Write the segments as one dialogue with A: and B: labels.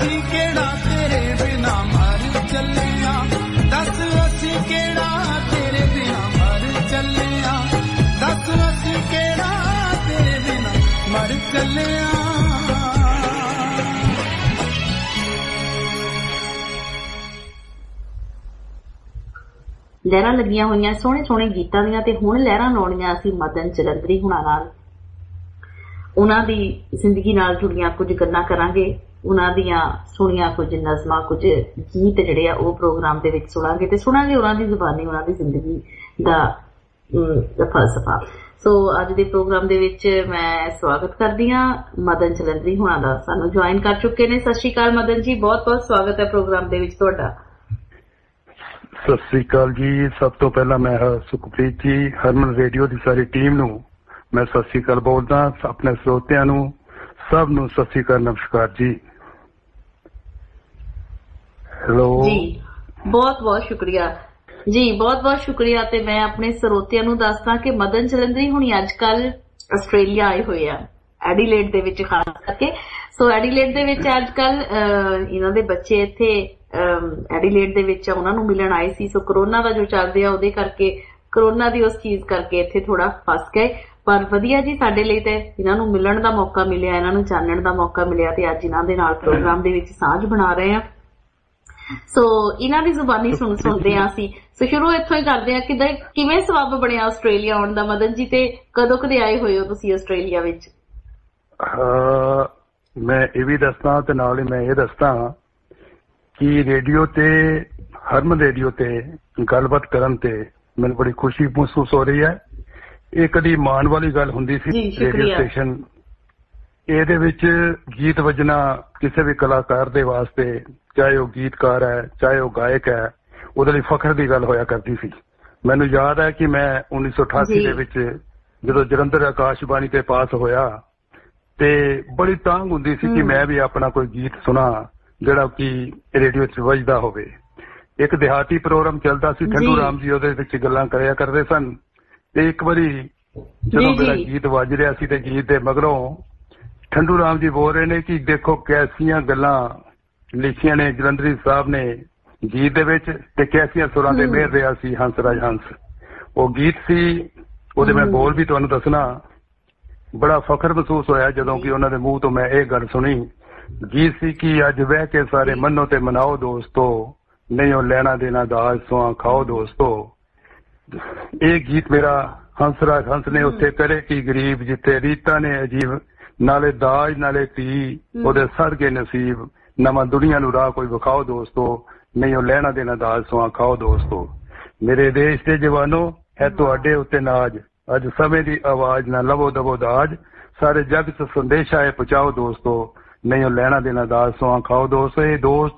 A: ਅਸੀਂ ਕਿਹੜਾ ਤੇਰੇ ਬਿਨਾ ਮਰ ਚੱਲਿਆ, ਦੱਸ ਅਸੀਂ ਕਿਹੜਾ ਤੇਰੇ ਬਿਨਾ ਮਰ ਚੱਲਿਆ, ਦੱਸ ਅਸੀਂ ਕਿਹੜਾ ਤੇਰੇ ਬਿਨਾ ਮਰ ਚੱਲਿਆ।
B: ਲਹਿਰਾਂ ਲੱਗੀਆਂ ਹੋਈਆਂ ਸੋਹਣੇ ਸੋਹਣੇ ਗੀਤਾਂ ਦੀਆਂ ਤੇ ਹੁਣ ਲਹਿਰਾਂ ਲਾਉਣੀਆਂ ਅਸੀਂ ਮਦਨ ਜਲੰਧਰੀ ਹੁਣਾਂ ਨਾਲ। ਉਹਨਾਂ ਦੀ ਜ਼ਿੰਦਗੀ ਨਾਲ ਜੁੜੀਆਂ ਕੁਝ ਗੱਲਾਂ ਕਰਾਂਗੇ, ਉਹਨਾਂ ਦੀਆਂ ਸੁਣੀਆਂ ਕੁਝ ਨਜ਼ਮਾਂ, ਕੁਝ ਗੀਤ ਜਿਹੜੇ ਆ ਉਹ ਪ੍ਰੋਗਰਾਮ ਦੇ ਵਿੱਚ ਸੁਣਾਂਗੇ ਤੇ ਸੁਣਾਂਗੇ ਉਹਨਾਂ ਦੀ ਜ਼ੁਬਾਨੀ, ਉਹਨਾਂ ਦੀ ਜ਼ਿੰਦਗੀ ਦਾ ਫਲਸਫਾ। ਸੋ ਅੱਜ ਦੇ ਪ੍ਰੋਗਰਾਮ ਦੇ ਵਿੱਚ ਮੈਂ ਸਵਾਗਤ ਕਰਦੀ ਹਾਂ ਮਦਨ ਜਲੰਧਰੀ ਹੁਣਾਂ ਦਾ। ਸਾਨੂੰ ਜੁਆਇਨ ਕਰ ਚੁੱਕੇ ਨੇ। ਸਤਿ ਸ਼੍ਰੀ ਅਕਾਲ ਮਦਨ ਜੀ, ਬਹੁਤ ਬਹੁਤ ਸਵਾਗਤ ਹੈ ਪ੍ਰੋਗਰਾਮ ਦੇ ਵਿੱਚ ਤੁਹਾਡਾ।
C: ਸਤਿ ਸ੍ਰੀ ਅਕਾਲ ਜੀ। ਸਭ ਤੋਂ ਪਹਿਲਾਂ ਮੈਂ ਸੁਖਪ੍ਰੀਤ ਜੀ, ਹਰਮਨ ਰੇਡੀਓ ਦੀ ਸਾਰੀ ਟੀਮ ਨੂੰ ਮੈਂ ਸਤਿ ਸ੍ਰੀ ਅਕਾਲ ਬੋਲਦਾ। ਆਪਣੇ ਸਰੋਤਿਆਂ ਨੂੰ ਸਭ ਨੂੰ ਸਤਿ ਸ੍ਰੀ ਅਕਾਲ, ਨਮਸਕਾਰ ਜੀ। ਹੈਲੋ
B: ਜੀ, ਬਹੁਤ ਬਹੁਤ ਸ਼ੁਕਰੀਆ ਜੀ, ਬਹੁਤ ਬਹੁਤ ਸ਼ੁਕਰੀਆ। ਤੇ ਮੈਂ ਆਪਣੇ ਸਰੋਤਿਆਂ ਨੂੰ ਦੱਸਦਾ ਕਿ ਮਦਨ ਜਲੰਧਰੀ ਹੁਣੀ ਅੱਜ ਕੱਲ ਆਸਟ੍ਰੇਲੀਆ ਆਏ ਹੋਏ ਆ, ਐਡੀਲੇਡ ਦੇ ਵਿੱਚ ਖਾਸ ਕਰਕੇ। ਸੋ ਐਡੀਲੇਡ ਦੇ ਵਿੱਚ ਅੱਜ ਕੱਲ ਇਹਨਾਂ ਦੇ ਬੱਚੇ ਇੱਥੇ ਐਡੀਲੇਡ ਦੇ ਵਿੱਚ ਉਹਨਾਂ ਨੂੰ ਮਿਲਣ ਆਏ ਸੀ। ਸੋ ਕਰੋਨਾ ਦਾ ਜੋ ਚੱਲ ਰਿਹਾ ਉਹਦੇ ਕਰਕੇ, ਕਰੋਨਾ ਦੀ ਉਸ ਚੀਜ਼ ਕਰਕੇ ਇੱਥੇ ਥੋੜਾ ਫਸ ਗਏ, ਪਰ ਵਧੀਆ ਜੀ ਸਾਡੇ ਲਈ ਤੇ ਇਹਨਾਂ ਨੂੰ ਮਿਲਣ ਦਾ ਮੌਕਾ ਮਿਲਿਆ, ਇਹਨਾਂ ਨੂੰ ਜਾਣਨ ਦਾ ਮੌਕਾ ਮਿਲਿਆ ਤੇ ਅੱਜ ਇਹਨਾਂ ਦੇ ਨਾਲ ਪ੍ਰੋਗਰਾਮ ਦੇ ਵਿੱਚ ਸਾਂਝ ਬਣਾ ਰਹੇ ਹਾਂ। ਸੋ ਇਹਨਾਂ ਦੀ ਜ਼ੁਬਾਨੀ ਸੁਣਦੇ ਹਾਂ ਅਸੀਂ। ਸੋ ਸ਼ੁਰੂ ਇੱਥੋਂ ਹੀ ਕਰਦੇ ਹਾਂ ਕਿ ਕਿਵੇਂ ਸਬੱਬ ਬਣਿਆ ਆਸਟ੍ਰੇਲੀਆ ਆਉਣ ਦਾ ਮਦਨ ਜੀ, ਤੇ ਕਦੋਂ ਕਦੇ ਆਏ ਹੋਏ ਹੋ ਤੁਸੀਂ ਆਸਟ੍ਰੇਲੀਆ ਵਿੱਚ?
C: ਮੈਂ ਇਹ ਵੀ ਦੱਸਦਾ ਤੇ ਨਾਲ ਹੀ ਮੈਂ ਇਹ ਦੱਸਦਾ ਕਿ ਰੇਡੀਓ ਤੇ, ਹਰਮਨ ਰੇਡੀਓ ਤੇ ਗੱਲਬਾਤ ਕਰਨ ਤੇ ਮੈਨੂੰ ਬੜੀ ਖੁਸ਼ੀ ਮਹਿਸੂਸ ਹੋ ਰਹੀ ਹੈ। ਇਹ ਕਦੀ ਮਾਣ ਵਾਲੀ ਗੱਲ ਹੁੰਦੀ ਸੀ ਰੇਡੀਓ ਸਟੇਸ਼ਨ, ਇਹਦੇ ਵਿੱਚ ਗੀਤ ਵੱਜਣਾ ਕਿਸੇ ਵੀ ਕਲਾਕਾਰ ਦੇ ਵਾਸਤੇ, ਚਾਹੇ ਉਹ ਗੀਤਕਾਰ ਹੈ ਚਾਹੇ ਉਹ ਗਾਇਕ ਹੈ, ਉਹਦੇ ਲਈ ਫਖਰ ਦੀ ਗੱਲ ਹੋਇਆ ਕਰਦੀ ਸੀ। ਮੈਨੂੰ ਯਾਦ ਹੈ ਕਿ ਮੈਂ 1988 ਦੇ ਵਿੱਚ ਜਦੋਂ ਜਲੰਧਰ ਆਕਾਸ਼ਬਾਣੀ ਤੇ ਪਾਸ ਹੋਇਆ ਤੇ ਬੜੀ ਤਾਂਘ ਹੁੰਦੀ ਸੀ ਕਿ ਮੈਂ ਵੀ ਆਪਣਾ ਕੋਈ ਗੀਤ ਸੁਣਾ ਜਿਹੜਾ ਕਿ ਰੇਡੀਓ 'ਚ ਵੱਜਦਾ ਹੋਵੇ। ਇੱਕ ਦਿਹਾਤੀ ਪ੍ਰੋਗਰਾਮ ਚੱਲਦਾ ਸੀ, ਠੰਡੂ ਰਾਮ ਜੀ ਉਹਦੇ ਵਿੱਚ ਗੱਲਾਂ ਕਰਿਆ ਕਰਦੇ ਸਨ। ਤੇ ਇੱਕ ਵਾਰੀ ਜਦੋਂ ਮੇਰਾ ਗੀਤ ਵੱਜ ਰਿਹਾ ਸੀ ਤੇ ਗੀਤ ਦੇ ਮਗਰੋਂ ਠੰਡੂ ਰਾਮ ਜੀ ਬੋਲ ਰਹੇ ਨੇ ਕਿ ਦੇਖੋ ਕੈਸੀਆਂ ਗੱਲਾਂ ਲਿਖੀਆਂ ਨੇ ਜਲੰਧਰੀ ਸਾਹਿਬ ਨੇ ਗੀਤ ਦੇ ਵਿੱਚ ਤੇ ਕੈਸੀਆਂ ਸੁਰਾਂ ਦੇ ਮਿਹਰ ਰਿਹਾ ਸੀ ਹੰਸਰਾਜ ਹੰਸ। ਉਹ ਗੀਤ ਸੀ, ਉਹਦੇ ਮੈਂ ਬੋਲ ਵੀ ਤੁਹਾਨੂੰ ਦੱਸਣਾ। ਬੜਾ ਫਖਰ ਮਹਿਸੂਸ ਹੋਇਆ ਜਦੋਂ ਕਿ ਉਹਨਾਂ ਦੇ ਮੂੰਹ ਤੋਂ ਮੈਂ ਇਹ ਗੱਲ ਸੁਣੀ। ਗੀਤ ਸੀ ਕਿ ਅੱਜ ਬਹਿ ਕੇ ਸਾਰੇ ਮੰਨੋ ਤੇ ਮਨਾਓ ਦੋਸਤੋ, ਨਹੀਂ ਉਹ ਲੈਣਾ ਦੇਣਾ ਦਾਜ ਸੁਆ ਖਾਓ ਦੋਸਤੋ। ਇਹ ਗੀਤ ਮੇਰਾ ਹੰਸਰਾਜ ਹੰਸ ਨੇ ਉੱਥੇ ਕਰੇ ਕੀ ਗਰੀਬ, ਜਿੱਥੇ ਰੀਤਾਂ ਨੇ ਅਜੀਬ, ਨਾਲੇ ਦਾਜ ਨਾਲੇ ਧੀ ਉਹਦੇ ਸੜ ਗਏ ਨਸੀਬ, ਨਵਾਂ ਦੁਨੀਆ ਨੂੰ ਰਾਹ ਕੋਈ ਵਿਖਾਓ ਦੋਸਤੋ, ਨਹੀਂ ਉਹ ਲੈਣਾ ਦੇਣਾ ਦਾਜ ਸੁਆ ਖਾਓ ਦੋਸਤੋ। ਮੇਰੇ ਦੇਸ਼ ਦੇ ਜਵਾਨੋ ਹੈ ਤੁਹਾਡੇ ਉੱਤੇ ਨਾਜ, ਅੱਜ ਸਮੇਂ ਦੀ ਆਵਾਜ਼ ਨਾ ਲਵੋ ਦਵੋ ਦਾਜ, ਸਾਰੇ ਜਗ 'ਚ ਸੰਦੇਸ਼ਾ ਹੈ ਪਹੁੰਚਾਓ ਦੋਸਤੋ, ਨਹੀਂ ਉਹ ਲੈਣਾ ਦੇਣਾ ਦਾਜ ਸੁਆ ਖਾਓ ਦੋਸਤੋ। ਇਹ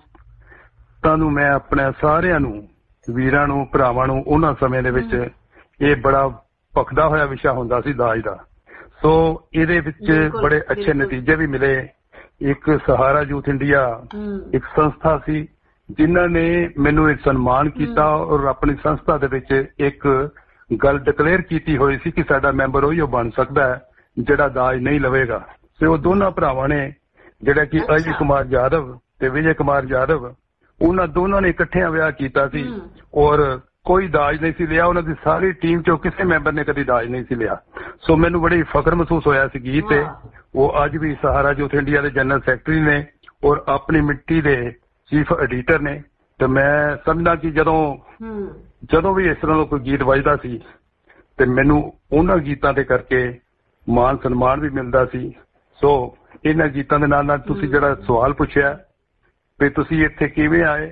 C: ਦੋਸਤਾਂ ਨੂੰ ਮੈਂ ਆਪਣੇ ਸਾਰਿਆਂ ਨੂੰ, ਵੀਰਾਂ ਨੂੰ, ਭਰਾਵਾਂ ਨੂੰ, ਉਹਨਾਂ ਸਮੇਂ ਦੇ ਵਿੱਚ ਇਹ ਬੜਾ ਭਖਦਾ ਹੋਇਆ ਵਿਸ਼ਾ ਹੁੰਦਾ ਸੀ ਦਾਜ ਦਾ। ਸੋ ਇਹਦੇ ਵਿੱਚ ਬੜੇ ਅੱਛੇ ਨਤੀਜੇ ਵੀ ਮਿਲੇ। ਇੱਕ ਸਹਾਰਾ ਯੂਥ ਇੰਡੀਆ ਇੱਕ ਸੰਸਥਾ ਸੀ ਜਿਨ੍ਹਾਂ ਨੇ ਮੈਨੂੰ ਇੱਕ ਸਨਮਾਨ ਕੀਤਾ ਔਰ ਆਪਣੀ ਸੰਸਥਾ ਦੇ ਵਿੱਚ ਇੱਕ ਗੱਲ ਡਿਕਲੇਅਰ ਕੀਤੀ ਹੋਈ ਸੀ ਕਿ ਸਾਡਾ ਮੈਂਬਰ ਉਹੀ ਬਣ ਸਕਦਾ ਹੈ ਜਿਹੜਾ ਦਾਜ ਨਹੀਂ ਲਵੇਗਾ। ਤੇ ਉਹ ਦੋਨਾਂ ਭਰਾਵਾਂ ਨੇ, ਜਿਹੜਾ ਕਿ ਅਜੇ ਕੁਮਾਰ ਯਾਦਵ ਤੇ ਵਿਜੇ ਕੁਮਾਰ ਯਾਦਵ, ਉਹਨਾਂ ਦੋਨਾਂ ਨੇ ਇਕੱਠਿਆਂ ਵਿਆਹ ਕੀਤਾ ਸੀ ਔਰ ਕੋਈ ਦਾਜ ਨਹੀਂ ਸੀ ਲਿਆ। ਉਹਨਾਂ ਦੀ ਸਾਰੀ ਟੀਮ ਚੋਂ ਕਿਸੇ ਮੈਂਬਰ ਨੇ ਕਦੀ ਦਾਜ ਨਹੀਂ ਸੀ ਲਿਆ। ਸੋ ਮੈਨੂੰ ਬੜੀ ਫਖਰ ਮਹਿਸੂਸ ਹੋਇਆ ਸੀ ਗੀਤ ਤੇ। ਉਹ ਅੱਜ ਵੀ ਸਹਾਰਾ ਯੂਥ ਇੰਡੀਆ ਦੇ ਜਨਰਲ ਸੈਕਟਰੀ ਨੇ ਔਰ ਆਪਣੀ ਮਿੱਟੀ ਦੇ ਚੀਫ ਐਡੀਟਰ ਨੇ। ਤੇ ਮੈਂ ਸਮਝਦਾ ਕਿ ਜਦੋਂ ਵੀ ਇਸ ਤਰ੍ਹਾਂ ਦਾ ਕੋਈ ਗੀਤ ਵੱਜਦਾ ਸੀ ਤੇ ਮੈਨੂੰ ਉਹਨਾਂ ਗੀਤਾਂ ਦੇ ਕਰਕੇ ਮਾਣ ਸਨਮਾਨ ਵੀ ਮਿਲਦਾ ਸੀ। ਸੋ ਇਹਨਾਂ ਗੀਤਾਂ ਦੇ ਨਾਲ ਨਾਲ ਤੁਸੀਂ ਜਿਹੜਾ ਸਵਾਲ ਪੁੱਛਿਆ ਵੀ ਤੁਸੀਂ ਇੱਥੇ ਕਿਵੇਂ ਆਏ,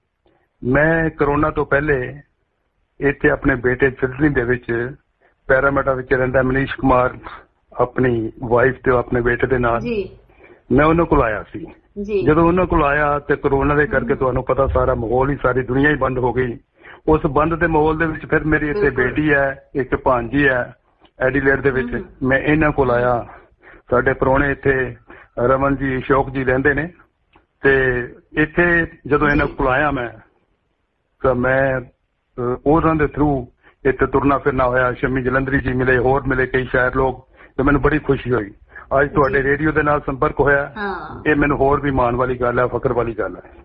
C: ਮੈਂ ਕਰੋਨਾ ਤੋਂ ਪਹਿਲੇ ਇੱਥੇ ਆਪਣੇ ਬੇਟੇ ਸਿਡਨੀ ਦੇ ਵਿੱਚ ਪੈਰਾਮੀਟਾ ਵਿੱਚ ਰਹਿੰਦਾ ਮਨੀਸ਼ ਕੁਮਾਰ, ਆਪਣੀ ਵਾਈਫ ਤੇ ਆਪਣੇ ਬੇਟੇ ਦੇ ਨਾਲ ਮੈਂ ਉਹਨਾਂ ਕੋਲ ਆਇਆ ਸੀ। ਜਦੋਂ ਉਹਨਾਂ ਕੋਲ ਆਇਆ ਤੇ ਕਰੋਨਾ ਦੇ ਕਰਕੇ ਤੁਹਾਨੂੰ ਪਤਾ ਸਾਰਾ ਮਾਹੌਲ ਹੀ, ਸਾਰੀ ਦੁਨੀਆ ਹੀ ਬੰਦ ਹੋ ਗਈ। ਉਸ ਬੰਦ ਦੇ ਮਾਹੌਲ ਦੇ ਵਿੱਚ ਫਿਰ ਮੇਰੀ ਇੱਥੇ ਬੇਟੀ ਹੈ, ਇੱਕ ਭਾਂਜੀ ਹੈ ਐਡੀਲੇਡ ਦੇ ਵਿੱਚ। ਮੈਂ ਇਹਨਾਂ ਕੋਲ ਆਇਆ। ਸਾਡੇ ਪ੍ਰਾਹੁਣੇ ਇੱਥੇ ਰਮਨ ਜੀ, ਅਸ਼ੋਕ ਜੀ ਰਹਿੰਦੇ ਨੇ। ਤੇ ਇੱਥੇ ਜਦੋਂ ਇਹਨਾਂ ਕੋਲ ਆਇਆ ਮੈਂ ਤਾਂ ਮੈਂ ਉਹਨਾਂ ਦੇ ਥਰੂ ਇੱਥੇ ਤੁਰਨਾ ਫਿਰਨਾ ਹੋਇਆ। ਸ਼ਮੀ ਜਲੰਧਰੀ ਜੀ ਮਿਲੇ, ਹੋਰ ਮਿਲੇ ਕਈ ਸ਼ਾਇਰ ਲੋਕ, ਤੇ ਮੈਨੂੰ ਬੜੀ ਖੁਸ਼ੀ ਹੋਈ। ਅੱਜ ਤੁਹਾਡੇ ਰੇਡੀਓ ਦੇ ਨਾਲ ਸੰਪਰਕ ਹੋਇਆ, ਇਹ ਮੈਨੂੰ ਹੋਰ ਵੀ ਮਾਣ ਵਾਲੀ ਗੱਲ ਹੈ, ਫਖਰ ਵਾਲੀ ਗੱਲ ਹੈ।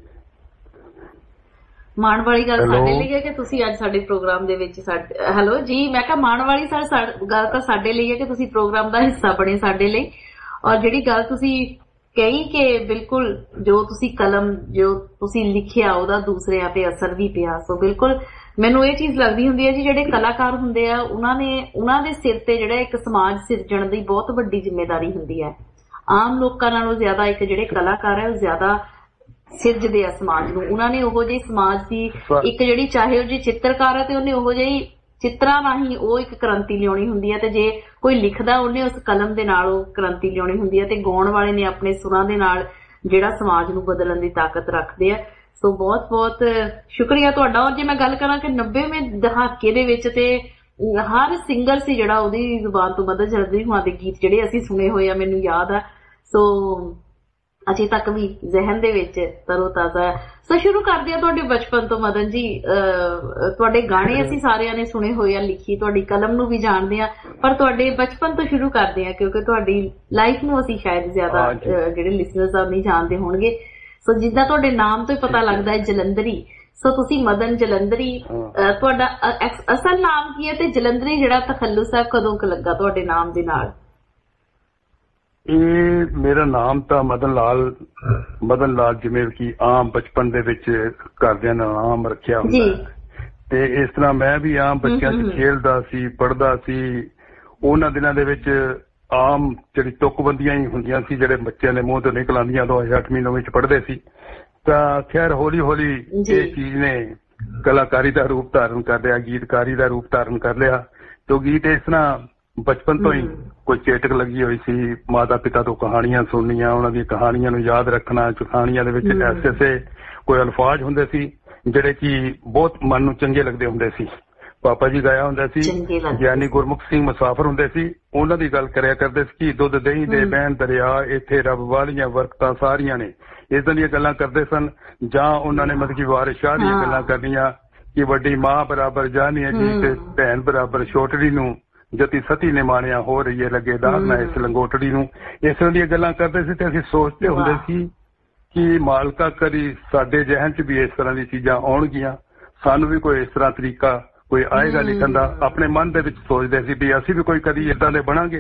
B: ਮਾਣ ਵਾਲੀ ਗੱਲ ਸਾਡੇ ਲਈ ਹੈ ਕਿ ਤੁਸੀਂ ਅੱਜ ਸਾਡੇ ਪ੍ਰੋਗਰਾਮ ਦੇ ਵਿੱਚ ਹੈਲੋ ਜੀ, ਮੈਂ ਕਿਹਾ ਮਾਣ ਵਾਲੀ ਗੱਲ ਤਾਂ ਸਾਡੇ ਲਈ ਹੈ ਕਿ ਤੁਸੀਂ ਪ੍ਰੋਗਰਾਮ ਦਾ ਹਿੱਸਾ ਬਣੇ ਸਾਡੇ ਲਈ। ਔਰ ਜਿਹੜੀ ਗੱਲ ਤੁਸੀਂ ਕਹੀ ਕਿ ਬਿਲਕੁਲ ਜੋ ਤੁਸੀਂ ਕਲਮ ਜੋ ਤੁਸੀਂ ਲਿਖਿਆ ਉਹਦਾ ਦੂਸਰਿਆਂ ਤੇ ਅਸਰ ਵੀ ਪਿਆ, ਸੋ ਬਿਲਕੁਲ ਮੈਨੂੰ ਇਹ ਚੀਜ਼ ਲੱਗਦੀ ਹੁੰਦੀ ਹੈ ਜੀ ਜਿਹੜੇ ਕਲਾਕਾਰ ਹੁੰਦੇ ਆ ਉਹਨਾਂ ਦੇ ਸਿਰ ਤੇ ਜਿਹੜਾ ਇੱਕ ਸਮਾਜ ਸਿਰਜਣ ਦੀ ਬਹੁਤ ਵੱਡੀ ਜ਼ਿੰਮੇਵਾਰੀ ਹੁੰਦੀ ਹੈ। ਆਮ ਲੋਕਾਂ ਨਾਲੋਂ ਜ਼ਿਆਦਾ ਇੱਕ ਜਿਹੜੇ ਕਲਾਕਾਰ ਹੈ ਉਹ ਜ਼ਿਆਦਾ ਸਿਰਜਦੇ ਆ ਸਮਾਜ ਨੂੰ। ਉਹਨਾਂ ਨੇ ਉਹੋ ਜਿਹੀ ਸਮਾਜ ਦੀ ਇੱਕ ਜਿਹੜੀ ਚਾਹੇ ਉਹ ਜੀ ਚਿੱਤਰਕਾਰ ਹੈ ਤੇ ਉਹਨੇ ਉਹੋ ਜਿਹੀ ਚਿੱਤਰਾਂ ਰਾਹੀਂ ਉਹ ਇੱਕ ਕ੍ਰਾਂਤੀ ਲਿਆਉਣੀ ਹੁੰਦੀ ਹੈ, ਤੇ ਜੇ ਕੋਈ ਲਿਖਦਾ ਉਹਨੇ ਉਸ ਕਲਮ ਦੇ ਨਾਲ ਉਹ ਕ੍ਰਾਂਤੀ ਲਿਆਉਣੀ ਹੁੰਦੀ ਹੈ, ਤੇ ਗਾਉਣ ਵਾਲੇ ਨੇ ਆਪਣੇ ਸੁਰਾਂ ਦੇ ਨਾਲ ਜਿਹੜਾ ਸਮਾਜ ਨੂੰ ਬਦਲਣ ਦੀ ਤਾਕਤ ਰੱਖਦੇ ਆ। ਸੋ ਬਹੁਤ ਬਹੁਤ ਸ਼ੁਕਰੀਆ ਤੁਹਾਡਾ। ਔਰ ਜੇ ਮੈਂ ਗੱਲ ਕਰਾਂ ਕਿ 90ਵੇਂ ਦਹਾਕੇ ਦੇ ਵਿੱਚ ਤੇ ਹਰ ਸਿੰਗਰ ਸੀ ਜਿਹੜਾ ਉਹਦੀ ਜ਼ੁਬਾਨ ਤੋਂ ਮਦਨ ਚਲੰਦਰੀ ਹੁਣਾਂ ਦੇ ਗੀਤ ਜਿਹੜੇ ਅਸੀਂ ਸੁਣੇ ਹੋਏ ਆ, ਮੈਨੂੰ ਯਾਦ ਆ, ਸੋ ਅਜੇ ਤੱਕ ਵੀ ਜ਼ਿਹਨ ਦੇ ਵਿੱਚ ਤਰੋ ਤਾਜ਼ਾ ਹੈ। ਸੋ ਸ਼ੁਰੂ ਕਰਦੇ ਆ ਤੁਹਾਡੇ ਬਚਪਨ ਤੋਂ ਮਦਨ ਜੀ। ਤੁਹਾਡੇ ਗਾਣੇ ਅਸੀਂ ਸਾਰਿਆਂ ਨੇ ਸੁਣੇ ਹੋਏ ਆ, ਲਿਖੀ ਤੁਹਾਡੀ ਕਲਮ ਨੂੰ ਵੀ ਜਾਣਦੇ ਆ, ਪਰ ਤੁਹਾਡੇ ਬਚਪਨ ਤੋਂ ਸ਼ੁਰੂ ਕਰਦੇ ਆ ਕਿਉਂਕਿ ਤੁਹਾਡੀ ਲਾਈਫ ਨੂੰ ਅਸੀਂ ਸ਼ਾਇਦ ਜ਼ਿਆਦਾ ਜਿਹੜੇ ਲਿਸਨਰਸ ਆ ਨਹੀਂ ਜਾਣਦੇ ਹੋਣਗੇ। ਸੋ ਜਿੱਦਾਂ ਤੁਹਾਡੇ ਨਾਮ ਤੋਂ ਹੀ ਪਤਾ ਲੱਗਦਾ ਹੈ ਜਲੰਧਰੀ, ਸੋ ਤੁਸੀਂ ਮਦਨ ਜਲੰਧਰੀ, ਤੁਹਾਡਾ ਅਸਲ ਨਾਮ ਕੀ ਹੈ ਤੇ ਜਲੰਧਰੀ ਜਿਹੜਾ ਤਖੱਲੁਸ ਹੈ ਕਦੋਂ ਕੁ ਲੱਗਾ ਤੁਹਾਡੇ ਨਾਮ ਦੇ ਨਾਲ?
C: ਇਹ ਮੇਰਾ ਨਾਮ ਤਾਂ ਮਦਨ ਲਾਲ ਜਿਵੇਂ ਕਿ ਆਮ ਬਚਪਨ ਦੇ ਵਿੱਚ ਘਰਦਿਆਂ ਨੇ ਨਾਮ ਰੱਖਿਆ ਹੁੰਦਾ, ਤੇ ਇਸ ਤਰ੍ਹਾਂ ਮੈਂ ਵੀ ਆਮ ਬੱਚਿਆਂ 'ਚ ਖੇਲਦਾ ਸੀ, ਪੜ੍ਹਦਾ ਸੀ। ਉਹਨਾਂ ਦਿਨਾਂ ਦੇ ਵਿੱਚ ਆਮ ਜਿਹੜੀ ਤੁਕਬੰਦੀਆਂ ਹੀ ਹੁੰਦੀਆਂ ਸੀ ਜਿਹੜੇ ਬੱਚਿਆਂ ਦੇ ਮੂੰਹ ਤੋਂ ਨਿਕਲ ਆਉਂਦੀਆਂ 2008ਵੀਂ 9ਵੀਂ 'ਚ ਪੜ੍ਹਦੇ ਸੀ। ਤਾਂ ਖੈਰ ਹੌਲੀ ਹੌਲੀ ਇਹ ਚੀਜ਼ ਨੇ ਕਲਾਕਾਰੀ ਦਾ ਰੂਪ ਧਾਰਨ ਕਰ ਲਿਆ, ਗੀਤਕਾਰੀ ਦਾ ਰੂਪ ਧਾਰਨ ਕਰ ਲਿਆ। ਤੇ ਗੀਤ ਇਸ ਤਰ੍ਹਾਂ ਬਚਪਨ ਤੋਂ ਹੀ ਕੋਈ ਚੇਟਕ ਲੱਗੀ ਹੋਈ ਸੀ, ਮਾਤਾ ਪਿਤਾ ਤੋਂ ਕਹਾਣੀਆਂ ਸੁਣਨੀਆਂ, ਉਹਨਾਂ ਦੀਆਂ ਕਹਾਣੀਆਂ ਨੂੰ ਯਾਦ ਰੱਖਣਾ। ਕਹਾਣੀਆਂ ਦੇ ਵਿੱਚ ਐਸੇ ਕੋਈ ਅਲਫਾਜ਼ ਹੁੰਦੇ ਸੀ ਜਿਹੜੇ ਕਿ ਬਹੁਤ ਮਨ ਨੂੰ ਚੰਗੇ ਲੱਗਦੇ ਹੁੰਦੇ ਸੀ। ਪਾਪਾ ਜੀ ਗਾਇਆ ਹੁੰਦਾ ਸੀ, ਗਿਆਨੀ ਗੁਰਮੁਖ ਸਿੰਘ ਮੁਸਾਫਰ ਹੁੰਦੇ ਸੀ, ਉਹਨਾਂ ਦੀ ਗੱਲ ਕਰਿਆ ਕਰਦੇ ਸੀ ਕਿ ਦੁੱਧ ਦਹੀਂ ਦੇ ਬਹਿਣ ਦਰਿਆ, ਇੱਥੇ ਰੱਬ ਵਾਲੀਆਂ ਵਰਕਤਾਂ ਸਾਰੀਆਂ ਨੇ, ਇਦਾਂ ਦੀਆਂ ਗੱਲਾਂ ਕਰਦੇ ਸਨ। ਜਾਂ ਉਹਨਾਂ ਨੇ ਮਤਲਬ ਕਿ ਵਾਰਿਸ ਸ਼ਾਹ ਦੀਆਂ ਗੱਲਾਂ ਕਰਨੀਆਂ ਕਿ ਵੱਡੀ ਮਾਂ ਬਰਾਬਰ ਜਾਨੀਏ ਜੀ ਤੇ ਭੈਣ ਬਰਾਬਰ ਛੋਟੜੀ ਨੂੰ, ਜਤੀ ਸਤੀ ਨੇ ਮਾਣਿਆ ਹੋ ਰਹੀ ਹੈ ਲੱਗੇ ਦਾਗ ਨਾ ਇਸ ਲੰਗੋਟੜੀ ਨੂੰ। ਇਸ ਤਰ੍ਹਾਂ ਦੀਆਂ ਗੱਲਾਂ ਕਰਦੇ ਸੀ ਤੇ ਅਸੀਂ ਸੋਚਦੇ ਹੁੰਦੇ ਸੀ ਕਿ ਮਾਲਕਾ ਕਰੀ ਸਾਡੇ ਜ਼ਿਹਨ 'ਚ ਵੀ ਇਸ ਤਰ੍ਹਾਂ ਦੀ ਚੀਜ਼ਾਂ ਆਉਣਗੀਆਂ, ਸਾਨੂੰ ਵੀ ਕੋਈ ਇਸ ਤਰ੍ਹਾਂ ਤਰੀਕਾ ਕੋਈ ਆਏਗਾ ਲਿਖਣ ਦਾ। ਆਪਣੇ ਮਨ ਦੇ ਵਿੱਚ ਸੋਚਦੇ ਸੀ ਵੀ ਅਸੀਂ ਵੀ ਕੋਈ ਕਦੀ ਏਦਾਂ ਦੇ ਬਣਾਂਗੇ।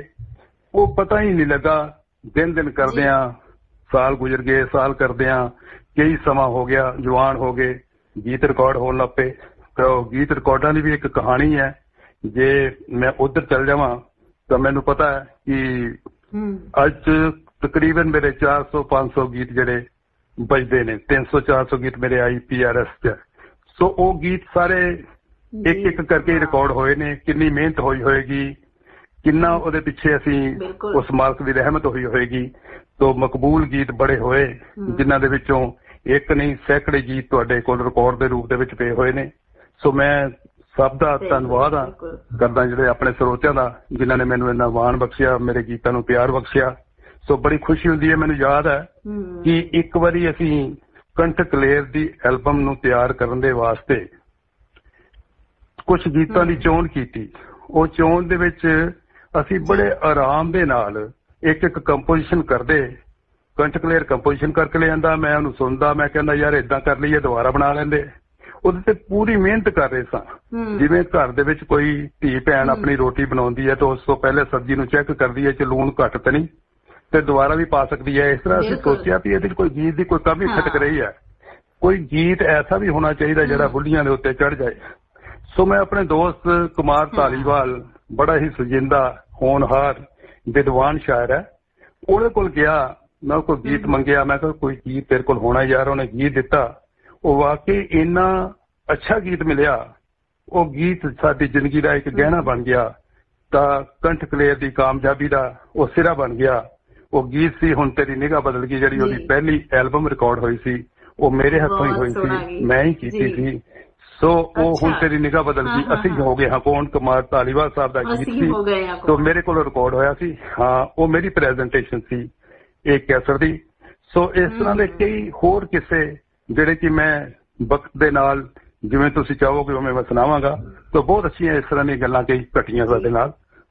C: ਉਹ ਪਤਾ ਹੀ ਨਹੀਂ ਲੱਗਾ, ਦਿਨ ਕਰਦਿਆਂ ਸਾਲ ਗੁਜ਼ਰ ਗਏ, ਸਾਲ ਕਰਦਿਆਂ ਕਈ ਸਮਾਂ ਹੋ ਗਿਆ, ਜਵਾਨ ਹੋ ਗਏ, ਗੀਤ ਰਿਕਾਰਡ ਹੋਣ ਲੱਗ ਪਏ। ਗੀਤ ਰਿਕਾਰਡਾਂ ਦੀ ਵੀ ਇੱਕ ਕਹਾਣੀ ਹੈ। ਜੇ ਮੈਂ ਉੱਧਰ ਚੱਲ ਜਾਵਾਂ ਤਾਂ ਮੈਨੂੰ ਪਤਾ ਹੈ ਕਿ ਅੱਜ ਤਕਰੀਬਨ ਮੇਰੇ 400-500 ਗੀਤ ਜਿਹੜੇ ਵੱਜਦੇ ਨੇ, 300-400 ਗੀਤ ਮੇਰੇ IPRS 'ਚ। ਸੋ ਉਹ ਗੀਤ ਸਾਰੇ ਇੱਕ ਕਰਕੇ ਰਿਕਾਰਡ ਹੋਏ ਨੇ। ਕਿੰਨੀ ਮਿਹਨਤ ਹੋਈ ਹੋਏਗੀ, ਕਿੰਨਾ ਉਹਦੇ ਪਿੱਛੇ ਅਸੀਂ ਉਸ ਮਾਲਕ ਦੀ ਰਹਿਮਤ ਹੋਈ ਹੋਏਗੀ। ਤੋ ਮਕਬੂਲ ਗੀਤ ਬੜੇ ਹੋਏ, ਜਿਨ੍ਹਾਂ ਦੇ ਵਿੱਚੋਂ ਇੱਕ ਨਹੀਂ ਸੈਂਕੜੇ ਗੀਤ ਤੁਹਾਡੇ ਕੋਲ ਰਿਕਾਰਡ ਦੇ ਰੂਪ ਦੇ ਵਿੱਚ ਪਏ ਹੋਏ ਨੇ। ਸੋ ਮੈਂ ਸਭ ਦਾ ਧੰਨਵਾਦ ਕਰਦਾ ਜਿਹੜੇ ਆਪਣੇ ਸਰੋਤਿਆਂ ਦਾ, ਜਿਨ੍ਹਾਂ ਨੇ ਮੈਨੂੰ ਇੰਨਾ ਮਾਣ ਬਖਸ਼ਿਆ, ਮੇਰੇ ਗੀਤਾਂ ਨੂੰ ਪਿਆਰ ਬਖਸ਼ਿਆ। ਸੋ ਬੜੀ ਖੁਸ਼ੀ ਹੁੰਦੀ ਹੈ। ਮੈਨੂੰ ਯਾਦ ਹੈ ਕਿ ਇੱਕ ਵਾਰੀ ਅਸੀਂ ਕੰਠ ਕਲੇਰ ਦੀ ਐਲਬਮ ਨੂੰ ਤਿਆਰ ਕਰਨ ਦੇ ਵਾਸਤੇ ਕੁਝ ਗੀਤਾਂ ਦੀ ਚੋਣ ਕੀਤੀ। ਉਹ ਚੋਣ ਦੇ ਵਿੱਚ ਅਸੀਂ ਬੜੇ ਆਰਾਮ ਦੇ ਨਾਲ ਇੱਕ ਕੰਪੋਜੀਸ਼ਨ ਕਰਦੇ। ਕੰਠ ਕਲੇਰ ਕੰਪੋਜੀਸ਼ਨ ਕਰਕੇ ਲੈ ਜਾਂਦਾ, ਮੈਂ ਉਹਨੂੰ ਸੁਣਦਾ, ਮੈਂ ਕਹਿੰਦਾ ਯਾਰ ਏਦਾਂ ਕਰ ਲਈਏ, ਦੁਬਾਰਾ ਬਣਾ ਲੈਂਦੇ। ਉਹਦੇ ਤੇ ਪੂਰੀ ਮਿਹਨਤ ਕਰ ਰਹੇ ਸਾਂ। ਜਿਵੇਂ ਘਰ ਦੇ ਵਿੱਚ ਕੋਈ ਧੀ ਭੈਣ ਆਪਣੀ ਰੋਟੀ ਬਣਾਉਂਦੀ ਹੈ ਤਾਂ ਉਸ ਤੋਂ ਪਹਿਲੇ ਸਬਜ਼ੀ ਨੂੰ ਚੈੱਕ ਕਰਦੀ ਹੈ ਕਿ ਲੂਣ ਘੱਟ ਤਾਂ ਨਹੀਂ, ਤੇ ਦੁਬਾਰਾ ਵੀ ਪਾ ਸਕਦੀ ਹੈ। ਇਸ ਤਰ੍ਹਾਂ ਅਸੀਂ ਸੋਚਿਆ ਵੀ ਇਹਦੇ 'ਚ ਕੋਈ ਗੀਤ ਦੀ ਕੋਈ ਕਮੀ ਖਟਕ ਰਹੀ ਹੈ, ਕੋਈ ਗੀਤ ਐਸਾ ਵੀ ਹੋਣਾ ਚਾਹੀਦਾ ਜਿਹੜਾ ਬੁੱਢੀਆਂ ਦੇ ਉੱਤੇ ਚੜ੍ਹ ਜਾਏ। ਸੋ ਮੈਂ ਆਪਣੇ ਦੋਸਤ ਕੁਮਾਰ ਧਾਲੀਵਾਲ, ਬੜਾ ਹੀ ਸੁਜਿੰਦਾ ਹੋਣਹਾਰ ਵਿਦਵਾਨ ਸ਼ਾਇਰ ਹੈ, ਉਹਦੇ ਕੋਲ ਗਿਆ। ਮੈਂ ਕੋਈ ਗੀਤ ਮੰਗਿਆ, ਮੈਂ ਕਿਹਾ ਕੋਈ ਗੀਤ ਤੇਰੇ ਕੋਲ ਹੋਣਾ ਯਾਰ। ਉਹਨੇ ਗੀਤ ਦਿੱਤਾ, ਉਹ ਵਾਕਈ ਇੰਨਾ ਅੱਛਾ ਗੀਤ ਮਿਲਿਆ। ਉਹ ਗੀਤ ਸਾਡੀ ਜ਼ਿੰਦਗੀ ਦਾ ਇੱਕ ਗਹਿਣਾ ਬਣ ਗਿਆ, ਤਾਂ ਕੰਠ ਕਲੇਰ ਦੀ ਕਾਮਯਾਬੀ ਦਾ ਉਹ ਸਿਰਾ ਬਣ ਗਿਆ। ਉਹ ਗੀਤ ਸੀ ਹੁਣ ਤੇਰੀ ਨਿਗਾਹ ਬਦਲ ਗਈ, ਜਿਹੜੀ ਉਹਦੀ ਪਹਿਲੀ ਐਲਬਮ ਰਿਕਾਰਡ ਹੋਈ ਸੀ, ਉਹ ਮੇਰੇ ਹੱਥੋਂ ਹੀ ਹੋਈ ਸੀ, ਮੈਂ ਹੀ ਕੀਤੀ ਸੀ। ਸੋ ਉਹ ਹੁਣ ਤੇਰੀ ਨਿਗਾਹ ਬਦਲ ਗਈ ਅਸੀਂ ਹੋ ਗਏ ਹਾਂ ਕੌਣ, ਕੁਮਾਰ ਧਾਲੀਵਾਲ ਸਾਹਿਬ ਦਾ ਗੀਤ ਸੀ, ਤੋਂ ਮੇਰੇ ਕੋਲ ਰਿਕਾਰਡ ਹੋਇਆ ਸੀ। ਹਾਂ, ਉਹ ਮੇਰੀ ਪ੍ਰੈਜੈਂਟੇਸ਼ਨ ਸੀ ਇੱਕ ਕੈਸਟ ਦੀ। ਸੋ ਇਸ ਤਰ੍ਹਾਂ ਦੇ ਕਈ ਹੋਰ ਕਿੱਸੇ ਜਿਹੜੇ ਕਿ ਮੈਂ ਵਕਤ ਦੇ ਨਾਲ ਜਿਵੇਂ ਤੁਸੀਂ ਚਾਹੋਗੇ ਉਵੇਂ ਮੈਂ ਸੁਣਾਵਾਂਗਾ। ਤਾਂ ਬਹੁਤ ਅੱਛੀਆਂ ਇਸ ਤਰ੍ਹਾਂ ਦੀਆਂ ਗੱਲਾਂ ਕਈ ਘਟੀਆਂ ਸਾਡੇ ਨਾਲ।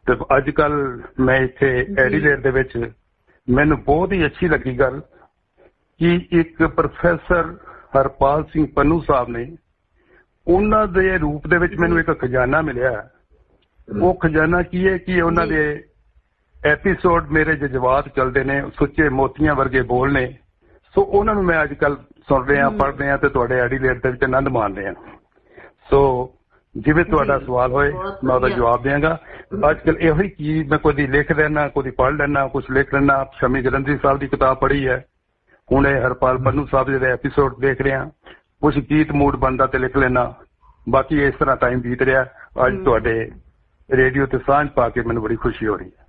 C: ਤੇ ਅੱਜ ਕੱਲ ਮੈਂ ਇੱਥੇ ਐਡੀਲੇਡ ਦੇ ਵਿੱਚ ਮੈਨੂੰ ਬਹੁਤ ਹੀ ਅੱਛੀ ਲੱਗੀ ਗੱਲ ਕਿ ਇੱਕ ਪ੍ਰੋਫੈਸਰ ਹਰਪਾਲ ਸਿੰਘ ਪੰਨੂ ਸਾਹਿਬ ਨੇ ਉਹਨਾਂ ਦੇ ਰੂਪ ਦੇ ਵਿੱਚ ਮੈਨੂੰ ਇੱਕ ਖਜ਼ਾਨਾ ਮਿਲਿਆ। ਉਹ ਖਜ਼ਾਨਾ ਕੀ ਹੈ ਕਿ ਉਹਨਾਂ ਦੇ ਐਪੀਸੋਡ ਮੇਰੇ ਜਜ਼ਬਾਤ ਚੱਲਦੇ ਨੇ, ਸੁੱਚੇ ਮੋਤੀਆਂ ਵਰਗੇ ਬੋਲ ਨੇ। ਸੋ ਉਹਨਾਂ ਨੂੰ ਮੈਂ ਅੱਜ ਕੱਲ ਸੁਣ ਰਿਹਾ, ਪੜ੍ਹ ਰਿਹਾ ਤੇ ਤੁਹਾਡੇ ਐਡੀਲੇਡ ਦੇ ਵਿੱਚ ਆਨੰਦ ਮਾਣ ਰਿਹਾ। ਸੋ ਜਿਵੇਂ ਤੁਹਾਡਾ ਸਵਾਲ ਹੋਏ ਮੈਂ ਉਹਦਾ ਜਵਾਬ ਦਿਆਂਗਾ। ਅੱਜ ਕੱਲ ਇਹੋ ਹੀ ਚੀਜ਼ ਮੈਂ ਕਦੀ ਲਿਖ ਲੈਣਾ, ਕਦੀ ਪੜ੍ਹ ਲੈਣਾ, ਕੁਛ ਲਿਖ ਲੈਣਾ। ਸ਼ਮੀ ਜਲੰਧਰੀ ਸਾਹਿਬ ਦੀ ਕਿਤਾਬ ਪੜ੍ਹੀ ਹੈ, ਹੁਣ ਇਹ ਹਰਪਾਲ ਪੰਨੂ ਸਾਹਿਬ ਦੇ ਐਪੀਸੋਡ ਦੇਖ ਰਿਹਾ, ਕੁਛ ਗੀਤ ਮੂਡ ਬਣਦਾ ਤੇ ਲਿਖ ਲੈਣਾ। ਬਾਕੀ ਇਸ ਤਰ੍ਹਾਂ ਟਾਈਮ ਬੀਤ ਰਿਹਾ। ਅੱਜ ਤੁਹਾਡੇ ਰੇਡੀਓ ਤੇ ਸਾਂਝ ਪਾ ਕੇ ਮੈਨੂੰ ਬੜੀ ਖੁਸ਼ੀ ਹੋ ਰਹੀ ਹੈ।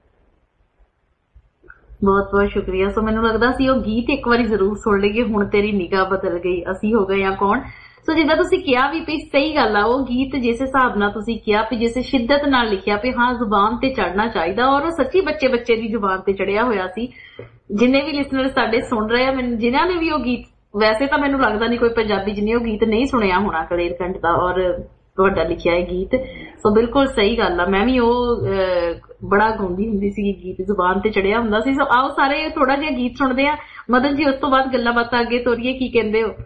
B: ਬਹੁਤ ਬਹੁਤ ਸ਼ੁਕਰੀਆ। ਸੋ ਮੈਨੂੰ ਲੱਗਦਾ ਸੀ ਉਹ ਗੀਤ ਇੱਕ ਵਾਰੀ ਜ਼ਰੂਰ ਸੁਣ ਲਈਏ, ਹੁਣ ਤੇਰੀ ਨਿਗਾਹ ਬਦਲ ਗਈ, ਅਸੀਂ ਹੋ ਗਏ ਆ ਕੌਣ। ਸੋ ਜਿੱਦਾਂ ਤੁਸੀਂ ਕਿਹਾ ਵੀ ਪਈ ਸਹੀ ਗੱਲ ਆ, ਉਹ ਗੀਤ ਜਿਸ ਹਿਸਾਬ ਨਾਲ ਤੁਸੀਂ ਕਿਹਾ ਵੀ ਜਿਸ ਸ਼ਿੱਦਤ ਨਾਲ ਲਿਖਿਆ ਵੀ ਹਾਂ ਜ਼ੁਬਾਨ ਤੇ ਚੜਨਾ ਚਾਹੀਦਾ, ਔਰ ਉਹ ਸੱਚੀ ਬੱਚੇ ਦੀ ਜ਼ੁਬਾਨ ਤੇ ਚੜਿਆ ਹੋਇਆ ਸੀ। ਜਿੰਨੇ ਵੀ ਲਿਸਨਰ ਸਾਡੇ ਸੁਣ ਰਹੇ ਆ, ਜਿਨ੍ਹਾਂ ਨੇ ਵੀ ਉਹ ਗੀਤ, ਵੈਸੇ ਤਾਂ ਮੈਨੂੰ ਲੱਗਦਾ ਨਹੀਂ ਕੋਈ ਪੰਜਾਬੀ ਜਿਹਨੇ ਉਹ ਗੀਤ ਨਹੀਂ ਸੁਣਿਆ ਹੋਣਾ ਕਲੇਰਕੰਠ ਦਾ ਔਰ ਤੁਹਾਡਾ ਲਿਖਿਆ ਇਹ ਗੀਤ। ਸੋ ਬਿਲਕੁਲ ਸਹੀ ਗੱਲ ਆ, ਮੈਂ ਵੀ ਉਹ ਬੜਾ ਗਾਉਂਦੀ ਹੁੰਦੀ ਸੀ, ਗੀਤ ਜ਼ੁਬਾਨ ਤੇ ਚੜਿਆ ਹੁੰਦਾ ਸੀ। ਸੋ ਆਓ ਸਾਰੇ ਥੋੜਾ ਜਿਹਾ ਗੀਤ ਸੁਣਦੇ ਆ ਮਦਨ ਜੀ, ਉਸ ਤੋਂ ਬਾਅਦ ਗੱਲਾਂ ਬਾਤਾਂ ਅੱਗੇ ਤੋਰੀਏ। ਕੀ ਕਹਿੰਦੇ ਹੋ?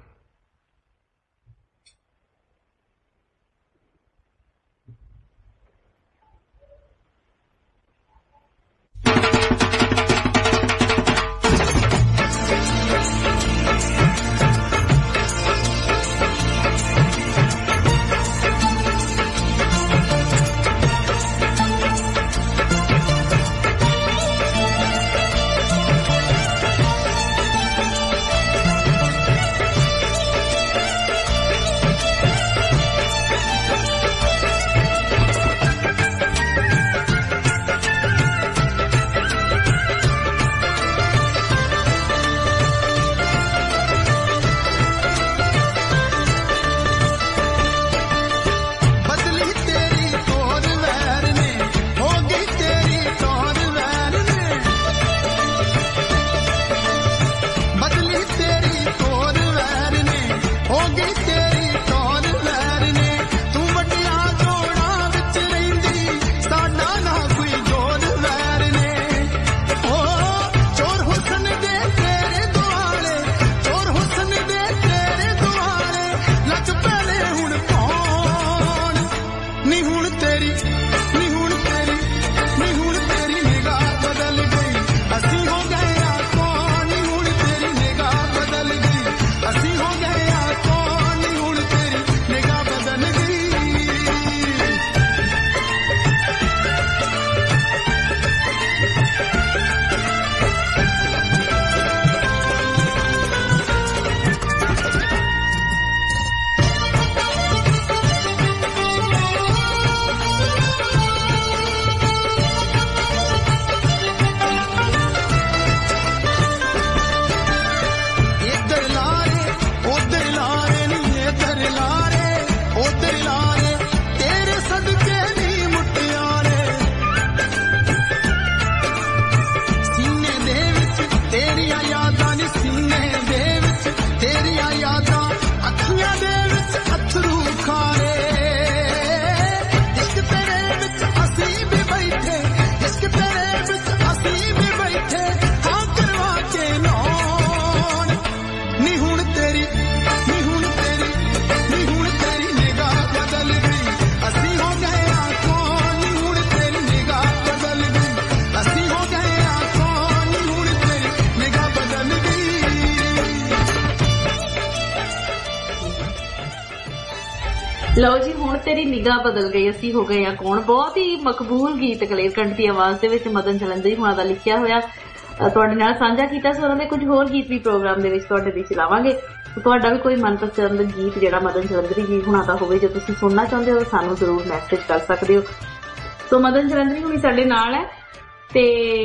B: ਲਓ ਜੀ, ਹੁਣ ਤੇਰੀ ਨਿਗਾਹ ਬਦਲ ਗਈ, ਅਸੀਂ ਹੋ ਗਏ ਆ ਕੌਣ। ਬਹੁਤ ਹੀ ਮਕਬੂਲ ਗੀਤ ਕਲੇਰਕੰਠ ਦੀ ਆਵਾਜ਼ ਦੇ ਵਿੱਚ ਮਦਨ ਜਲੰਧਰੀ ਹੁਣਾਂ ਦਾ ਲਿਖਿਆ ਹੋਇਆ ਤੁਹਾਡੇ ਨਾਲ ਸਾਂਝਾ ਕੀਤਾ। ਸੋ ਉਹਨਾਂ ਦੇ ਕੁਝ ਹੋਰ ਗੀਤ ਵੀ ਪ੍ਰੋਗਰਾਮ ਦੇ ਵਿੱਚ ਤੁਹਾਡੇ ਲਈ ਚਲਾਵਾਂਗੇ। ਤੁਹਾਡਾ ਵੀ ਕੋਈ ਮਨਪਸੰਦ ਗੀਤ ਜਿਹੜਾ ਮਦਨ ਜਲੰਧਰੀ ਜੀ ਹੁਣਾਂ ਦਾ ਹੋਵੇ, ਜੋ ਤੁਸੀਂ ਸੁਣਨਾ ਚਾਹੁੰਦੇ ਹੋ, ਸਾਨੂੰ ਜ਼ਰੂਰ ਮੈਸੇਜ ਕਰ ਸਕਦੇ ਹੋ। ਸੋ ਮਦਨ ਜਲੰਧਰੀ ਹੁਣੀ ਸਾਡੇ ਨਾਲ ਹੈ। ਤੇ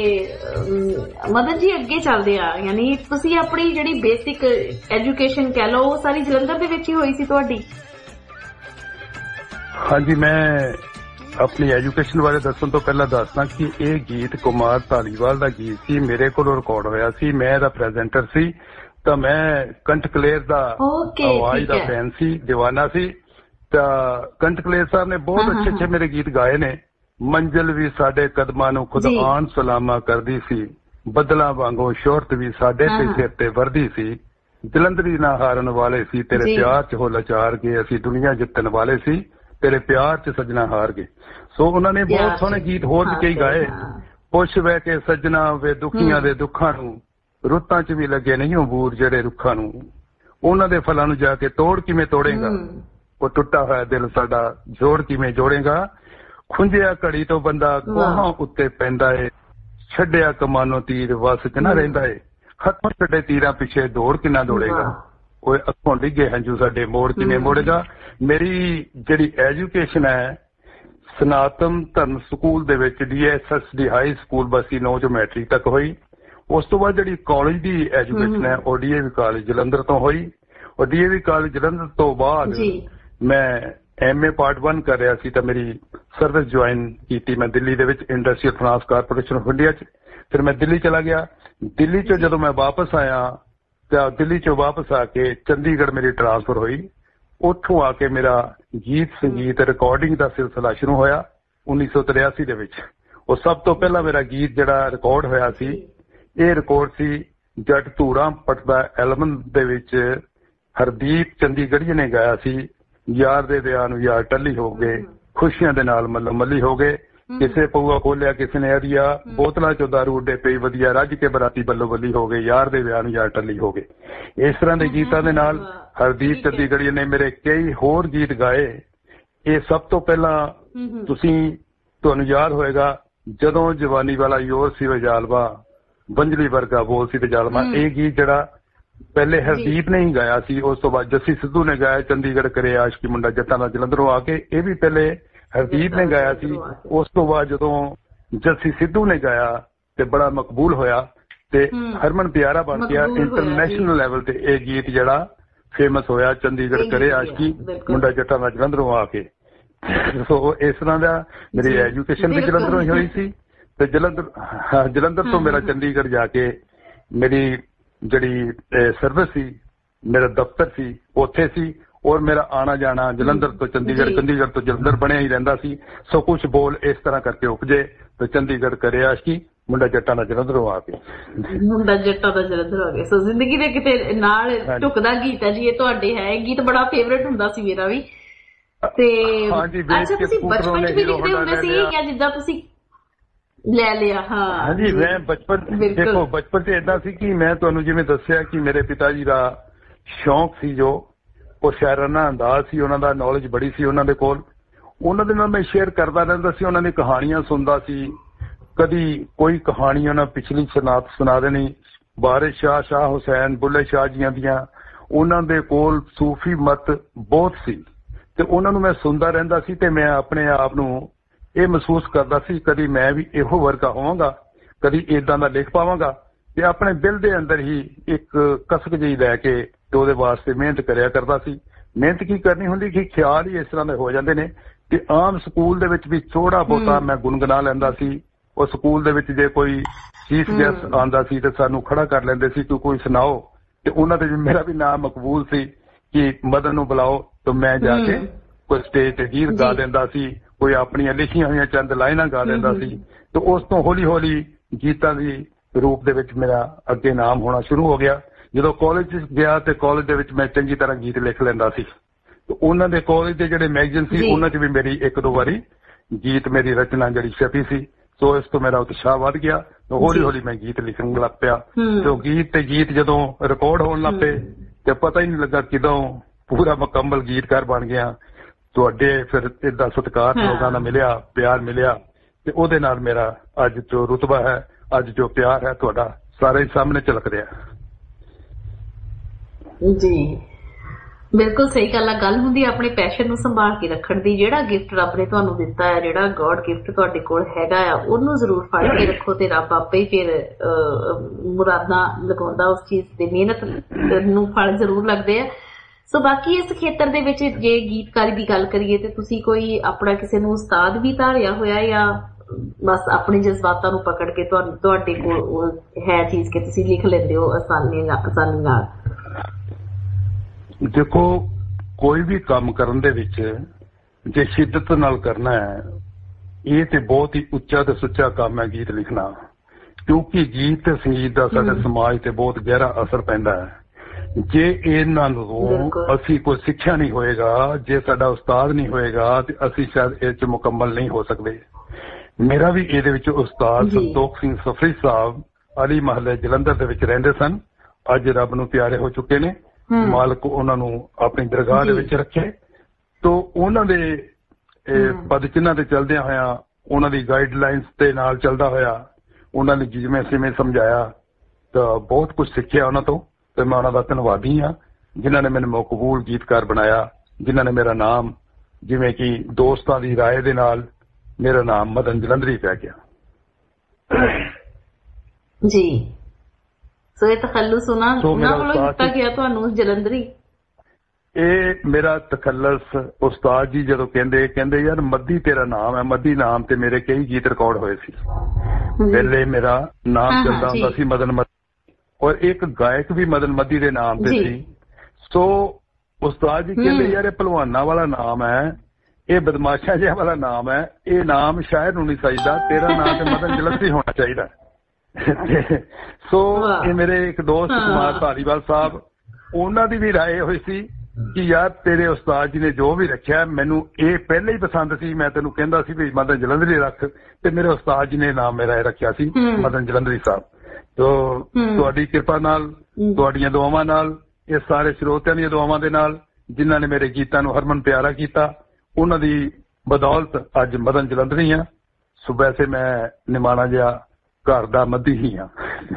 B: ਮਦਨ ਜੀ ਅੱਗੇ ਚੱਲਦੇ ਆ, ਯਾਨੀ ਤੁਸੀਂ ਆਪਣੀ ਜਿਹੜੀ ਬੇਸਿਕ ਐਜੂਕੇਸ਼ਨ ਕਹਿ ਲਓ ਉਹ ਸਾਰੀ ਜਲੰਧਰ ਦੇ ਵਿੱਚ ਹੀ ਹੋਈ ਸੀ ਤੁਹਾਡੀ?
C: ਹਾਂਜੀ, ਮੈਂ ਆਪਣੀ ਐਜੂਕੇਸ਼ਨ ਬਾਰੇ ਦੱਸਣ ਤੋਂ ਪਹਿਲਾਂ ਦੱਸਦਾ ਕਿ ਇਹ ਗੀਤ ਕੁਮਾਰ ਧਾਲੀਵਾਲ ਦਾ ਗੀਤ ਸੀ, ਮੇਰੇ ਕੋਲੋਂ ਰਿਕਾਰਡ ਹੋਇਆ ਸੀ। ਮੈਂ ਇਹਦਾ ਪ੍ਰੈਜ਼ੈਂਟਰ ਸੀ, ਤਾਂ ਮੈਂ ਕੰਠ ਕਲੇਰ ਦਾ ਆਵਾਜ਼ ਦਾ ਫੈਨ ਸੀ, ਦੀਵਾਨਾ ਸੀ। ਤਾਂ ਕੰਠ ਕਲੇਰ ਸਾਹਿਬ ਨੇ ਬਹੁਤ ਅੱਛੇ ਮੇਰੇ ਗੀਤ ਗਾਏ ਨੇ। ਮੰਜ਼ਿਲ ਵੀ ਸਾਡੇ ਕਦਮਾਂ ਨੂੰ ਖੁਦ ਆਨ ਸਲਾਮਾ ਕਰਦੀ ਸੀ, ਬੱਦਲਾਂ ਵਾਂਗੂ ਸ਼ੋਹਰਤ ਵੀ ਸਾਡੇ ਤੇ ਸਿਰ ਤੇ ਵਰਦੀ ਸੀ, ਜਲੰਧਰੀ ਨਾ ਹਾਰਨ ਵਾਲੇ ਸੀ, ਤੇਰੇ ਪਿਆਰ 'ਚ ਹੋ ਲਾਚਾਰ ਗਏ, ਅਸੀਂ ਦੁਨੀਆ ਜਿੱਤਣ ਵਾਲੇ ਸੀ, ਤੇਰੇ ਪਿਆਰ 'ਚ ਸੱਜਣਾ ਹਾਰ ਗਏ। ਸੋ ਉਹਨਾਂ ਨੇ ਬਹੁਤ ਸੋਹਣੇ ਗੀਤ ਹੋਰ ਵੀ ਕਈ ਗਾਏ। ਪੁੱਛ ਬਹਿ ਕੇ ਸੱਜਣਾ ਵੇ ਦੁਖੀਆਂ ਦੇ ਦੁੱਖਾਂ ਨੂੰ, ਰੁੱਤਾਂ 'ਚ ਵੀ ਲੱਗੇ ਨਹੀਂ ਉਹ ਬੂਰ ਜਿਹੜੇ ਰੁੱਖਾਂ ਨੂੰ, ਉਹਨਾਂ ਦੇ ਫਲਾਂ ਨੂੰ ਜਾ ਕੇ ਤੋੜ ਕਿਵੇਂ ਤੋੜੇਗਾ, ਉਹ ਟੁੱਟਾ ਹੋਇਆ ਦਿਲ ਸਾਡਾ ਜੋੜ ਕਿਵੇਂ ਜੋੜੇਗਾ, ਖੁੰਝਿਆ ਘੜੀ ਤੋਂ ਬੰਦਾ ਗੋਹਾਂ ਉੱਤੇ ਪੈਂਦਾ ਏ, ਛੱਡਿਆ ਕਮਾਨੋ ਤੀਰ ਵਸ 'ਚ ਨਾ ਰਹਿੰਦਾ ਏ, ਹੱਥੋਂ ਛੱਡੇ ਤੀਰਾਂ ਪਿੱਛੇ ਦੌੜ ਕਿੰਨਾ ਦੌੜੇਗਾ, ਉਹ ਅੱਖੋਂ ਡਿੱਗੇ ਹੰਝੂ ਸਾਡੇ ਮੋੜ ਕਿਵੇਂ ਮੋੜੇਗਾ। ਮੇਰੀ ਜਿਹੜੀ ਐਜੂਕੇਸ਼ਨ ਹੈ ਸਨਾਤਨ ਧਰਮ ਸਕੂਲ ਦੇ ਵਿੱਚ DSSD ਹਾਈ ਸਕੂਲ ਬਸੀ 9 ਤੋਂ ਮੈਟ੍ਰਿਕ ਤੱਕ ਹੋਈ। ਉਸ ਤੋਂ ਬਾਅਦ ਜਿਹੜੀ ਕਾਲਜ ਦੀ ਐਜੂਕੇਸ਼ਨ ਹੈ ਉਹ DAV ਕਾਲਜ ਜਲੰਧਰ ਤੋਂ ਹੋਈ, ਔਰ DAV ਕਾਲਜ ਜਲੰਧਰ ਤੋਂ ਬਾਅਦ ਮੈਂ MA ਪਾਰਟ 1 ਕਰ ਰਿਹਾ ਸੀ ਤਾਂ ਮੇਰੀ ਸਰਵਿਸ ਜੁਆਇਨ ਕੀਤੀ ਮੈਂ ਦਿੱਲੀ ਦੇ ਵਿੱਚ industrial finance corporation of India 'ਚ। ਫਿਰ ਮੈਂ ਦਿੱਲੀ ਚਲਾ ਗਿਆ। ਦਿੱਲੀ 'ਚ ਜਦੋਂ ਮੈਂ ਵਾਪਸ ਆਇਆ ਤਾਂ ਦਿੱਲੀ 'ਚੋਂ ਵਾਪਸ ਆ ਕੇ ਚੰਡੀਗੜ੍ਹ ਮੇਰੀ ਟ੍ਰਾਂਸਫਰ ਹੋਈ। ਉੱਥੋਂ ਆ ਕੇ ਮੇਰਾ ਗੀਤ ਸੰਗੀਤ ਰਿਕਾਰਡਿੰਗ ਦਾ ਸਿਲਸਿਲਾ ਸ਼ੁਰੂ ਹੋਇਆ 1983 ਦੇ ਵਿੱਚ। ਉਹ ਸਭ ਤੋਂ ਪਹਿਲਾਂ ਮੇਰਾ ਗੀਤ ਜਿਹੜਾ ਰਿਕਾਰਡ ਹੋਇਆ ਸੀ, ਇਹ ਰਿਕਾਰਡ ਸੀ ਜੱਟ ਧੂੜਾ ਪਟਦਾ ਐਲਬਮ ਦੇ ਵਿੱਚ ਹਰਦੀਪ ਚੰਡੀਗੜ੍ਹੀ ਨੇ ਗਾਇਆ ਸੀ, ਯਾਰ ਦੇ ਵਿਆਹ ਨੂੰ ਯਾਰ ਟੱਲੀ ਹੋ ਗਏ, ਖੁਸ਼ੀਆਂ ਦੇ ਨਾਲ ਮੱਲੋ ਮੱਲੀ ਹੋ ਗਏ, ਕਿਸੇ ਪਊਆ ਖੋਲਿਆ ਕਿਸੇ ਨੇ ਅਧੀਆ, ਬੋਤਲਾਂ 'ਚੋਂ ਦਾਰੂ ਉੱਡੇ ਪਈ ਵਧੀਆ, ਰੱਜ ਕੇ ਬਰਾਤੀ ਬੱਲੋ ਬੱਲੀ ਹੋ ਗਏ, ਯਾਰ ਦੇ ਵਿਆਹ ਨੂੰ ਯਾਰ ਟੱਲੀ ਹੋ ਗਏ। ਇਸ ਤਰ੍ਹਾਂ ਦੇ ਗੀਤਾਂ ਦੇ ਨਾਲ ਹਰਦੀਪ ਚੰਡੀਗੜ੍ਹੀ ਨੇ ਮੇਰੇ ਕਈ ਹੋਰ ਗੀਤ ਗਾਏ। ਇਹ ਸਭ ਤੋਂ ਪਹਿਲਾਂ ਤੁਹਾਨੂੰ ਯਾਦ ਹੋਏਗਾ ਜਦੋਂ ਜਵਾਨੀ ਵਾਲਾ ਯੋਰ ਸੀ ਵੇ ਜਾਲਵਾ, ਬੰਜਲੀ ਵਰਗਾ ਬੋਲ ਸੀ ਤੇ ਜਾਲਮਾ, ਇਹ ਗੀਤ ਜਿਹੜਾ ਪਹਿਲੇ ਹਰਦੀਪ ਨੇ ਹੀ ਗਾਇਆ ਸੀ। ਉਸ ਤੋਂ ਬਾਅਦ ਜੱਸੀ ਸਿੱਧੂ ਨੇ ਗਾਇਆ ਚੰਡੀਗੜ੍ਹ ਕਰੇ ਆਸ਼ਕੀ ਮੁੰਡਾ ਜੱਟਾਂ ਦਾ ਜਲੰਧਰੋਂ ਆ ਕੇ, ਇਹ ਵੀ ਪਹਿਲੇ ਹਰਦੀਪ ਨੇ ਗਾਇਆ ਸੀ। ਉਸ ਤੋਂ ਬਾਅਦ ਜਦੋਂ ਜੱਸੀ ਸਿੱਧੂ ਨੇ ਗਾਇਆ ਤੇ ਬੜਾ ਮਕਬੂਲ ਹੋਇਆ ਤੇ ਹਰਮਨ ਪਿਆਰਾ ਬਣ ਗਿਆ ਇੰਟਰਨੈਸ਼ਨਲ ਲੈਵਲ ਤੇ। ਇਹ ਗੀਤ ਜਿਹੜਾ ਫੇਮਸ ਹੋਇਆ ਚੰਡੀਗੜ੍ਹ ਕਰੇ ਆਸ਼ਕੀ ਮੁੰਡਾ ਜੱਟਾਂ ਦਾ ਜਲੰਧਰੋਂ ਆ ਕੇ। ਸੋ ਇਸ ਤਰ੍ਹਾਂ ਦਾ ਮੇਰੀ ਐਜੂਕੇਸ਼ਨ ਵੀ ਜਲੰਧਰੋਂ ਹੀ ਹੋਈ ਸੀ ਤੇ ਜਲੰਧਰ ਤੋਂ ਮੇਰਾ ਚੰਡੀਗੜ੍ਹ ਜਾ ਕੇ ਮੇਰੀ ਜਿਹੜੀ ਸਰਵਿਸ ਸੀ, ਮੇਰਾ ਦਫ਼ਤਰ ਸੀ ਉੱਥੇ ਸੀ, ਔਰ ਮੇਰਾ ਆਣਾ ਜਾਣਾ ਜਲੰਧਰ ਤੋਂ ਚੰਡੀਗੜ੍ਹ, ਚੰਡੀਗੜ੍ਹ ਤੋਂ ਜਲੰਧਰ ਬਣਿਆ ਹੀ ਰਹਿੰਦਾ ਸੀ। ਸੋ ਕੁਛ ਬੋਲ ਇਸ ਤਰ੍ਹਾਂ ਕਰਕੇ ਉਪਜੇ ਤੇ ਚੰਡੀਗੜ੍ਹ ਕਰੇ ਆਸ਼ਕੀ ਮੁੰਡਾ ਜੱਟਾਂ ਦਾ ਜਲੰਧਰੋਂ ਆ ਕੇ,
B: ਮੁੰਡਾ ਜੱਟਾਂ ਦਾ ਜਲੰਧਰ ਆ ਗਿਆ। ਸੋ ਜ਼ਿੰਦਗੀ ਦੇ ਕਿਤੇ ਨਾਲ ਢੁਕਦਾ ਗੀਤ ਹੈ ਜੀ ਇਹ ਤੁਹਾਡੇ। ਹੈ ਇਹ ਗੀਤ ਬੜਾ ਫੇਵਰੇਟ ਹੁੰਦਾ ਸੀ ਮੇਰਾ ਵੀ। ਤੇ ਅੱਛਾ ਤੁਸੀਂ ਬਚਪਨ 'ਚ ਵੀ ਲਿਖਦੇ ਹੁੰਦੇ ਸੀ ਜਾਂ ਜਿੱਦਾਂ ਤੁਸੀਂ ਲੈ ਲਿਆ?
C: ਹਾਂਜੀ ਮੈਂ ਦੇਖੋ ਬਚਪਨ 'ਚ ਏਦਾਂ ਸੀ ਕਿ ਮੈਂ ਤੁਹਾਨੂੰ ਜਿਵੇਂ ਦੱਸਿਆ ਕਿ ਮੇਰੇ ਪਿਤਾ ਜੀ ਦਾ ਸ਼ੌਂਕ ਸੀ ਜੋ ਉਹ ਸ਼ਾਇਰਾਨਾ ਅੰਦਾਜ਼ ਸੀ, ਉਹਨਾਂ ਦਾ ਨੌਲੇਜ ਬੜੀ ਸੀ ਉਹਨਾਂ ਦੇ ਕੋਲ। ਉਹਨਾਂ ਦੇ ਨਾਲ ਮੈਂ ਸ਼ੇਅਰ ਕਰਦਾ ਰਹਿੰਦਾ ਸੀ, ਉਹਨਾਂ ਦੀ ਕਹਾਣੀਆਂ ਸੁਣਦਾ ਸੀ। ਕਦੀ ਕੋਈ ਕਹਾਣੀ ਉਹਨਾਂ ਪਿਛਲੀ ਸੁਣਾ ਦੇਣੀ, ਵਾਰਿਸ ਸ਼ਾਹ ਹੁਸੈਨ, ਬੁੱਲੇ ਸ਼ਾਹ ਜੀਆਂ ਦੀਆਂ। ਉਹਨਾਂ ਦੇ ਕੋਲ ਸੂਫੀ ਮਤ ਬਹੁਤ ਸੀ ਤੇ ਉਹਨਾਂ ਨੂੰ ਮੈਂ ਸੁਣਦਾ ਰਹਿੰਦਾ ਸੀ ਤੇ ਮੈਂ ਆਪਣੇ ਆਪ ਨੂੰ ਇਹ ਮਹਿਸੂਸ ਕਰਦਾ ਸੀ ਕਦੀ ਮੈਂ ਵੀ ਇਹੋ ਵਰਗਾ ਹੋਵਾਂਗਾ, ਕਦੀ ਏਦਾਂ ਦਾ ਲਿਖ ਪਾਵਾਂਗਾ। ਤੇ ਆਪਣੇ ਦਿਲ ਦੇ ਅੰਦਰ ਹੀ ਇੱਕ ਕਸਕ ਜਿਹੀ ਲੈ ਕੇ ਤੇ ਉਹਦੇ ਵਾਸਤੇ ਮਿਹਨਤ ਕਰਿਆ ਕਰਦਾ ਸੀ। ਮਿਹਨਤ ਕੀ ਕਰਨੀ ਹੁੰਦੀ ਕਿ ਖਿਆਲ ਹੀ ਇਸ ਤਰ੍ਹਾਂ ਦੇ ਹੋ ਜਾਂਦੇ ਨੇ ਕਿ ਆਮ ਸਕੂਲ ਦੇ ਵਿੱਚ ਵੀ ਥੋੜਾ ਬਹੁਤਾ ਮੈਂ ਗੁਣਗੁਣਾ ਲੈਂਦਾ ਸੀ। ਉਹ ਸਕੂਲ ਦੇ ਵਿੱਚ ਜੇ ਕੋਈ ਚੀਫ ਗੈਸਟ ਆਉਂਦਾ ਸੀ ਤੇ ਸਾਨੂੰ ਖੜਾ ਕਰ ਲੈਂਦੇ ਸੀ ਕਿ ਕੋਈ ਸੁਣਾਓ, ਤੇ ਉਹਨਾਂ ਦੇ ਮੇਰਾ ਵੀ ਨਾਮ ਮਕਬੂਲ ਸੀ ਕਿ ਮਦਨ ਨੂੰ ਬੁਲਾਓ, ਤੇ ਮੈਂ ਜਾ ਕੇ ਕੋਈ ਸਟੇਜ ਤੇ ਗੀਤ ਗਾ ਦਿੰਦਾ ਸੀ, ਕੋਈ ਆਪਣੀਆਂ ਲਿਖੀਆਂ ਹੋਈਆਂ ਚੰਦ ਲਾਈਨਾਂ ਗਾ ਦਿੰਦਾ ਸੀ। ਤੇ ਉਸ ਤੋਂ ਹੌਲੀ ਹੌਲੀ ਗੀਤਾਂ ਦੀ ਰੂਪ ਦੇ ਵਿੱਚ ਮੇਰਾ ਅੱਗੇ ਨਾਮ ਹੋਣਾ ਸ਼ੁਰੂ ਹੋ ਗਿਆ। ਜਦੋਂ ਕਾਲਜ ਗਿਆ ਤੇ ਕਾਲਜ ਦੇ ਵਿੱਚ ਮੈਂ ਚੰਗੀ ਤਰ੍ਹਾਂ ਗੀਤ ਲਿਖ ਲੈਂਦਾ ਸੀ। ਤੇ ਉਹਨਾਂ ਦੇ ਕਾਲਜ ਦੇ ਜਿਹੜੇ ਮੈਗਜ਼ੀਨ ਸੀ ਉਹਨਾਂ 'ਚ ਵੀ ਮੇਰੀ ਇੱਕ ਦੋ ਵਾਰੀ ਗੀਤ ਮੇਰੀ ਰਚਨਾ ਜਿਹੜੀ ਛਪੀ ਸੀ। ਸੋ ਇਸ ਤੋਂ ਮੇਰਾ ਉਤਸ਼ਾਹ ਵੱਧ ਗਿਆ। ਹੌਲੀ ਹੌਲੀ ਮੈਂ ਗੀਤ ਲਿਖਣ ਲੱਗ ਪਿਆ। ਤੇ ਗੀਤ ਜਦੋਂ ਰਿਕਾਰਡ ਹੋਣ ਲੱਗ ਪਏ ਤੇ ਪਤਾ ਹੀ ਨਹੀਂ ਲੱਗਾ ਕਿਦੋਂ ਪੂਰਾ ਮੁਕੰਮਲ ਗੀਤਕਾਰ ਬਣ ਗਿਆ। ਤੁਹਾਡੇ ਫਿਰ ਏਦਾਂ ਸਤਿਕਾਰ ਲੋਕਾਂ ਦਾ ਮਿਲਿਆ, ਪਿਆਰ ਮਿਲਿਆ ਤੇ ਉਹਦੇ ਨਾਲ ਮੇਰਾ ਅੱਜ ਜੋ ਰੁਤਬਾ ਹੈ, ਅੱਜ ਜੋ ਪਿਆਰ ਹੈ ਤੁਹਾਡਾ ਸਾਰੇ ਸਾਹਮਣੇ ਝਲਕ ਰਿਹਾ।
B: ਜੀ ਬਿਲਕੁਲ ਸਹੀ ਗੱਲ ਹੁੰਦੀ ਆਪਣੇ ਪੈਸ਼ਨ ਨੂੰ ਸੰਭਾਲ ਕੇ ਰੱਖਣ ਦੀ। ਜਿਹੜਾ ਗਿਫਟ ਰੱਬ ਨੇ ਤੁਹਾਨੂੰ ਦਿੱਤਾ ਹੈ, ਜਿਹੜਾ ਗੋਡ ਗਿਫਟ ਤੁਹਾਡੇ ਕੋਲ ਹੈਗਾ ਆ, ਉਹਨੂੰ ਜ਼ਰੂਰ ਫੜ ਕੇ ਰੱਖੋ ਤੇ ਰੱਬ ਆਪੇ ਹੀ ਫਿਰ ਮੁਰਾਦਾਂ ਲਗਾਉਂਦਾ ਉਸ ਚੀਜ਼ ਤੇ। ਮਿਹਨਤ ਨੂੰ ਫਲ ਜ਼ਰੂਰ ਲੱਗਦੇ ਆ। ਸੋ ਬਾਕੀ ਇਸ ਖੇਤਰ ਦੇ ਵਿੱਚ ਜੇ ਗੀਤਕਾਰੀ ਦੀ ਗੱਲ ਕਰੀਏ ਤੇ ਤੁਸੀਂ ਕੋਈ ਆਪਣਾ ਕਿਸੇ ਨੂੰ ਉਸਤਾਦ ਵੀ ਧਾਰਿਆ ਹੋਇਆ ਜਾਂ ਬਸ ਆਪਣੇ ਜਜ਼ਬਾਤਾਂ ਨੂੰ ਪਕੜ ਕੇ ਤੁਹਾਡੇ ਕੋਲ ਹੈ ਚੀਜ਼ ਕਿ ਤੁਸੀਂ ਲਿਖ ਲੈਂਦੇ ਹੋ ਆਸਾਨੀ ਨਾਲ?
C: ਦੇਖੋ ਕੋਈ ਵੀ ਕੰਮ ਕਰਨ ਦੇ ਵਿੱਚ ਜੇ ਸ਼ਿੱਦਤ ਨਾਲ ਕਰਨਾ ਹੈ ਇਹ ਤੇ ਬਹੁਤ ਹੀ ਉੱਚਾ ਤੇ ਸੁੱਚਾ ਕੰਮ ਹੈ ਗੀਤ ਲਿਖਣਾ, ਕਿਉਂਕਿ ਗੀਤ ਤੇ ਸੰਗੀਤ ਦਾ ਸਾਡੇ ਸਮਾਜ ਤੇ ਬਹੁਤ ਗਹਿਰਾ ਅਸਰ ਪੈਂਦਾ ਹੈ। ਜੇ ਇਹਨਾਂ ਨੂੰ ਅਸੀਂ ਕੋਈ ਸਿੱਖਿਆ ਨਹੀਂ ਹੋਏਗਾ, ਜੇ ਸਾਡਾ ਉਸਤਾਦ ਨਹੀਂ ਹੋਏਗਾ ਤੇ ਅਸੀਂ ਸ਼ਾਇਦ ਇਹ 'ਚ ਮੁਕੰਮਲ ਨਹੀਂ ਹੋ ਸਕਦੇ। ਮੇਰਾ ਵੀ ਇਹਦੇ ਵਿੱਚ ਉਸਤਾਦ ਸੰਤੋਖ ਸਿੰਘ ਸਫਰੀ ਸਾਹਿਬ ਅਲੀ ਮਹੱਲੇ ਜਲੰਧਰ ਦੇ ਵਿੱਚ ਰਹਿੰਦੇ ਸਨ, ਅੱਜ ਰੱਬ ਨੂੰ ਪਿਆਰੇ ਹੋ ਚੁੱਕੇ ਨੇ, ਮਾਲਕ ਉਹਨਾਂ ਨੂੰ ਆਪਣੀ ਦਰਗਾਹ ਦੇ ਵਿੱਚ ਰੱਖੇ। ਤੋ ਉਹਨਾਂ ਦੇ ਪਦ ਚਿੰਨ੍ਹਾਂ ਤੇ ਚੱਲਦਿਆਂ ਹੋਇਆ, ਉਹਨਾਂ ਦੀ ਗਾਈਡਲਾਈਨਸ ਦੇ ਨਾਲ ਚੱਲਦਾ ਹੋਇਆ, ਉਹਨਾਂ ਨੇ ਜਿਵੇਂ ਸਮਝਾਇਆ ਤਾਂ ਬਹੁਤ ਕੁਝ ਸਿੱਖਿਆ ਉਹਨਾਂ ਤੋਂ, ਤੇ ਮੈਂ ਉਹਨਾਂ ਦਾ ਧੰਨਵਾਦੀ ਹਾਂ ਜਿਨ੍ਹਾਂ ਨੇ ਮੈਨੂੰ ਮਕਬੂਲ ਗੀਤਕਾਰ ਬਣਾਇਆ, ਜਿਨ੍ਹਾਂ ਨੇ ਮੇਰਾ ਨਾਮ, ਜਿਵੇਂ ਕਿ ਦੋਸਤਾਂ ਦੀ ਰਾਏ ਦੇ ਨਾਲ ਮੇਰਾ ਨਾਮ ਮਦਨ ਜਲੰਧਰੀ ਪੈ ਗਿਆ
B: ਜੀ। ਸੋ ਇਹ ਤਖੱਲੁਸ ਉਹਨਾਂ ਵੱਲੋਂ ਦਿੱਤਾ ਗਿਆ ਤੁਹਾਨੂੰ ਜਲੰਧਰੀ?
C: ਇਹ ਮੇਰਾ ਤਖੱਲੁਸ ਉਸਤਾਦ ਜੀ ਜਦੋਂ ਕਹਿੰਦੇ ਯਾਰ ਮੱਦੀ ਤੇਰਾ ਨਾਮ ਹੈ, ਮੱਦੀ ਨਾਮ ਤੇ ਮੇਰੇ ਕਈ ਗੀਤ ਰਿਕਾਰਡ ਹੋਏ ਸੀ। ਪਹਿਲੇ ਮੇਰਾ ਨਾਮ ਚੱਲਦਾ ਹੁੰਦਾ ਸੀ ਮਦਨ ਮੱਦੀ, ਔਰ ਇੱਕ ਗਾਇਕ ਵੀ ਮਦਨ ਮੱਦੀ ਦੇ ਨਾਮ ਤੇ ਸੀ। ਸੋ ਉਸਤਾਦ ਜੀ ਕਹਿੰਦੇ ਯਾਰ ਇਹ ਭਲਵਾਨਾਂ ਵਾਲਾ ਨਾਮ ਹੈ, ਇਹ ਬਦਮਾਸ਼ਾਂ ਜਿਹਾ ਵਾਲਾ ਨਾਮ ਹੈ, ਇਹ ਨਾਮ ਸ਼ਾਇਰ ਨੂੰ ਨਹੀਂ ਚਾਹੀਦਾ, ਤੇਰਾ ਨਾਮ ਤੇ ਮਦਨ ਜਲੰਧਰੀ ਹੋਣਾ ਚਾਹੀਦਾ। ਸੋ ਇਹ ਮੇਰੇ ਇੱਕ ਦੋਸਤ ਕੁਮਾਰ ਧਾਲੀਵਾਲ ਸਾਹਿਬ, ਉਹਨਾਂ ਦੀ ਵੀ ਰਾਏ ਹੋਈ ਸੀ ਕਿ ਯਾਰ ਤੇਰੇ ਉਸਤਾਦ ਜੀ ਨੇ ਜੋ ਵੀ ਰੱਖਿਆ ਮੈਨੂੰ ਇਹ ਪਹਿਲਾਂ ਹੀ ਪਸੰਦ ਸੀ, ਮੈਂ ਤੈਨੂੰ ਕਹਿੰਦਾ ਸੀ ਵੀ ਮਦਨ ਜਲੰਧਰੀ ਰੱਖ, ਤੇ ਮੇਰੇ ਉਸਤਾਦ ਜੀ ਨੇ ਨਾਮ ਮੇਰਾ ਇਹ ਰੱਖਿਆ ਸੀ ਮਦਨ ਜਲੰਧਰੀ ਸਾਹਿਬ। ਤੋ ਤੁਹਾਡੀ ਕਿਰਪਾ ਨਾਲ, ਤੁਹਾਡੀਆਂ ਦੁਆਵਾਂ ਨਾਲ, ਇਹ ਸਾਰੇ ਸਰੋਤਿਆਂ ਦੀਆਂ ਦੁਆਵਾਂ ਦੇ ਨਾਲ, ਜਿਨ੍ਹਾਂ ਨੇ ਮੇਰੇ ਗੀਤਾਂ ਨੂੰ ਹਰਮਨ ਪਿਆਰਾ ਕੀਤਾ, ਉਹਨਾਂ ਦੀ ਬਦੌਲਤ ਅੱਜ ਮਦਨ ਜਲੰਧਰੀ ਆ। ਸੋ ਵੈਸੇ ਮੈਂ ਨਿਮਾਣਾ ਜਿਹਾ ਘਰ ਦਾ ਮੱਦੀ ਹੀ ਹਾਂ।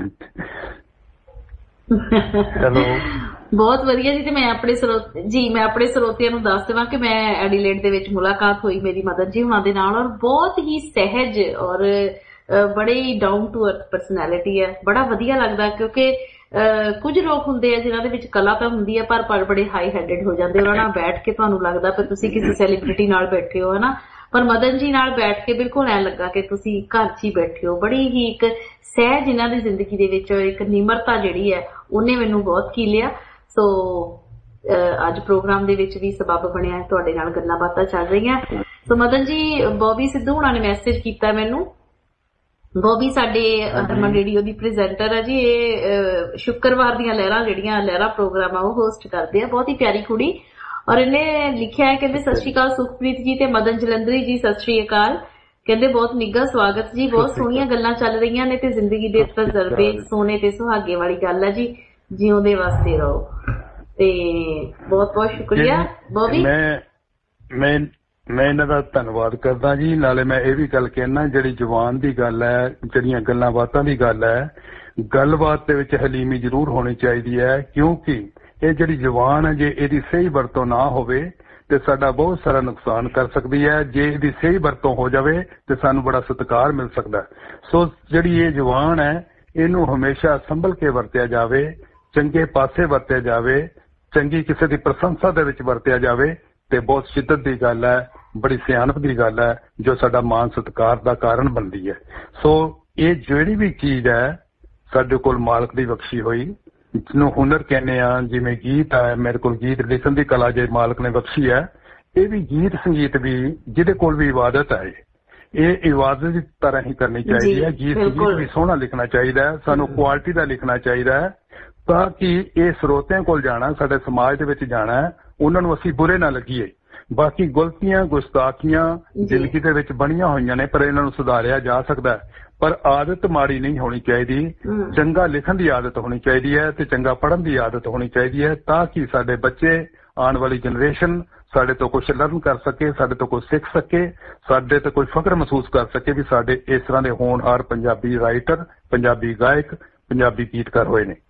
C: ਹੈਲੋ,
B: ਬਹੁਤ ਵਧੀਆ ਜੀ। ਤੇ ਮੈਂ ਆਪਣੇ ਸਰੋਤਿਆਂ ਨੂੰ ਦੱਸ ਦੇਵਾਂ ਕਿ ਮੈਂ ਐਡੀਲੇਡ ਦੇ ਵਿੱਚ ਮੁਲਾਕਾਤ ਹੋਈ ਮੇਰੀ ਮਦਨ ਜੀ ਹੁਣਾਂ ਦੇ ਨਾਲ, ਔਰ ਬਹੁਤ ਹੀ ਸਹਿਜ ਔਰ ਬੜੇ ਹੀ ਡਾਊਨ ਟੂ ਅਰਥ ਪਰਸਨੈਲਿਟੀ ਹੈ। ਬੜਾ ਵਧੀਆ ਲੱਗਦਾ, ਕਿਉਂਕਿ ਕੁਝ ਲੋਕ ਹੁੰਦੇ ਆ ਜਿਨ੍ਹਾਂ ਦੇ ਵਿੱਚ ਕਲਾ ਤਾਂ ਹੁੰਦੀ ਹੈ ਪਰ ਬੜੇ ਹਾਈ ਹੈਡਡ ਹੋ ਜਾਂਦੇ, ਉਹਨਾਂ ਨਾਲ ਬੈਠ ਕੇ ਤੁਹਾਨੂੰ ਲੱਗਦਾ ਕਿ ਤੁਸੀਂ ਕਿਸੇ ਸੈਲੀਬ੍ਰਿਟੀ ਨਾਲ ਬੈਠੇ ਹੋ, ਹਨਾ। ਪਰ ਮਦਨ ਜੀ ਨਾਲ ਬੈਠ ਕੇ ਬਿਲਕੁਲ ਐਂ ਲੱਗਾ ਕਿ ਤੁਸੀਂ ਘਰ 'ਚ ਹੀ ਬੈਠੇ ਹੋ। ਬੜੀ ਹੀ ਇੱਕ ਸਹਿਜ ਇਹਨਾਂ ਦੀ ਜ਼ਿੰਦਗੀ ਦੇ ਵਿੱਚ ਇੱਕ ਨਿਮਰਤਾ ਜਿਹੜੀ ਹੈ ਉਹਨੇ ਮੈਨੂੰ ਬਹੁਤ ਕੀਲਿਆ। ਸੋ ਅੱਜ ਪ੍ਰੋਗਰਾਮ ਦੇ ਵਿੱਚ ਵੀ ਸਬੱਬ ਬਣਿਆ ਤੁਹਾਡੇ ਨਾਲ ਗੱਲਾਂ ਬਾਤਾਂ ਚੱਲ ਰਹੀਆਂ। ਸੋ ਮਦਨ ਜੀ, ਬੋਬੀ ਸਿੱਧੂ ਹੁਣਾਂ ਨੇ ਮੈਸੇਜ ਕੀਤਾ ਮੈਨੂੰ। ਬੋਬੀ ਸਾਡੇ ਹਰਮਨ ਰੇਡੀਓ ਦੀ ਪ੍ਰੈਜ਼ੈਂਟਰ ਹੈ ਜੀ। ਇਹ ਸ਼ੁੱਕਰਵਾਰ ਦੀਆਂ ਲਹਿਰਾਂ ਪ੍ਰੋਗਰਾਮ ਆ ਉਹ ਹੋਸਟ ਕਰਦੇ ਆ, ਬਹੁਤ ਹੀ ਪਿਆਰੀ ਕੁੜੀ। ਔਰ ਇਹਨੇ ਲਿਖਿਆ ਹੈ, ਕਹਿੰਦੇ ਸਤਿ ਸ਼੍ਰੀ ਅਕਾਲ ਸੁਖਪ੍ਰੀਤ ਜੀ ਤੇ ਮਦਨ ਜਲੰਧਰੀ ਜੀ, ਸਤਿ ਸ਼੍ਰੀ ਅਕਾਲ। ਕਹਿੰਦੇ ਬਹੁਤ ਨਿੱਘਾ ਸਵਾਗਤ ਜੀ, ਬਹੁਤ ਸੋਹਣੀਆਂ ਗੱਲਾਂ ਚੱਲ ਰਹੀਆਂ ਨੇ ਤੇ ਜ਼ਿੰਦਗੀ ਦੇ ਤਜਰਬੇ ਸੋਨੇ ਤੇ ਸੁਹਾਗੇ ਵਾਲੀ ਗੱਲ ਹੈ ਜੀ, ਜਿਉਂਦੇ ਵਾਸਤੇ ਰਹੋ। ਤੇ ਬਹੁਤ ਬਹੁਤ ਸ਼ੁਕਰੀਆ ਬੋਬੀ।
C: ਮੈਂ ਇਹਨਾਂ ਦਾ ਧੰਨਵਾਦ ਕਰਦਾ ਜੀ। ਨਾਲੇ ਮੈਂ ਇਹ ਵੀ ਗੱਲ ਕਹਿਣਾ, ਜਿਹੜੀ ਜ਼ੁਬਾਨ ਦੀ ਗੱਲ ਹੈ, ਜਿਹੜੀਆਂ ਗੱਲਾਂ ਬਾਤਾਂ ਦੀ ਗੱਲ ਹੈ, ਗੱਲਬਾਤ ਦੇ ਵਿੱਚ ਹਲੀਮੀ ਜ਼ਰੂਰ ਹੋਣੀ ਚਾਹੀਦੀ ਹੈ, ਕਿਉਂਕਿ ਇਹ ਜਿਹੜੀ ਜ਼ੁਬਾਨ ਹੈ ਜੇ ਇਹਦੀ ਸਹੀ ਵਰਤੋਂ ਨਾ ਹੋਵੇ ਤੇ ਸਾਡਾ ਬਹੁਤ ਸਾਰਾ ਨੁਕਸਾਨ ਕਰ ਸਕਦੀ ਹੈ। ਜੇ ਇਹਦੀ ਸਹੀ ਵਰਤੋਂ ਹੋ ਜਾਵੇ ਤੇ ਸਾਨੂੰ ਬੜਾ ਸਤਿਕਾਰ ਮਿਲ ਸਕਦਾ। ਸੋ ਜਿਹੜੀ ਇਹ ਜ਼ੁਬਾਨ ਹੈ ਇਹਨੂੰ ਹਮੇਸ਼ਾ ਸੰਭਲ ਕੇ ਵਰਤਿਆ ਜਾਵੇ, ਚੰਗੇ ਪਾਸੇ ਵਰਤਿਆ ਜਾਵੇ, ਚੰਗੀ ਕਿਸੇ ਦੀ ਪ੍ਰਸ਼ੰਸਾ ਦੇ ਵਿੱਚ ਵਰਤਿਆ ਜਾਵੇ ਤੇ ਬਹੁਤ ਸ਼ਿੱਦਤ ਦੀ ਗੱਲ ਹੈ, ਬੜੀ ਸਿਆਣਪ ਦੀ ਗੱਲ ਹੈ, ਜੋ ਸਾਡਾ ਮਾਣ ਸਤਿਕਾਰ ਦਾ ਕਾਰਨ ਬਣਦੀ ਹੈ। ਸੋ ਇਹ ਜਿਹੜੀ ਵੀ ਚੀਜ਼ ਹੈ ਸਾਡੇ ਕੋਲ ਮਾਲਕ ਦੀ ਬਖਸ਼ੀ ਹੋਈ, ਜਿਹਨੂੰ ਹੁਨਰ ਕਹਿੰਦੇ ਆ, ਜਿਵੇਂ ਗੀਤ ਹੈ, ਮੇਰੇ ਕੋਲ ਗੀਤ ਲਿਖਣ ਦੀ ਕਲਾ ਜੇ ਮਾਲਕ ਨੇ ਬਖਸ਼ੀ ਹੈ, ਇਹ ਵੀ ਗੀਤ ਸੰਗੀਤ ਵੀ ਜਿਹਦੇ ਕੋਲ ਵੀ ਇਬਾਦਤ ਹੈ, ਇਹ ਇਬਾਦਤ ਦੀ ਤਰ੍ਹਾਂ ਹੀ ਕਰਨੀ ਚਾਹੀਦੀ ਹੈ। ਗੀਤ ਸੰਗੀਤ ਵੀ ਸੋਹਣਾ ਲਿਖਣਾ ਚਾਹੀਦਾ ਹੈ, ਸਾਨੂੰ ਕੁਆਲਿਟੀ ਦਾ ਲਿਖਣਾ ਚਾਹੀਦਾ ਹੈ, ਤਾਂ ਕਿ ਇਹ ਸਰੋਤਿਆਂ ਕੋਲ ਜਾਣਾ, ਸਾਡੇ ਸਮਾਜ ਦੇ ਵਿੱਚ ਜਾਣਾ ਹੈ, ਉਹਨਾਂ ਨੂੰ ਅਸੀਂ ਬੁਰੇ ਨਾ ਲੱਗੀਏ। ਬਾਕੀ ਗਲਤੀਆਂ ਗੁਸਤਾਖੀਆਂ ਜ਼ਿੰਦਗੀ ਦੇ ਵਿੱਚ ਬਣੀਆਂ ਹੋਈਆਂ ਨੇ, ਪਰ ਇਹਨਾਂ ਨੂੰ ਸੁਧਾਰਿਆ ਜਾ ਸਕਦਾ, ਪਰ ਆਦਤ ਮਾੜੀ ਨਹੀਂ ਹੋਣੀ ਚਾਹੀਦੀ। ਚੰਗਾ ਲਿਖਣ ਦੀ ਆਦਤ ਹੋਣੀ ਚਾਹੀਦੀ ਹੈ ਤੇ ਚੰਗਾ ਪੜ੍ਹਨ ਦੀ ਆਦਤ ਹੋਣੀ ਚਾਹੀਦੀ ਹੈ, ਤਾਂ ਕਿ ਸਾਡੇ ਬੱਚੇ, ਆਉਣ ਵਾਲੀ ਜਨਰੇਸ਼ਨ ਸਾਡੇ ਤੋਂ ਕੁਝ ਲਰਨ ਕਰ ਸਕੇ, ਸਾਡੇ ਤੋਂ ਕੁਝ ਸਿੱਖ ਸਕੇ, ਸਾਡੇ ਤੇ ਕੋਈ ਫਖਰ ਮਹਿਸੂਸ ਕਰ ਸਕੇ ਵੀ ਸਾਡੇ ਇਸ ਤਰ੍ਹਾਂ ਦੇ ਹੋਣਹਾਰ ਪੰਜਾਬੀ ਰਾਈਟਰ, ਪੰਜਾਬੀ ਗਾਇਕ, ਪੰਜਾਬੀ ਗੀਤਕਾਰ ਹੋਏ ਨੇ।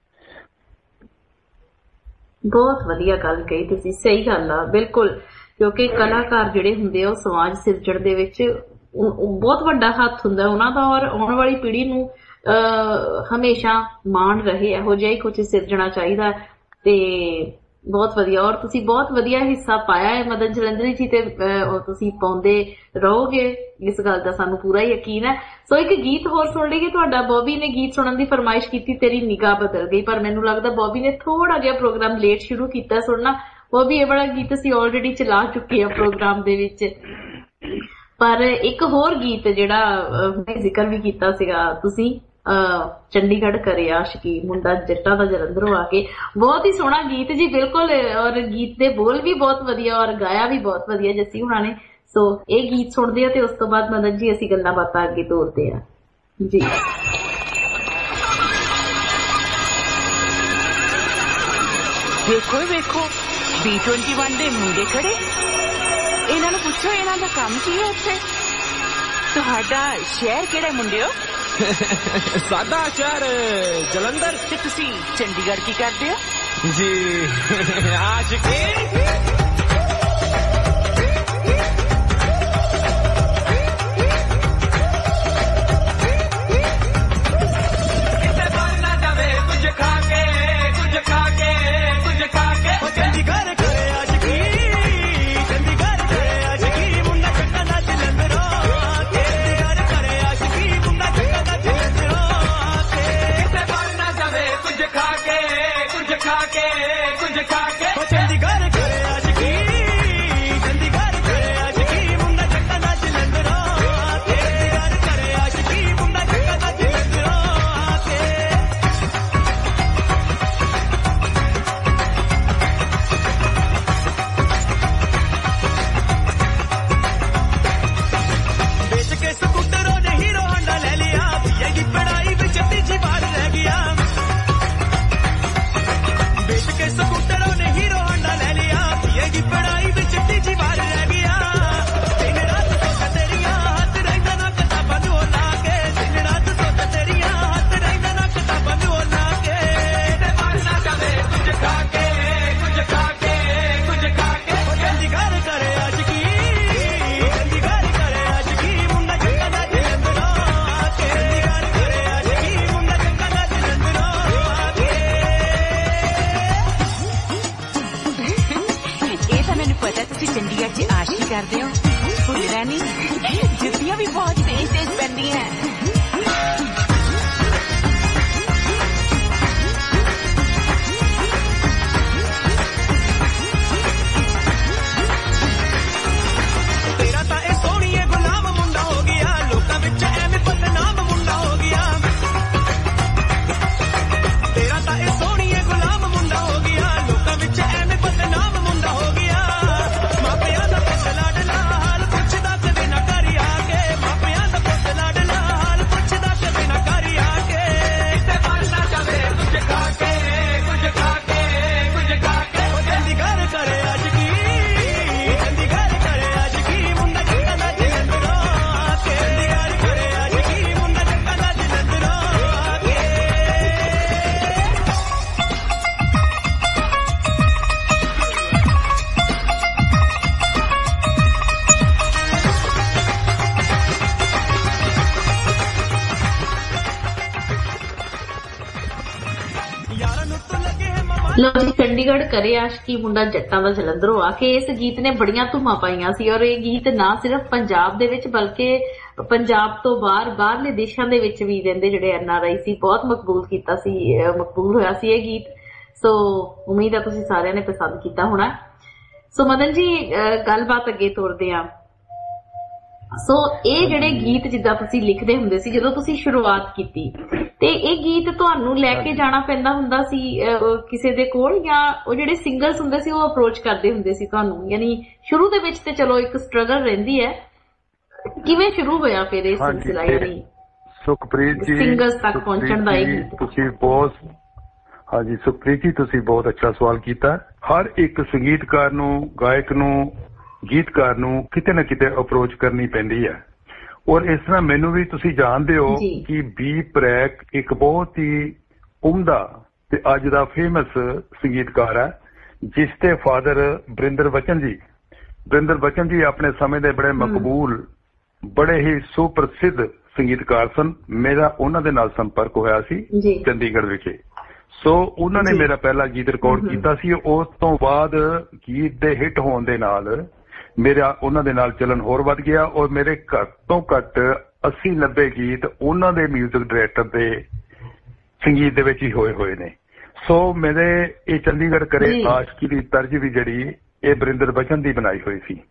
B: ਬਹੁਤ ਵਧੀਆ ਗੱਲ ਕਹੀ ਤੁਸੀਂ, ਸਹੀ ਗੱਲ ਆ ਬਿਲਕੁਲ, ਕਿਉਂਕਿ ਕਲਾਕਾਰ ਜਿਹੜੇ ਹੁੰਦੇ ਆ ਉਹ ਸਮਾਜ ਸਿਰਜਣ ਦੇ ਵਿੱਚ ਬਹੁਤ ਵੱਡਾ ਹੱਥ ਹੁੰਦਾ ਉਹਨਾਂ ਦਾ, ਔਰ ਆਉਣ ਵਾਲੀ ਪੀੜ੍ਹੀ ਨੂੰ ਹਮੇਸ਼ਾ ਮਾਣ ਰਹੇ ਇਹੋ ਜਿਹਾ ਹੀ ਕੁਝ ਸਿਰਜਣਾ ਚਾਹੀਦਾ। ਤੇ ਬਹੁਤ ਵਧੀਆ, ਔਰ ਤੁਸੀਂ ਬਹੁਤ ਵਧੀਆ ਹਿੱਸਾ ਪਾਇਆ ਹੈ ਮਦਨ ਜਲੰਧਰੀ ਜੀ, ਤੇ ਤੁਸੀਂ ਪਾਉਂਦੇ ਰਹੋਗੇ, ਇਸ ਗੱਲ ਦਾ ਸਾਨੂੰ ਪੂਰਾ ਯਕੀਨ ਹੈ। ਸੋ ਇੱਕ ਗੀਤ ਹੋਰ ਸੁਣ ਲਈਏ ਤੁਹਾਡਾ। ਬੋਬੀ ਨੇ ਗੀਤ ਸੁਣਨ ਦੀ ਫਰਮਾਇਸ਼ ਕੀਤੀ, ਤੇਰੀ ਨਿਗਾਹ ਬਦਲ ਗਈ, ਪਰ ਮੈਨੂੰ ਲੱਗਦਾ ਬੋਬੀ ਨੇ ਥੋੜਾ ਜਿਹਾ ਪ੍ਰੋਗਰਾਮ ਲੇਟ ਸ਼ੁਰੂ ਕੀਤਾ ਸੁਣਨਾ। ਬੋਬੀ, ਇਹ ਵਾਲਾ ਗੀਤ ਅਸੀਂ ਆਲਰੇਡੀ ਚਲਾ ਚੁੱਕੇ ਆ ਪ੍ਰੋਗਰਾਮ ਦੇ ਵਿੱਚ। ਪਰ ਇੱਕ ਹੋਰ ਗੀਤ ਜਿਹੜਾ ਜ਼ਿਕਰ ਵੀ ਕੀਤਾ ਸੀਗਾ ਤੁਸੀਂ, ਚੰਡੀਗੜ੍ਹ ਕਰੇ ਆਸ਼ਕੀ ਮੁੰਡਾ ਜੱਟਾਂ ਦਾ ਜਲੰਧਰੋਂ ਆ ਕੇ, ਬਹੁਤ ਹੀ ਸੋਹਣਾ ਗੀਤ ਜੀ, ਬਿਲਕੁਲ, ਔਰ ਗੀਤ ਦੇ ਬੋਲ ਵੀ ਬਹੁਤ ਵਧੀਆ ਔਰ ਗਾਇਆ ਵੀ ਬਹੁਤ ਵਧੀਆ ਜੱਸੀ ਹੁਣਾਂ ਨੇ। ਸੋ ਇਹ ਗੀਤ ਸੁਣਦੇ ਆ ਤੇ ਉਸ ਤੋਂ ਬਾਅਦ ਮਦਨ ਜੀ ਅਸੀਂ ਗੱਲਾਂ ਬਾਤਾਂ ਅੱਗੇ ਤੋਰਦੇ ਆ ਜੀ।
D: ਵੇਖੋ ਵੇਖੋ B21 ਦੇ ਮੁੰਡੇ ਖੜੇ, ਇਹਨਾਂ ਨੂੰ ਪੁੱਛੋ ਇਹਨਾਂ ਦਾ ਕੰਮ ਕੀ ਹੈ ਉੱਥੇ। ਤੁਹਾਡਾ ਸ਼ਹਿਰ ਕਿਹੜਾ ਮੁੰਡਿਓ?
E: ਸਾਡਾ ਸ਼ਹਿਰ ਜਲੰਧਰ।
D: ਤੇ ਤੁਸੀਂ ਚੰਡੀਗੜ੍ਹ ਕੀ ਕਰਦੇ ਹੋ
E: ਜੀ? ਆਸ਼ਕੀ
D: ਕਰਦੇ ਹੋ, ਭੁੱਲਣਾ ਨਹੀਂ, ਜੁੱਤੀਆਂ ਵੀ ਬਹੁਤ ਤੇਜ਼ ਤੇਜ਼ ਪੈਂਦੀਆਂ।
E: ਤੇਰਾ ਤਾਂ ਇਹ ਸੋਹਣੀਏ ਗੁਲਾਮ ਮੁੰਡਾ ਹੋ ਗਿਆ, ਲੋਕਾਂ ਵਿੱਚ ਐਵੇਂ ਬਦਨਾਮ ਮੁੰਡਾ ਹੋ ਗਿਆ। ਤੇਰਾ ਤਾਂ ਇਹ ਸੋਹਣੀਏ ਗੁਲਾਮ ਮੁੰਡਾ ਹੋ ਗਿਆ, ਲੋਕਾਂ ਵਿੱਚ ਐਵੇਂ ਬਦਨਾਮ ਮੁੰਡਾ ਹੋ ਗਿਆ।
B: ਲੋ ਜੀ, ਚੰਡੀਗੜ੍ਹ ਕਰੇ ਆਸ਼ਕੀ ਮੁੰਡਾ ਜੱਟਾਂ ਦਾ ਜਲੰਧਰੋਂ ਆ ਕੇ, ਇਸ ਗੀਤ ਨੇ ਬੜੀਆਂ ਧੂਮਾਂ ਪਾਈਆਂ ਸੀ। ਔਰ ਇਹ ਗੀਤ ਨਾ ਸਿਰਫ ਪੰਜਾਬ ਦੇ ਵਿੱਚ ਬਲਕਿ ਪੰਜਾਬ ਤੋਂ ਬਾਹਰਲੇ ਦੇਸ਼ਾਂ ਦੇ ਵਿੱਚ ਵੀ ਰਹਿੰਦੇ ਜਿਹੜੇ NRI ਸੀ ਬਹੁਤ ਮਕਬੂਲ ਹੋਇਆ ਸੀ ਇਹ ਗੀਤ। ਸੋ ਉਮੀਦ ਹੈ ਤੁਸੀਂ ਸਾਰਿਆਂ ਨੇ ਪਸੰਦ ਕੀਤਾ ਹੋਣਾ। ਸੋ ਮਦਨ ਜੀ ਗੱਲਬਾਤ ਅੱਗੇ ਤੋਰਦੇ ਆ। ਸੋ ਇਹ ਜਿਹੜੇ ਗੀਤ ਜਿੱਦਾਂ ਤੁਸੀਂ ਲਿਖਦੇ ਹੁੰਦੇ ਸੀ ਜਦੋਂ ਤੁਸੀਂ ਸ਼ੁਰੂਆਤ ਕੀਤੀ, ਤੇ ਇਹ ਗੀਤ ਤੁਹਾਨੂੰ ਲੈ ਕੇ ਜਾਣਾ ਪੈਂਦਾ ਹੁੰਦਾ ਸੀ ਕਿਸੇ ਦੇ ਕੋਲ, ਜਾਂ ਉਹ ਜਿਹੜੇ ਸਿੰਗਰਸ ਹੁੰਦੇ ਸੀ ਉਹ ਅਪਰੋਚ ਕਰਦੇ ਹੁੰਦੇ ਸੀ ਤੁਹਾਨੂੰ? ਯਾਨੀ ਸ਼ੁਰੂ ਦੇ ਵਿੱਚ ਤੇ ਚਲੋ ਇੱਕ ਸਟਰਗਲ ਰਹਿੰਦੀ ਹੈ, ਕਿਵੇਂ ਸ਼ੁਰੂ ਹੋਇਆ ਫਿਰ ਇਹ ਸਿਲਸਿਲਾ? ਯਾਨੀ
C: ਸੁਖਪ੍ਰੀਤ ਜੀ,
B: ਸਿੰਗਰਸ ਤੱਕ ਪਹੁੰਚਣ ਦਾ ਇਹ ਗੀਤ।
C: ਤੁਸੀਂ ਬਹੁਤ, ਹਾਂਜੀ ਸੁਖਪ੍ਰੀਤ ਜੀ, ਤੁਸੀਂ ਬਹੁਤ ਅੱਛਾ ਸਵਾਲ ਕੀਤਾ। ਹਰ ਇੱਕ ਸੰਗੀਤਕਾਰ ਨੂੰ, ਗਾਇਕ ਨੂੰ, ਗੀਤਕਾਰ ਨੂੰ ਕਿਤੇ ਨਾ ਕਿਤੇ ਅਪਰੋਚ ਕਰਨੀ ਪੈਂਦੀ ਹੈ। ਔਰ ਇਸ ਤਰ੍ਹਾਂ ਮੈਨੂੰ ਵੀ ਤੁਸੀਂ ਜਾਣਦੇ ਹੋ ਕਿ ਬੀ ਪ੍ਰੈਕ ਇੱਕ ਬਹੁਤ ਹੀ ਉਮਦਾ ਤੇ ਅੱਜ ਦਾ ਫੇਮਸ ਸੰਗੀਤਕਾਰ ਹੈ, ਜਿਸ ਦੇ ਫਾਦਰ ਬਰਿੰਦਰ ਬਚਨ ਜੀ ਆਪਣੇ ਸਮੇਂ ਦੇ ਬੜੇ ਮਕਬੂਲ, ਬੜੇ ਹੀ ਸੁਪ੍ਰਸਿੱਧ ਸੰਗੀਤਕਾਰ ਸਨ। ਮੇਰਾ ਉਹਨਾਂ ਦੇ ਨਾਲ ਸੰਪਰਕ ਹੋਇਆ ਸੀ ਚੰਡੀਗੜ੍ਹ ਵਿਖੇ। ਸੋ ਉਹਨਾਂ ਨੇ ਮੇਰਾ ਪਹਿਲਾ ਗੀਤ ਰਿਕਾਰਡ ਕੀਤਾ ਸੀ। ਉਸ ਤੋਂ ਬਾਅਦ ਗੀਤ ਦੇ ਹਿੱਟ ਹੋਣ ਦੇ ਨਾਲ ਮੇਰਾ ਉਹਨਾਂ ਦੇ ਨਾਲ ਚੱਲਣ ਹੋਰ ਵੱਧ ਗਿਆ, ਔਰ ਮੇਰੇ ਘੱਟ ਤੋਂ ਘੱਟ 80-90 ਗੀਤ ਉਹਨਾਂ ਦੇ ਮਿਊਜ਼ਿਕ ਡਾਇਰੈਕਟਰ ਦੇ ਸੰਗੀਤ ਦੇ ਵਿੱਚ ਹੀ ਹੋਏ ਨੇ। ਸੋ ਮੇਰੇ ਇਹ ਚੰਡੀਗੜ੍ਹ ਕਰੇ ਆਸ਼ਕੀ ਦੀ ਤਰਜ ਵੀ ਜਿਹੜੀ ਇਹ ਬਰਿੰਦਰ ਬਚਨ ਦੀ ਬਣਾਈ ਹੋਈ ਸੀ।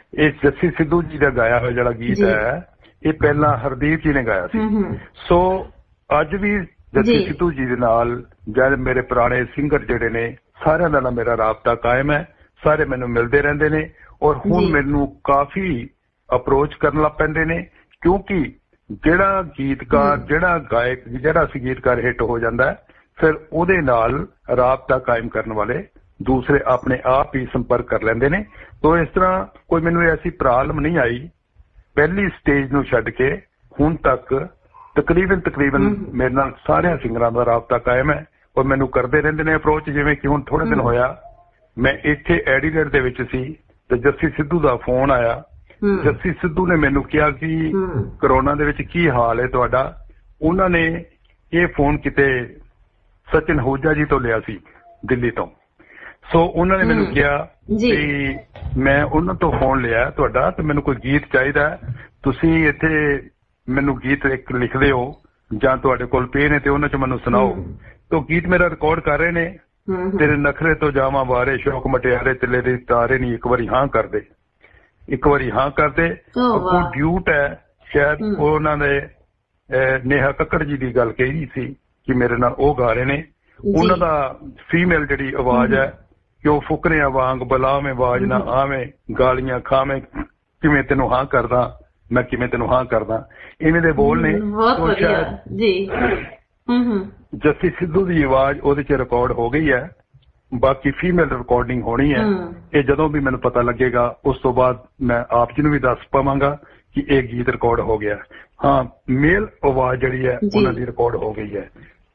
C: ਇਹ ਜੱਸੀ ਸਿੱਧੂ ਜੀ ਦਾ ਗਾਇਆ ਹੋਇਆ ਜਿਹੜਾ ਗੀਤ ਹੈ ਇਹ ਪਹਿਲਾਂ ਹਰਦੀਪ ਜੀ ਨੇ ਗਾਇਆ ਸੀ। ਸੋ ਅੱਜ ਵੀ ਜੱਸੀ ਸਿੱਧੂ ਜੀ ਦੇ ਨਾਲ ਜਦ ਮੇਰੇ ਪੁਰਾਣੇ ਸਿੰਗਰ ਜਿਹੜੇ ਨੇ ਸਾਰਿਆਂ ਦਾ ਨਾਲ ਮੇਰਾ ਰਾਬਤਾ ਕਾਇਮ ਹੈ। ਸਾਰੇ ਮੈਨੂੰ ਮਿਲਦੇ ਰਹਿੰਦੇ ਨੇ ਔਰ ਹੁਣ ਮੈਨੂੰ ਕਾਫੀ ਅਪਰੋਚ ਕਰਨ ਲੱਗ ਪੈਂਦੇ ਨੇ, ਕਿਉਂਕਿ ਜਿਹੜਾ ਗੀਤਕਾਰ ਜਿਹੜਾ ਗਾਇਕ ਜਿਹੜਾ ਸੰਗੀਤਕਾਰ ਹਿੱਟ ਹੋ ਜਾਂਦਾ ਫਿਰ ਉਹਦੇ ਨਾਲ ਰਾਬਤਾ ਕਾਇਮ ਕਰਨ ਵਾਲੇ ਦੂਸਰੇ ਆਪਣੇ ਆਪ ਹੀ ਸੰਪਰਕ ਕਰ ਲੈਂਦੇ ਨੇ। ਤੋ ਇਸ ਤਰ੍ਹਾਂ ਕੋਈ ਮੈਨੂੰ ਐਸੀ ਪ੍ਰੋਬਲਮ ਨਹੀਂ ਆਈ। ਪਹਿਲੀ ਸਟੇਜ ਨੂੰ ਛੱਡ ਕੇ ਹੁਣ ਤੱਕ ਤਕਰੀਬਨ ਮੇਰੇ ਨਾਲ ਸਾਰਿਆਂ ਸਿੰਗਰਾਂ ਦਾ ਰਾਬਤਾ ਕਾਇਮ ਹੈ ਔਰ ਮੈਨੂੰ ਕਰਦੇ ਰਹਿੰਦੇ ਨੇ ਅਪਰੋਚ। ਜਿਵੇਂ ਕਿ ਹੁਣ ਥੋੜੇ ਦਿਨ ਹੋਇਆ ਮੈਂ ਇੱਥੇ ਐਡੀਲੇਡ ਦੇ ਵਿੱਚ ਸੀ ਤੇ ਜੱਸੀ ਸਿੱਧੂ ਦਾ ਫੋਨ ਆਇਆ। ਜੱਸੀ ਸਿੱਧੂ ਨੇ ਮੈਨੂੰ ਕਿਹਾ ਕਿ ਕਰੋਨਾ ਦੇ ਵਿੱਚ ਕੀ ਹਾਲ ਹੈ ਤੁਹਾਡਾ। ਉਹਨਾਂ ਨੇ ਇਹ ਫੋਨ ਕਿਤੇ ਸਚਿਨ ਹੂਜਾ ਜੀ ਤੋਂ ਲਿਆ ਸੀ ਦਿੱਲੀ ਤੋਂ। ਸੋ ਉਹਨਾਂ ਨੇ ਮੈਨੂੰ ਕਿਹਾ ਕਿ ਮੈਂ ਉਹਨਾਂ ਤੋਂ ਫੋਨ ਲਿਆ ਤੁਹਾਡਾ ਤੇ ਮੈਨੂੰ ਕੋਈ ਗੀਤ ਚਾਹੀਦਾ, ਤੁਸੀਂ ਇੱਥੇ ਮੈਨੂੰ ਗੀਤ ਇੱਕ ਲਿਖ ਦਿਓ ਜਾਂ ਤੁਹਾਡੇ ਕੋਲ ਪਏ ਨੇ ਤੇ ਉਹਨਾਂ ਚ ਮੈਨੂੰ ਸੁਣਾਓ। तो गीत मेरा रिकॉर्ड कर रहे ने तेरे नखरे तो जावा बारे शौक मटियारे तिले दे तारे नहीं एक बारी हाँ कर दे, एक बारी हाँ कर दे। वो ड्यूट है शायद उन्होंने नेहा कक्कड़ जी की गल कही सी कि मेरे नाल ओ गा रहे ने। उन्हों दा फीमेल जिहड़ी आवाज है कि वह फुकरिया वांग बलावें आवाज ना आवे गालियां खावे किवें तेनों हाँ करदा मैं किवें तेनों हाँ करदा इवें दे बोल ने। तो शायद जस्सी सिद्धू की आवाज ਉਹਦੇ ਚ ਰਿਕਾਰਡ ਹੋ ਗਈ ਹੈ, ਬਾਕੀ ਫੀਮੇਲ ਰਿਕਾਰਡਿੰਗ ਹੋਣੀ ਹੈ। ਇਹ ਜਦੋਂ ਵੀ ਮੈਨੂੰ ਪਤਾ ਲੱਗੇਗਾ ਉਸ ਤੋਂ ਬਾਅਦ ਮੈਂ ਆਪ ਜੀ ਨੂੰ ਵੀ ਦੱਸ ਪਾਵਾਂਗਾ ਕਿ ਇਹ ਗੀਤ ਰਿਕਾਰਡ ਹੋ ਗਿਆ। ਹਾਂ ਮੇਲ ਆਵਾਜ਼ ਜਿਹੜੀ ਹੈ ਉਹਨਾਂ ਦੀ ਰਿਕਾਰਡ ਹੋ ਗਈ ਹੈ।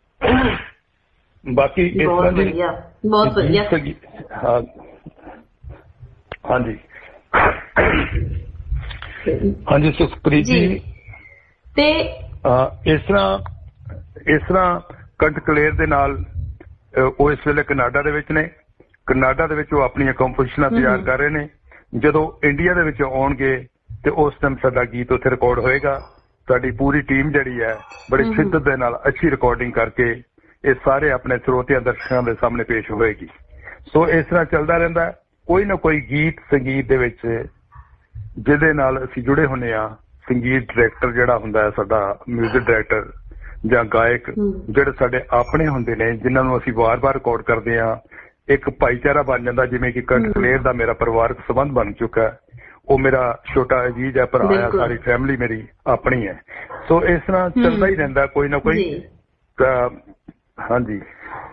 C: ਬਾਕੀ ਇਸ ਤਰ੍ਹਾਂ ਦੀ
B: ਬਹੁਤ ਵਧੀਆ
C: ਹਾਂਜੀ ਹਾਂਜੀ ਸੁਖਪ੍ਰੀਤ ਜੀ
B: ਤੇ
C: ਇਸ ਤਰ੍ਹਾਂ ਕੰਟ ਕਲੇਰ ਦੇ ਨਾਲ ਉਹ ਇਸ ਵੇਲੇ ਕੈਨੇਡਾ ਦੇ ਵਿੱਚ ਨੇ। ਕੈਨੇਡਾ ਦੇ ਵਿੱਚ ਉਹ ਆਪਣੀਆਂ ਕੰਪੋਜੀਸ਼ਨਾਂ ਤਿਆਰ ਕਰ ਰਹੇ ਨੇ। ਜਦੋਂ ਇੰਡੀਆ ਦੇ ਵਿੱਚ ਆਉਣਗੇ ਤੇ ਉਸ ਟਾਈਮ ਸਾਡਾ ਗੀਤ ਉੱਥੇ ਰਿਕਾਰਡ ਹੋਏਗਾ। ਸਾਡੀ ਪੂਰੀ ਟੀਮ ਜਿਹੜੀ ਹੈ ਬੜੀ ਸ਼ਿੱਦਤ ਦੇ ਨਾਲ ਅੱਛੀ ਰਿਕਾਰਡਿੰਗ ਕਰਕੇ ਇਹ ਸਾਰੇ ਆਪਣੇ ਸਰੋਤਿਆਂ ਦਰਸ਼ਕਾਂ ਦੇ ਸਾਹਮਣੇ ਪੇਸ਼ ਹੋਏਗੀ। ਸੋ ਇਸ ਤਰ੍ਹਾਂ ਚੱਲਦਾ ਰਹਿੰਦਾ ਕੋਈ ਨਾ ਕੋਈ ਗੀਤ ਸੰਗੀਤ ਦੇ ਵਿੱਚ ਜਿਹਦੇ ਨਾਲ ਅਸੀਂ ਜੁੜੇ ਹੁੰਦੇ ਹਾਂ। ਸੰਗੀਤ ਡਾਇਰੈਕਟਰ ਜਿਹੜਾ ਹੁੰਦਾ ਹੈ ਸਾਡਾ ਮਿਊਜ਼ਿਕ ਡਾਇਰੈਕਟਰ ਜਾਂ ਗਾਇਕ ਜਿਹੜੇ ਸਾਡੇ ਆਪਣੇ ਹੁੰਦੇ ਨੇ ਜਿਨ੍ਹਾਂ ਨੂੰ ਅਸੀਂ ਵਾਰ-ਵਾਰ ਰਿਕਾਰਡ ਕਰਦੇ ਹਾਂ। ਇੱਕ ਭਾਈਚਾਰਾ ਬਣ ਜਾਂਦਾ ਜਿਵੇਂ ਕਿ ਕੰਟ ਕਲੇਰ ਦਾ ਮੇਰਾ ਪਰਿਵਾਰਕ ਸੰਬੰਧ ਬਣ ਚੁੱਕਾ ਹੈ। ਉਹ ਮੇਰਾ ਛੋਟਾ ਅਜੀਜ਼ ਹੈ ਭਰਾ ਹੈ, ਸਾਰੀ ਫੈਮਿਲੀ ਮੇਰੀ ਆਪਣੀ ਹੈ। ਸੋ ਇਸ ਤਰ੍ਹਾਂ ਚੱਲਦਾ ਹੀ ਰਹਿੰਦਾ ਕੋਈ ਨਾ ਕੋਈ। ਹਾਂਜੀ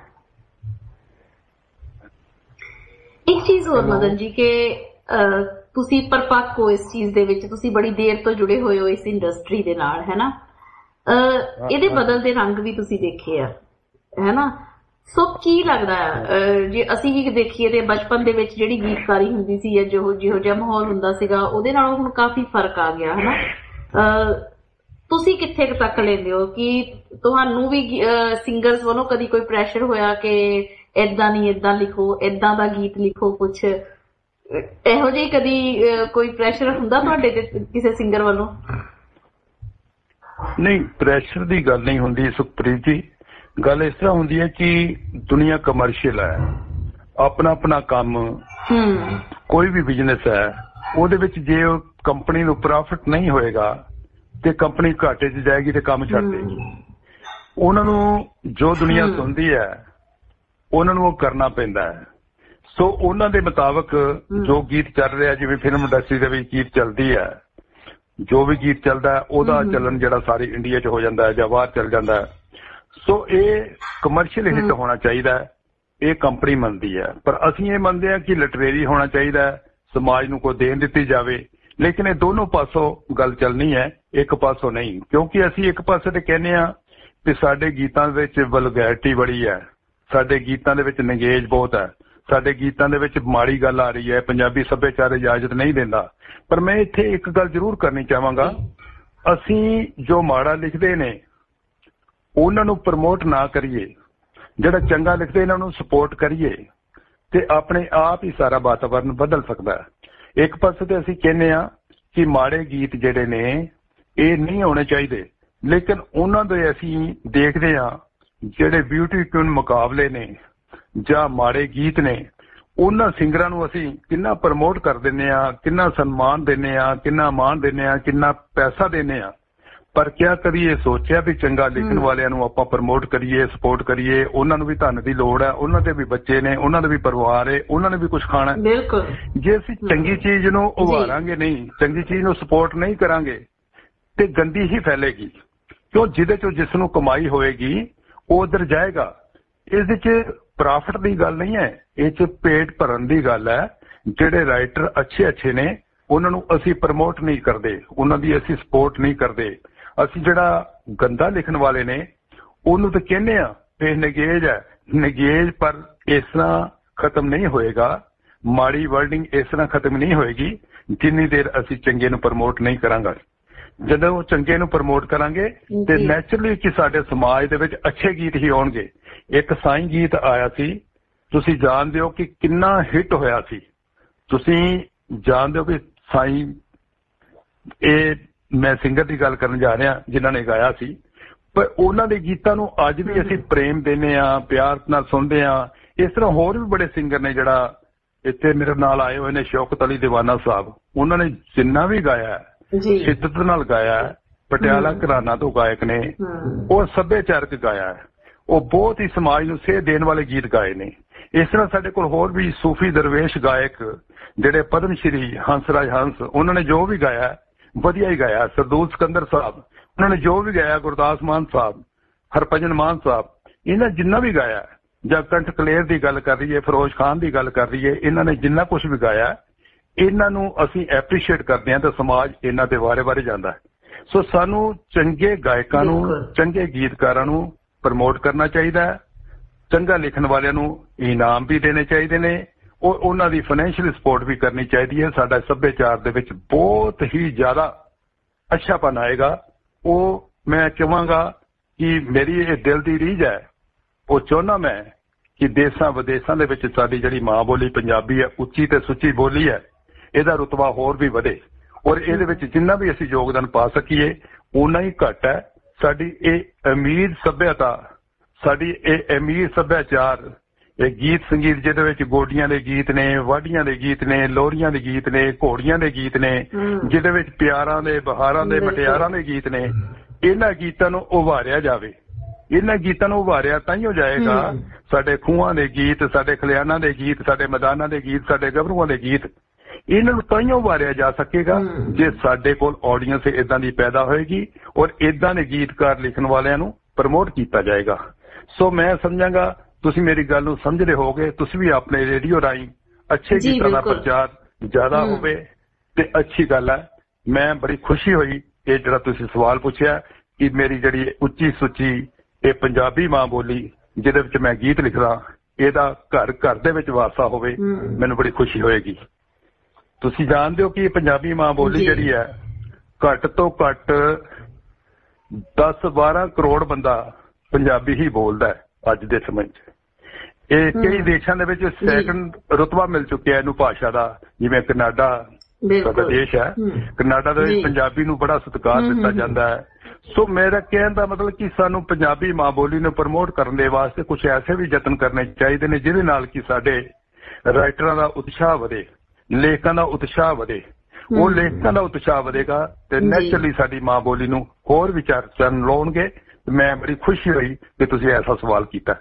B: ਇੱਕ ਚੀਜ਼ ਹੋਰ ਮਦਨ ਜੀ ਕਿ ਤੁਸੀਂ ਪਰਪੱਕ ਹੋ ਇਸ ਚੀਜ਼ ਦੇ ਵਿੱਚ, ਤੁਸੀਂ ਬੜੀ ਦੇਰ ਤੋਂ ਜੁੜੇ ਹੋਏ ਹੋ ਇਸ ਇੰਡਸਟਰੀ ਦੇ ਨਾਲ ਹੈ ਨਾ। ਇਹਦੇ ਬਦਲਦੇ ਰੰਗ ਵੀ ਤੁਸੀਂ ਦੇਖੇ ਆ ਹੈ ਨਾ। ਸੋ ਕੀ ਲੱਗਦਾ ਜੇ ਅਸੀਂ ਵੀ ਦੇਖੀਏ ਤੇ ਬਚਪਨ ਦੇ ਵਿੱਚ ਜਿਹੜੀ ਗੀਤਕਾਰੀ ਹੁੰਦੀ ਸੀ ਜਾਂ ਜਿਹੋ ਜਿਹਾ ਮਾਹੌਲ ਹੁੰਦਾ ਸੀਗਾ ਉਹਦੇ ਨਾਲੋਂ ਹੁਣ ਕਾਫੀ ਫਰਕ ਆ ਗਿਆ ਹੈ ਨਾ। ਤੁਸੀਂ ਕਿੱਥੇ ਤੱਕ ਲੈਂਦੇ ਹੋ ਕਿ ਤੁਹਾਨੂੰ ਵੀ ਸਿੰਗਰਸ ਵੱਲੋਂ ਕਦੀ ਕੋਈ ਪ੍ਰੈਸ਼ਰ ਹੋਇਆ ਕਿ ਏਦਾਂ ਨਹੀਂ ਏਦਾਂ ਲਿਖੋ, ਏਦਾਂ ਦਾ ਗੀਤ ਲਿਖੋ, ਕੁਛ ਇਹੋ ਜਿਹੀ ਕਦੀ ਕੋਈ ਪ੍ਰੈਸ਼ਰ ਹੁੰਦਾ ਤੁਹਾਡੇ ਤੇ ਕਿਸੇ ਸਿੰਗਰ ਵੱਲੋਂ?
C: ਨਹੀਂ, ਪ੍ਰੈਸ਼ਰ ਦੀ ਗੱਲ ਨਹੀਂ ਹੁੰਦੀ ਸੁਖਪ੍ਰੀਤ ਜੀ। ਗੱਲ ਇਸ ਤਰ੍ਹਾਂ ਹੁੰਦੀ ਹੈ ਕਿ ਦੁਨੀਆ ਕਮਰਸ਼ੀਅਲ ਹੈ, ਆਪਣਾ ਆਪਣਾ ਕੰਮ, ਕੋਈ ਵੀ ਬਿਜ਼ਨਸ ਹੈ ਉਹਦੇ ਵਿੱਚ ਜੇ ਕੰਪਨੀ ਨੂੰ ਪ੍ਰੋਫਿਟ ਨਹੀਂ ਹੋਏਗਾ ਤੇ ਕੰਪਨੀ ਘਾਟੇ 'ਚ ਜਾਏਗੀ ਤੇ ਕੰਮ ਛੱਡ ਦੇਗੀ। ਉਹਨਾਂ ਨੂੰ ਜੋ ਦੁਨੀਆ ਸੁਣਦੀ ਹੈ ਉਹਨਾਂ ਨੂੰ ਉਹ ਕਰਨਾ ਪੈਂਦਾ ਹੈ। ਸੋ ਉਹਨਾਂ ਦੇ ਮੁਤਾਬਕ ਜੋ ਗੀਤ ਚੱਲ ਰਿਹਾ, ਜਿਵੇਂ ਫਿਲਮ ਇੰਡਸਟਰੀ ਦੇ ਵਿੱਚ ਗੀਤ ਚੱਲਦੀ ਹੈ, ਜੋ ਵੀ ਗੀਤ ਚੱਲਦਾ ਹੈ ਉਹਦਾ ਚੱਲਣ ਜਿਹੜਾ ਸਾਰੇ ਇੰਡੀਆ 'ਚ ਹੋ ਜਾਂਦਾ ਹੈ ਜਾਂ ਬਾਹਰ ਚੱਲ ਜਾਂਦਾ ਹੈ। ਸੋ ਇਹ ਕਮਰਸ਼ੀਅਲ ਹਿੱਟ ਹੋਣਾ ਚਾਹੀਦਾ ਹੈ, ਇਹ ਕੰਪਨੀ ਮੰਨਦੀ ਹੈ। ਪਰ ਅਸੀਂ ਇਹ ਮੰਨਦੇ ਹਾਂ ਕਿ ਲਿਟਰੇਰੀ ਹੋਣਾ ਚਾਹੀਦਾ ਹੈ, ਸਮਾਜ ਨੂੰ ਕੋਈ ਦੇਣ ਦਿੱਤੀ ਜਾਵੇ। ਲੇਕਿਨ ਇਹ ਦੋਨੋਂ ਪਾਸੋਂ ਗੱਲ ਚੱਲਣੀ ਹੈ, ਇੱਕ ਪਾਸੋਂ ਨਹੀਂ। ਕਿਉਂਕਿ ਅਸੀਂ ਇੱਕ ਪਾਸੇ ਤੇ ਕਹਿੰਦੇ ਹਾਂ ਕਿ ਸਾਡੇ ਗੀਤਾਂ ਵਿੱਚ ਵਲਗੈਰਿਟੀ ਬੜੀ ਹੈ, ਸਾਡੇ ਗੀਤਾਂ ਦੇ ਵਿੱਚ ਨੰਗੇਜ ਬਹੁਤ ਹੈ, ਸਾਡੇ ਗੀਤਾਂ ਦੇ ਵਿੱਚ ਮਾੜੀ ਗੱਲ ਆ ਰਹੀ ਹੈ, ਪੰਜਾਬੀ ਸੱਭਿਆਚਾਰ ਇਜਾਜ਼ਤ ਨਹੀਂ ਦਿੰਦਾ। ਪਰ ਮੈਂ ਇੱਥੇ ਇੱਕ ਗੱਲ ਜ਼ਰੂਰ ਕਰਨੀ ਚਾਹਾਂਗਾ, ਅਸੀਂ ਜੋ ਮਾੜਾ ਲਿਖਦੇ ਨੇ ਉਹਨਾਂ ਨੂੰ ਪ੍ਰਮੋਟ ਨਾ ਕਰੀਏ, ਜਿਹੜਾ ਚੰਗਾ ਲਿਖਦੇ ਇਹਨਾਂ ਨੂੰ ਸਪੋਰਟ ਕਰੀਏ ਤੇ ਆਪਣੇ ਆਪ ਹੀ ਸਾਰਾ ਵਾਤਾਵਰਨ ਬਦਲ ਸਕਦਾ ਹੈ। ਇੱਕ ਪਾਸੇ ਤੇ ਅਸੀਂ ਕਹਿੰਦੇ ਹਾਂ ਕਿ ਮਾੜੇ ਗੀਤ ਜਿਹੜੇ ਨੇ ਇਹ ਨਹੀਂ ਹੋਣੇ ਚਾਹੀਦੇ, ਲੇਕਿਨ ਉਹਨਾਂ ਦੇ ਅਸੀਂ ਦੇਖਦੇ ਹਾਂ ਜਿਹੜੇ ਬਿਊਟੀ ਟਿਊਨ ਮੁਕਾਬਲੇ ਨੇ ਜਾਂ ਮਾੜੇ ਗੀਤ ਨੇ ਉਹਨਾਂ ਸਿੰਗਰਾਂ ਨੂੰ ਅਸੀਂ ਕਿੰਨਾ ਪ੍ਰਮੋਟ ਕਰ ਦਿੰਦੇ ਆ, ਕਿੰਨਾ ਸਨਮਾਨ ਦਿੰਦੇ ਆ, ਕਿੰਨਾ ਮਾਣ ਦਿੰਦੇ ਆ, ਕਿੰਨਾ ਪੈਸਾ ਦਿੰਦੇ ਆ, ਪਰ ਕਿਆ ਕਦੀ ਇਹ ਸੋਚਿਆ ਵੀ ਚੰਗਾ ਲਿਖਣ ਵਾਲਿਆਂ ਨੂੰ ਆਪਾਂ ਪ੍ਰਮੋਟ ਕਰੀਏ, ਸਪੋਰਟ ਕਰੀਏ? ਉਹਨਾਂ ਨੂੰ ਵੀ ਧਨ ਦੀ ਲੋੜ ਹੈ, ਉਹਨਾਂ ਦੇ ਵੀ ਬੱਚੇ ਨੇ, ਉਹਨਾਂ ਦਾ ਵੀ ਪਰਿਵਾਰ ਹੈ, ਉਹਨਾਂ ਨੇ ਵੀ ਕੁਝ ਖਾਣਾ।
B: ਬਿਲਕੁਲ।
C: ਜੇ ਅਸੀਂ ਚੰਗੀ ਚੀਜ਼ ਨੂੰ ਉਭਾਰਾਂਗੇ ਨਹੀਂ, ਚੰਗੀ ਚੀਜ਼ ਨੂੰ ਸਪੋਰਟ ਨਹੀਂ ਕਰਾਂਗੇ ਤੇ ਗੰਦੀ ਹੀ ਫੈਲੇਗੀ, ਕਿਉਂ ਜਿਹਦੇ ਚੋਂ ਜਿਸ ਨੂੰ ਕਮਾਈ ਹੋਏਗੀ ਉਹ ਉਧਰ ਜਾਏਗਾ। ਇਹਦੇ 'ਚ ਪ੍ਰੋਫਿਟ ਦੀ ਗੱਲ ਨਹੀਂ ਹੈ, ਇਹ 'ਚ ਪੇਟ ਭਰਨ ਦੀ ਗੱਲ ਹੈ। ਜਿਹੜੇ ਰਾਈਟਰ ਅੱਛੇ ਨੇ ਉਹਨਾਂ ਨੂੰ ਅਸੀਂ ਪ੍ਰਮੋਟ ਨਹੀਂ ਕਰਦੇ, ਉਹਨਾਂ ਦੀ ਅਸੀਂ ਸਪੋਰਟ ਨਹੀਂ ਕਰਦੇ। ਅਸੀਂ ਜਿਹੜਾ ਗੰਦਾ ਲਿਖਣ ਵਾਲੇ ਨੇ ਉਹਨੂੰ ਤਾਂ ਕਹਿੰਦੇ ਆ ਇਹ ਨਗੇਜ ਹੈ, ਨਗੇਜ, ਪਰ ਇਸ ਤਰ੍ਹਾਂ ਖਤਮ ਨਹੀਂ ਹੋਏਗਾ। ਮਾੜੀ ਵਰਡਿੰਗ ਇਸ ਤਰ੍ਹਾਂ ਖਤਮ ਨਹੀਂ ਹੋਏਗੀ ਜਿੰਨੀ ਦੇਰ ਅਸੀਂ ਚੰਗੇ ਨੂੰ ਪ੍ਰਮੋਟ ਨਹੀਂ ਕਰਾਂਗੇ। ਜਦੋਂ ਚੰਗੇ ਨੂੰ ਪ੍ਰਮੋਟ ਕਰਾਂਗੇ ਤੇ ਨੈਚੁਰਲੀ ਕਿ ਸਾਡੇ ਸਮਾਜ ਦੇ ਵਿੱਚ ਅੱਛੇ ਗੀਤ ਹੀ ਆਉਣਗੇ। ਇੱਕ ਸਾਈਂ ਗੀਤ ਆਇਆ ਸੀ, ਤੁਸੀਂ ਜਾਣਦੇ ਹੋ ਕਿ ਕਿੰਨਾ ਹਿੱਟ ਹੋਇਆ ਸੀ। ਤੁਸੀਂ ਜਾਣਦੇ ਹੋ ਕਿ ਸਾਈਂ, ਇਹ ਮੈਂ ਸਿੰਗਰ ਦੀ ਗੱਲ ਕਰਨ ਜਾ ਰਿਹਾ ਜਿਨ੍ਹਾਂ ਨੇ ਗਾਇਆ ਸੀ, ਪਰ ਉਹਨਾਂ ਦੇ ਗੀਤਾਂ ਨੂੰ ਅੱਜ ਵੀ ਅਸੀਂ ਪ੍ਰੇਮ ਦਿੰਦੇ ਆ, ਪਿਆਰ ਨਾਲ ਸੁਣਦੇ ਆ। ਇਸ ਤਰ੍ਹਾਂ ਹੋਰ ਵੀ ਬੜੇ ਸਿੰਗਰ ਨੇ ਜਿਹੜਾ ਇੱਥੇ ਮੇਰੇ ਨਾਲ ਆਏ ਹੋਏ ਨੇ, ਸ਼ੌਕਤ ਅਲੀ ਦੀਵਾਨਾ ਸਾਹਿਬ, ਉਹਨਾਂ ਨੇ ਜਿੰਨਾ ਵੀ ਗਾਇਆ ਸ਼ਿੱਦਤ ਨਾਲ ਗਾਇਆ, ਪਟਿਆਲਾ ਘਰਾਣਾ ਤੋਂ ਗਾਇਕ ਨੇ, ਉਹ ਸੱਭਿਆਚਾਰਕ ਗਾਇਆ, ਉਹ ਬਹੁਤ ਹੀ ਸਮਾਜ ਨੂੰ ਸੇਧ ਦੇਣ ਵਾਲੇ ਗੀਤ ਗਾਏ ਨੇ। ਇਸ ਤਰ੍ਹਾਂ ਸਾਡੇ ਕੋਲ ਹੋਰ ਵੀ ਸੂਫੀ ਦਰਵੇਸ਼ ਗਾਇਕ ਜਿਹੜੇ ਪਦਮ ਸ਼੍ਰੀ ਹੰਸਰਾਜ ਹੰਸ, ਉਹਨਾਂ ਨੇ ਜੋ ਵੀ ਗਾਇਆ ਵਧੀਆ ਹੀ ਗਾਇਆ। ਸਰਦੂਲ ਸਿਕੰਦਰ ਸਾਹਿਬ, ਉਹਨਾਂ ਨੇ ਜੋ ਵੀ ਗਾਇਆ, ਗੁਰਦਾਸ ਮਾਨ ਸਾਹਿਬ, ਹਰਭਜਨ ਮਾਨ ਸਾਹਿਬ, ਇਹਨਾਂ ਜਿੰਨਾ ਵੀ ਗਾਇਆ, ਜਾਂ ਕੰਠ ਕਲੇਰ ਦੀ ਗੱਲ ਕਰ ਰਹੀਏ, ਫਿਰੋਜ਼ ਖਾਨ ਦੀ ਗੱਲ ਕਰ ਰਹੀਏ, ਇਹਨਾਂ ਨੇ ਜਿੰਨਾ ਕੁਝ ਵੀ ਗਾਇਆ, ਇਹਨਾਂ ਨੂੰ ਅਸੀਂ ਐਪਰੀਸ਼ੀਏਟ ਕਰਦੇ ਹਾਂ ਤੇ ਸਮਾਜ ਇਹਨਾਂ ਦੇ ਵਾਰੇ ਜਾਂਦਾ ਹੈ। ਸੋ ਸਾਨੂੰ ਚੰਗੇ ਗਾਇਕਾਂ ਨੂੰ, ਚੰਗੇ ਗੀਤਕਾਰਾਂ ਨੂੰ ਪ੍ਰਮੋਟ ਕਰਨਾ ਚਾਹੀਦਾ ਹੈ। ਚੰਗਾ ਲਿਖਣ ਵਾਲਿਆਂ ਨੂੰ ਇਨਾਮ ਵੀ ਦੇਣੇ ਚਾਹੀਦੇ ਨੇ, ਉਹਨਾਂ ਦੀ ਫਾਈਨੈਂਸ਼ੀਅਲ ਸਪੋਰਟ ਵੀ ਕਰਨੀ ਚਾਹੀਦੀ ਹੈ। ਸਾਡਾ ਸੱਭਿਆਚਾਰ ਦੇ ਵਿੱਚ ਬਹੁਤ ਹੀ ਜ਼ਿਆਦਾ ਅੱਛਾਪਨ ਆਏਗਾ। ਉਹ ਮੈਂ ਕਹਾਂਗਾ ਕਿ ਮੇਰੀ ਇਹ ਦਿਲ ਦੀ ਰੀਝ ਹੈ, ਉਹ ਚਾਹੁੰਦਾ ਮੈਂ ਕਿ ਦੇਸਾਂ ਵਿਦੇਸਾਂ ਦੇ ਵਿੱਚ ਸਾਡੀ ਜਿਹੜੀ ਮਾਂ ਬੋਲੀ ਪੰਜਾਬੀ ਹੈ, ਉੱਚੀ ਤੇ ਸੁੱਚੀ ਬੋਲੀ ਹੈ, ਇਹਦਾ ਰੁਤਬਾ ਹੋਰ ਵੀ ਵਧੇ, ਔਰ ਇਹਦੇ ਵਿੱਚ ਜਿੰਨਾ ਵੀ ਅਸੀਂ ਯੋਗਦਾਨ ਪਾ ਸਕੀਏ ਓਨਾ ਹੀ ਘੱਟ ਹੈ। ਸਾਡੀ ਇਹ ਅਮੀਰ ਸੱਭਿਅਤਾ, ਸਾਡੀ ਇਹ ਅਮੀਰ ਸੱਭਿਆਚਾਰ, ਇਹ ਗੀਤ ਸੰਗੀਤ ਜਿਹਦੇ ਵਿੱਚ ਗੋਡੀਆਂ ਦੇ ਗੀਤ ਨੇ, ਵਾਢੀਆਂ ਦੇ ਗੀਤ ਨੇ, ਲੋਰੀਆਂ ਦੇ ਗੀਤ ਨੇ, ਘੋੜੀਆਂ ਦੇ ਗੀਤ ਨੇ, ਜਿਹਦੇ ਵਿੱਚ ਪਿਆਰਾਂ ਦੇ, ਬਹਾਰਾਂ ਦੇ, ਮਟਿਆਰਾਂ ਦੇ ਗੀਤ ਨੇ, ਇਹਨਾਂ ਗੀਤਾਂ ਨੂੰ ਉਭਾਰਿਆ ਜਾਵੇ। ਇਹਨਾਂ ਗੀਤਾਂ ਨੂੰ ਉਭਾਰਿਆ ਤਾਂ ਹੀ ਹੋ ਜਾਏਗਾ। ਸਾਡੇ ਖੂਹਾਂ ਦੇ ਗੀਤ, ਸਾਡੇ ਖਲਿਆਣਾਂ ਦੇ ਗੀਤ, ਸਾਡੇ ਮੈਦਾਨਾਂ ਦੇ ਗੀਤ, ਸਾਡੇ ਗੱਭਰੂਆਂ ਦੇ ਗੀਤ, ਇਹਨਾਂ ਨੂੰ ਤਾਂ ਹੀ ਉਭਾਰਿਆ ਜਾ ਸਕੇਗਾ ਜੇ ਸਾਡੇ ਕੋਲ ਆਡੀਅנס ਇਦਾਂ ਦੀ ਪੈਦਾ ਹੋਏਗੀ ਔਰ ਇਦਾਂ ਦੇ ਗੀਤਕਾਰ ਲਿਖਣ ਵਾਲਿਆਂ ਨੂੰ ਪ੍ਰਮੋਟ ਕੀਤਾ ਜਾਏਗਾ। ਸੋ ਮੈਂ ਸਮਝਾਂਗਾ ਤੁਸੀਂ ਮੇਰੀ ਗੱਲ ਨੂੰ ਸਮਝਦੇ ਹੋਗੇ, ਤੁਸੀਂ ਵੀ ਆਪਣੇ ਰੇਡੀਓ ਰਾਹੀਂ ਅੱਛੇ ਗੀਤਾਂ ਦਾ ਪ੍ਰਚਾਰ ਜ਼ਿਆਦਾ ਹੋਵੇ ਤੇ ਅੱਛੀ ਗੱਲ ਹੈ। ਮੈਂ ਬੜੀ ਖੁਸ਼ੀ ਹੋਈ ਇਹ ਜਿਹੜਾ ਤੁਸੀਂ ਸਵਾਲ ਪੁੱਛਿਆ ਕਿ ਮੇਰੀ ਜਿਹੜੀ ਉੱਚੀ ਸੁੱਚੀ ਇਹ ਪੰਜਾਬੀ ਮਾਂ ਬੋਲੀ ਜਿਹਦੇ ਵਿੱਚ ਮੈਂ ਗੀਤ ਲਿਖਦਾ, ਇਹਦਾ ਘਰ ਘਰ ਦੇ ਵਿੱਚ ਵਾਸਾ ਹੋਵੇ, ਮੈਨੂੰ ਬੜੀ ਖੁਸ਼ੀ ਹੋਏਗੀ। ਤੁਸੀਂ ਜਾਣਦੇ ਹੋ ਕਿ ਇਹ ਪੰਜਾਬੀ ਮਾਂ ਬੋਲੀ ਜਿਹੜੀ ਹੈ ਘੱਟ ਤੋਂ ਘੱਟ 10-12 ਕਰੋੜ ਬੰਦਾ ਪੰਜਾਬੀ ਹੀ ਬੋਲਦਾ ਹੈ ਅੱਜ ਦੇ ਸਮੇਂ 'ਚ। ਇਹ ਕਈ ਦੇਸ਼ਾਂ ਦੇ ਵਿੱਚ ਸੈਕੰਡ ਰੁਤਬਾ ਮਿਲ ਚੁੱਕਿਆ ਇਹਨੂੰ ਭਾਸ਼ਾ ਦਾ, ਜਿਵੇਂ ਕੈਨੇਡਾ ਸਾਡਾ ਦੇਸ਼ ਹੈ, ਕੈਨੇਡਾ ਦੇ ਵਿੱਚ ਪੰਜਾਬੀ ਨੂੰ ਬੜਾ ਸਤਿਕਾਰ ਦਿੱਤਾ ਜਾਂਦਾ ਹੈ। ਸੋ ਮੇਰਾ ਕਹਿਣ ਦਾ ਮਤਲਬ ਕਿ ਸਾਨੂੰ ਪੰਜਾਬੀ ਮਾਂ ਬੋਲੀ ਨੂੰ ਪ੍ਰਮੋਟ ਕਰਨ ਦੇ ਵਾਸਤੇ ਕੁਝ ਐਸੇ ਵੀ ਯਤਨ ਕਰਨੇ ਚਾਹੀਦੇ ਨੇ ਜਿਹਦੇ ਨਾਲ ਕਿ ਸਾਡੇ ਰਾਈਟਰਾਂ ਦਾ ਉਤਸ਼ਾਹ ਵਧੇ, ਲੇਖਕਾਂ ਦਾ ਉਤਸ਼ਾਹ ਵਧੇ। ਉਹ ਲੇਖਕਾਂ ਦਾ ਉਤਸ਼ਾਹ ਵਧੇਗਾ ਤੇ ਨੈਚੁਰਲੀ ਸਾਡੀ ਮਾਂ ਬੋਲੀ ਨੂੰ ਹੋਰ ਵਿਚਾਰ ਚਰਨ ਲਾਉਣਗੇ। ਮੈਂ ਬੜੀ ਖੁਸ਼ੀ ਹੋਈ ਕਿ ਤੁਸੀਂ ਐਸਾ ਸਵਾਲ ਕੀਤਾ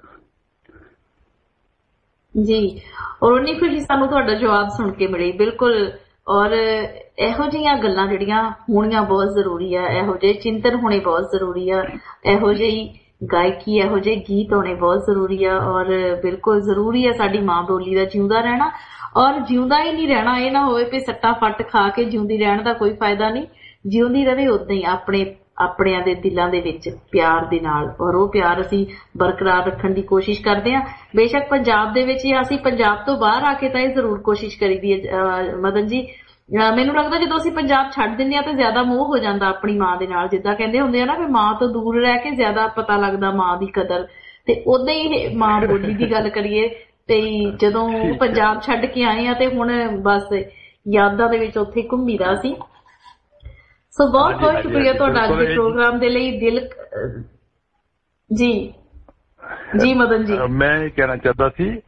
B: ਜੀ, ਔਰ ਉਨੀ ਖੁਸ਼ੀ ਸਾਨੂੰ ਤੁਹਾਡਾ ਜਵਾਬ ਸੁਣ ਕੇ ਮਿਲੀ। ਬਿਲਕੁਲ, ਔਰ ਇਹੋ ਜਿਹੀਆਂ ਗੱਲਾਂ ਜਿਹੜੀਆਂ ਹੋਣੀਆਂ ਬਹੁਤ ਜ਼ਰੂਰੀ ਆ, ਇਹੋ ਜਿਹੇ ਚਿੰਤਨ ਹੋਣੇ ਬਹੁਤ ਜ਼ਰੂਰੀ ਆ, ਇਹੋ ਜਿਹੀ ਗਾਇਕੀ, ਇਹੋ ਜਿਹੇ ਗੀਤ ਹੋਣੇ ਬਹੁਤ ਜ਼ਰੂਰੀ ਆ। ਔਰ ਬਿਲਕੁਲ ਜ਼ਰੂਰੀ ਆ ਸਾਡੀ ਮਾਂ ਬੋਲੀ ਦਾ ਜਿਉਂਦਾ ਰਹਿਣਾ, ਔਰ ਜਿਉਂਦਾ ਹੀ ਨਹੀਂ ਰਹਿਣਾ। ਇਹ ਨਾ ਹੋਵੇ ਕਿ ਸੱਟਾ ਫੱਟ ਖਾ ਕੇ ਜਿਉਂਦੀ ਰਹਿਣ ਦਾ ਕੋਈ ਫਾਇਦਾ ਨਹੀਂ, ਜਿਉਂਦੀ ਰਹੇ ਉਦਾਂ ਹੀ ਆਪਣਿਆਂ ਦੇ ਦਿਲਾਂ ਦੇ ਵਿੱਚ ਪਿਆਰ ਦੇ ਨਾਲ, ਔਰ ਉਹ ਪਿਆਰ ਅਸੀਂ ਬਰਕਰਾਰ ਰੱਖਣ ਦੀ ਕੋਸ਼ਿਸ਼ ਕਰਦੇ ਹਾਂ। ਬੇਸ਼ੱਕ ਪੰਜਾਬ ਦੇ ਵਿੱਚ ਜਾਂ ਅਸੀਂ ਪੰਜਾਬ ਤੋਂ ਬਾਹਰ ਆ ਕੇ ਤਾਂ ਇਹ ਜ਼ਰੂਰ ਕੋਸ਼ਿਸ਼ ਕਰੀਦੀ ਹੈ ਮਦਨ ਜੀ। ਮੈਨੂੰ ਲੱਗਦਾ ਜਦੋਂ ਅਸੀਂ ਪੰਜਾਬ ਛੱਡ ਦਿੰਦੇ ਹਾਂ ਤਾਂ ਜ਼ਿਆਦਾ ਮੋਹ ਹੋ ਜਾਂਦਾ ਆਪਣੀ ਮਾਂ ਦੇ ਨਾਲ। ਜਿੱਦਾਂ ਕਹਿੰਦੇ ਹੁੰਦੇ ਆ ਨਾ ਵੀ ਮਾਂ ਤੋਂ ਦੂਰ ਰਹਿ ਕੇ ਜ਼ਿਆਦਾ ਪਤਾ ਲੱਗਦਾ ਮਾਂ ਦੀ ਕਦਰ, ਤੇ ਉਦਾਂ ਹੀ ਮਾਂ ਬੋਲੀ ਦੀ ਗੱਲ ਕਰੀਏ ਤੇ ਜਦੋਂ ਪੰਜਾਬ ਛੱਡ ਕੇ ਆਏ ਆ ਤੇ ਹੁਣ ਬਸ ਯਾਦਾਂ ਦੇ ਵਿੱਚ ਉੱਥੇ ਘੁੰਮੀਦਾ ਸੀ। ਸੋ ਬਹੁਤ ਬਹੁਤ ਸ਼ੁਕਰੀਆ ਤੁਹਾਡਾ ਅੱਜ ਦੇ ਪ੍ਰੋਗਰਾਮ ਦੇ ਲਈ। ਦਿਲ ਜੀ ਮਦਨ ਜੀ,
C: ਮੈਂ ਇਹ ਕਹਿਣਾ ਚਾਹਤਾ ਸੀ